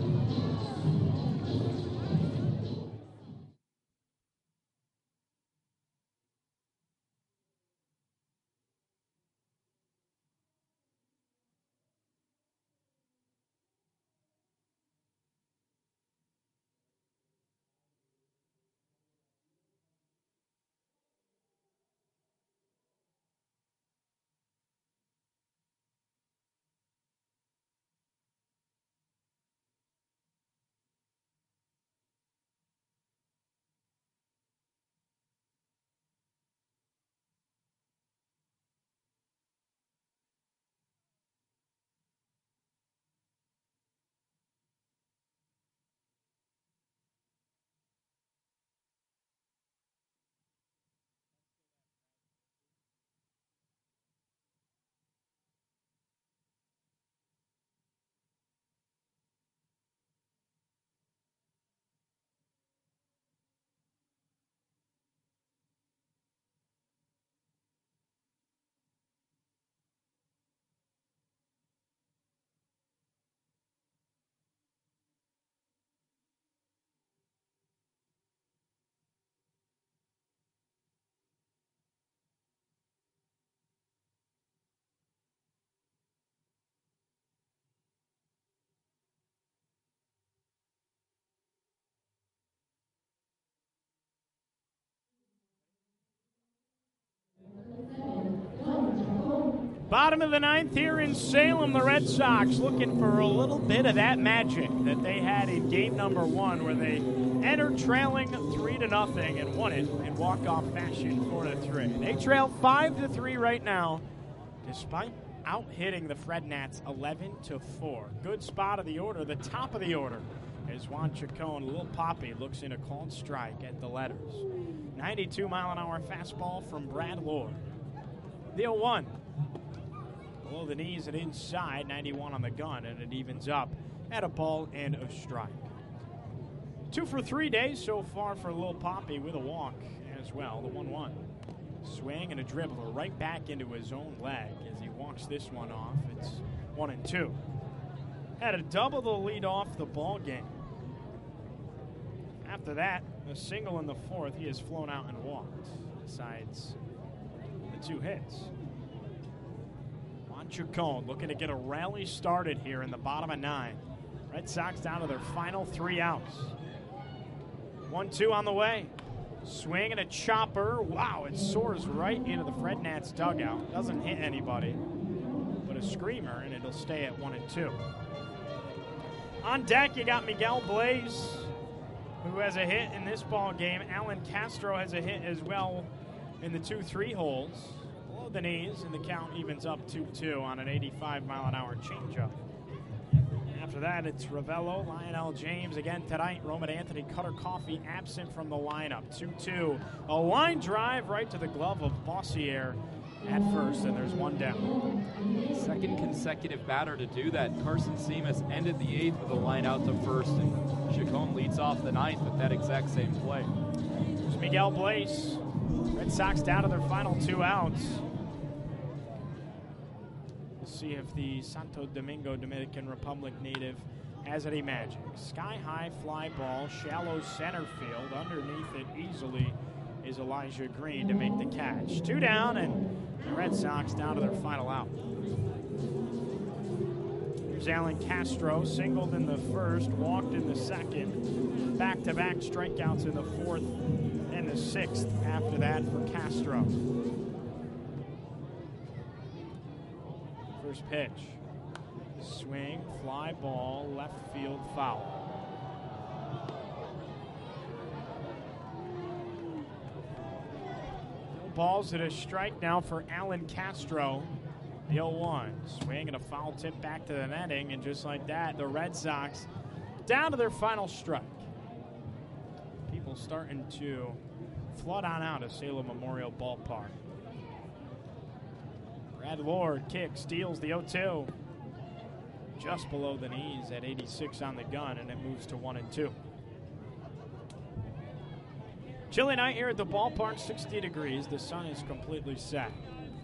Bottom of the 9th here in Salem, the Red Sox looking for a little bit of that magic that they had in game number 1, where they entered trailing 3-0 and won it in walk-off fashion 4-3. They trail 5-3 right now, despite out-hitting the Fred Nats 11-4. Good spot of the order, the top of the order, as Juan Chacon, Lil Poppy, looks in a called strike at the letters. 92-mile-an-hour fastball from Brad Lord. The 0-1. Below the knees and inside, 91 on the gun, and it evens up at a ball and a strike. 2 for 3 days so far for Lil Poppy with a walk as well, the 1-1. Swing and a dribble right back into his own leg as he walks this one off. It's 1-2. Had a double to lead off the ball game. After that, a single in the 4th, he has flown out and walked, besides the 2 hits. Chacon looking to get a rally started here in the bottom of 9. Red Sox down to their final 3 outs. 1-2 on the way. Swing and a chopper. Wow, it soars right into the Fred Nats dugout. Doesn't hit anybody, but a screamer, and it'll stay at 1-2. On deck, you got Miguel Blaze, who has a hit in this ball game. Alan Castro has a hit as well in the 2-3 holes. The knees, and the count evens up 2-2 on an 85-mile-an-hour changeup. After that, it's Ravello, Lionel James again tonight. Roman Anthony, Cutter Coffee absent from the lineup. 2-2. A line drive right to the glove of Bossier at first, and there's 1 down. Second consecutive batter to do that. Carson Seamus ended the 8th with a line out to first, and Chacon leads off the 9th with that exact same play. Miguel Blaze. Red Sox down to their final 2 outs. We'll see if the Santo Domingo, Dominican Republic native has any magic. Sky-high fly ball, shallow center field. Underneath it easily is Elijah Green to make the catch. 2 down, and the Red Sox down to their final out. Here's Alan Castro, singled in the first, walked in the second. Back-to-back strikeouts in the fourth and the sixth after that for Castro. First pitch. Swing, fly ball, left field foul. No balls at a strike now for Alan Castro. The 0-1. Swing and a foul tip back to the netting, and just like that, the Red Sox down to their final strike. People starting to flood on out of Salem Memorial Ballpark. Brad Lord kicks, steals the 0-2. Just below the knees at 86 on the gun, and it moves to 1-2. Chilly night here at the ballpark, 60 degrees. The sun is completely set.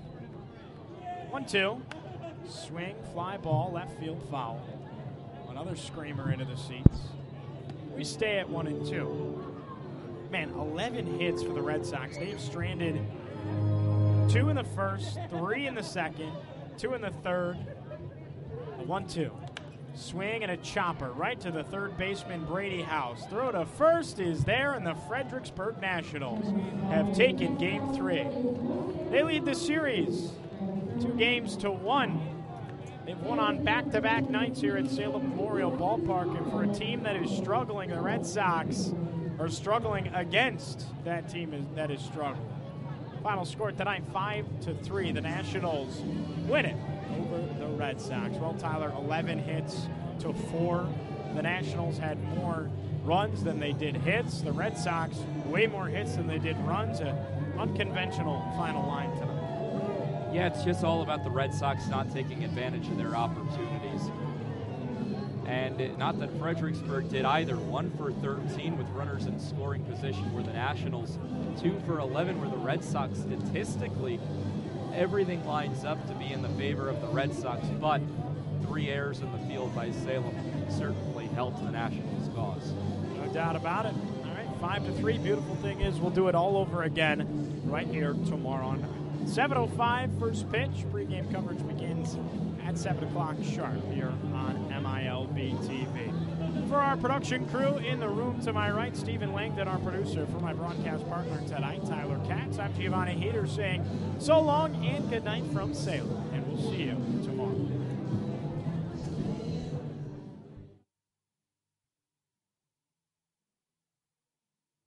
1-2. Swing, fly ball, left field foul. Another screamer into the seats. We stay at 1-2. Man, 11 hits for the Red Sox. They've stranded 2 in the first, 3 in the second, 2 in the third. 1-2. Swing and a chopper right to the third baseman, Brady House. Throw to first is there, and the Fredericksburg Nationals have taken Game 3. They lead the series 2-1. They've won on back-to-back nights here at Salem Memorial Ballpark, and for a team that is struggling, the Red Sox are struggling against that team that is struggling. Final score tonight, 5-3. The Nationals win it over the Red Sox. Well, Tyler, 11 hits to 4. The Nationals had more runs than they did hits. The Red Sox, way more hits than they did runs. An unconventional final line tonight. Yeah, it's just all about the Red Sox not taking advantage of their opportunities. And not that Fredericksburg did either. 1 for 13 with runners in scoring position were the Nationals. 2 for 11 were the Red Sox. Statistically, everything lines up to be in the favor of the Red Sox, but 3 errors in the field by Salem certainly helped the Nationals' cause. No doubt about it. All right, 5-3. Beautiful thing is we'll do it all over again right here tomorrow night. 7:05, first pitch. Pre-game coverage begins at 7 o'clock sharp here on MILB TV. For our production crew in the room to my right, Stephen Langdon, our producer. For my broadcast partner tonight, Tyler Katz, I'm Giovanni Heater saying so long and good night from Salem, and we'll see you tomorrow.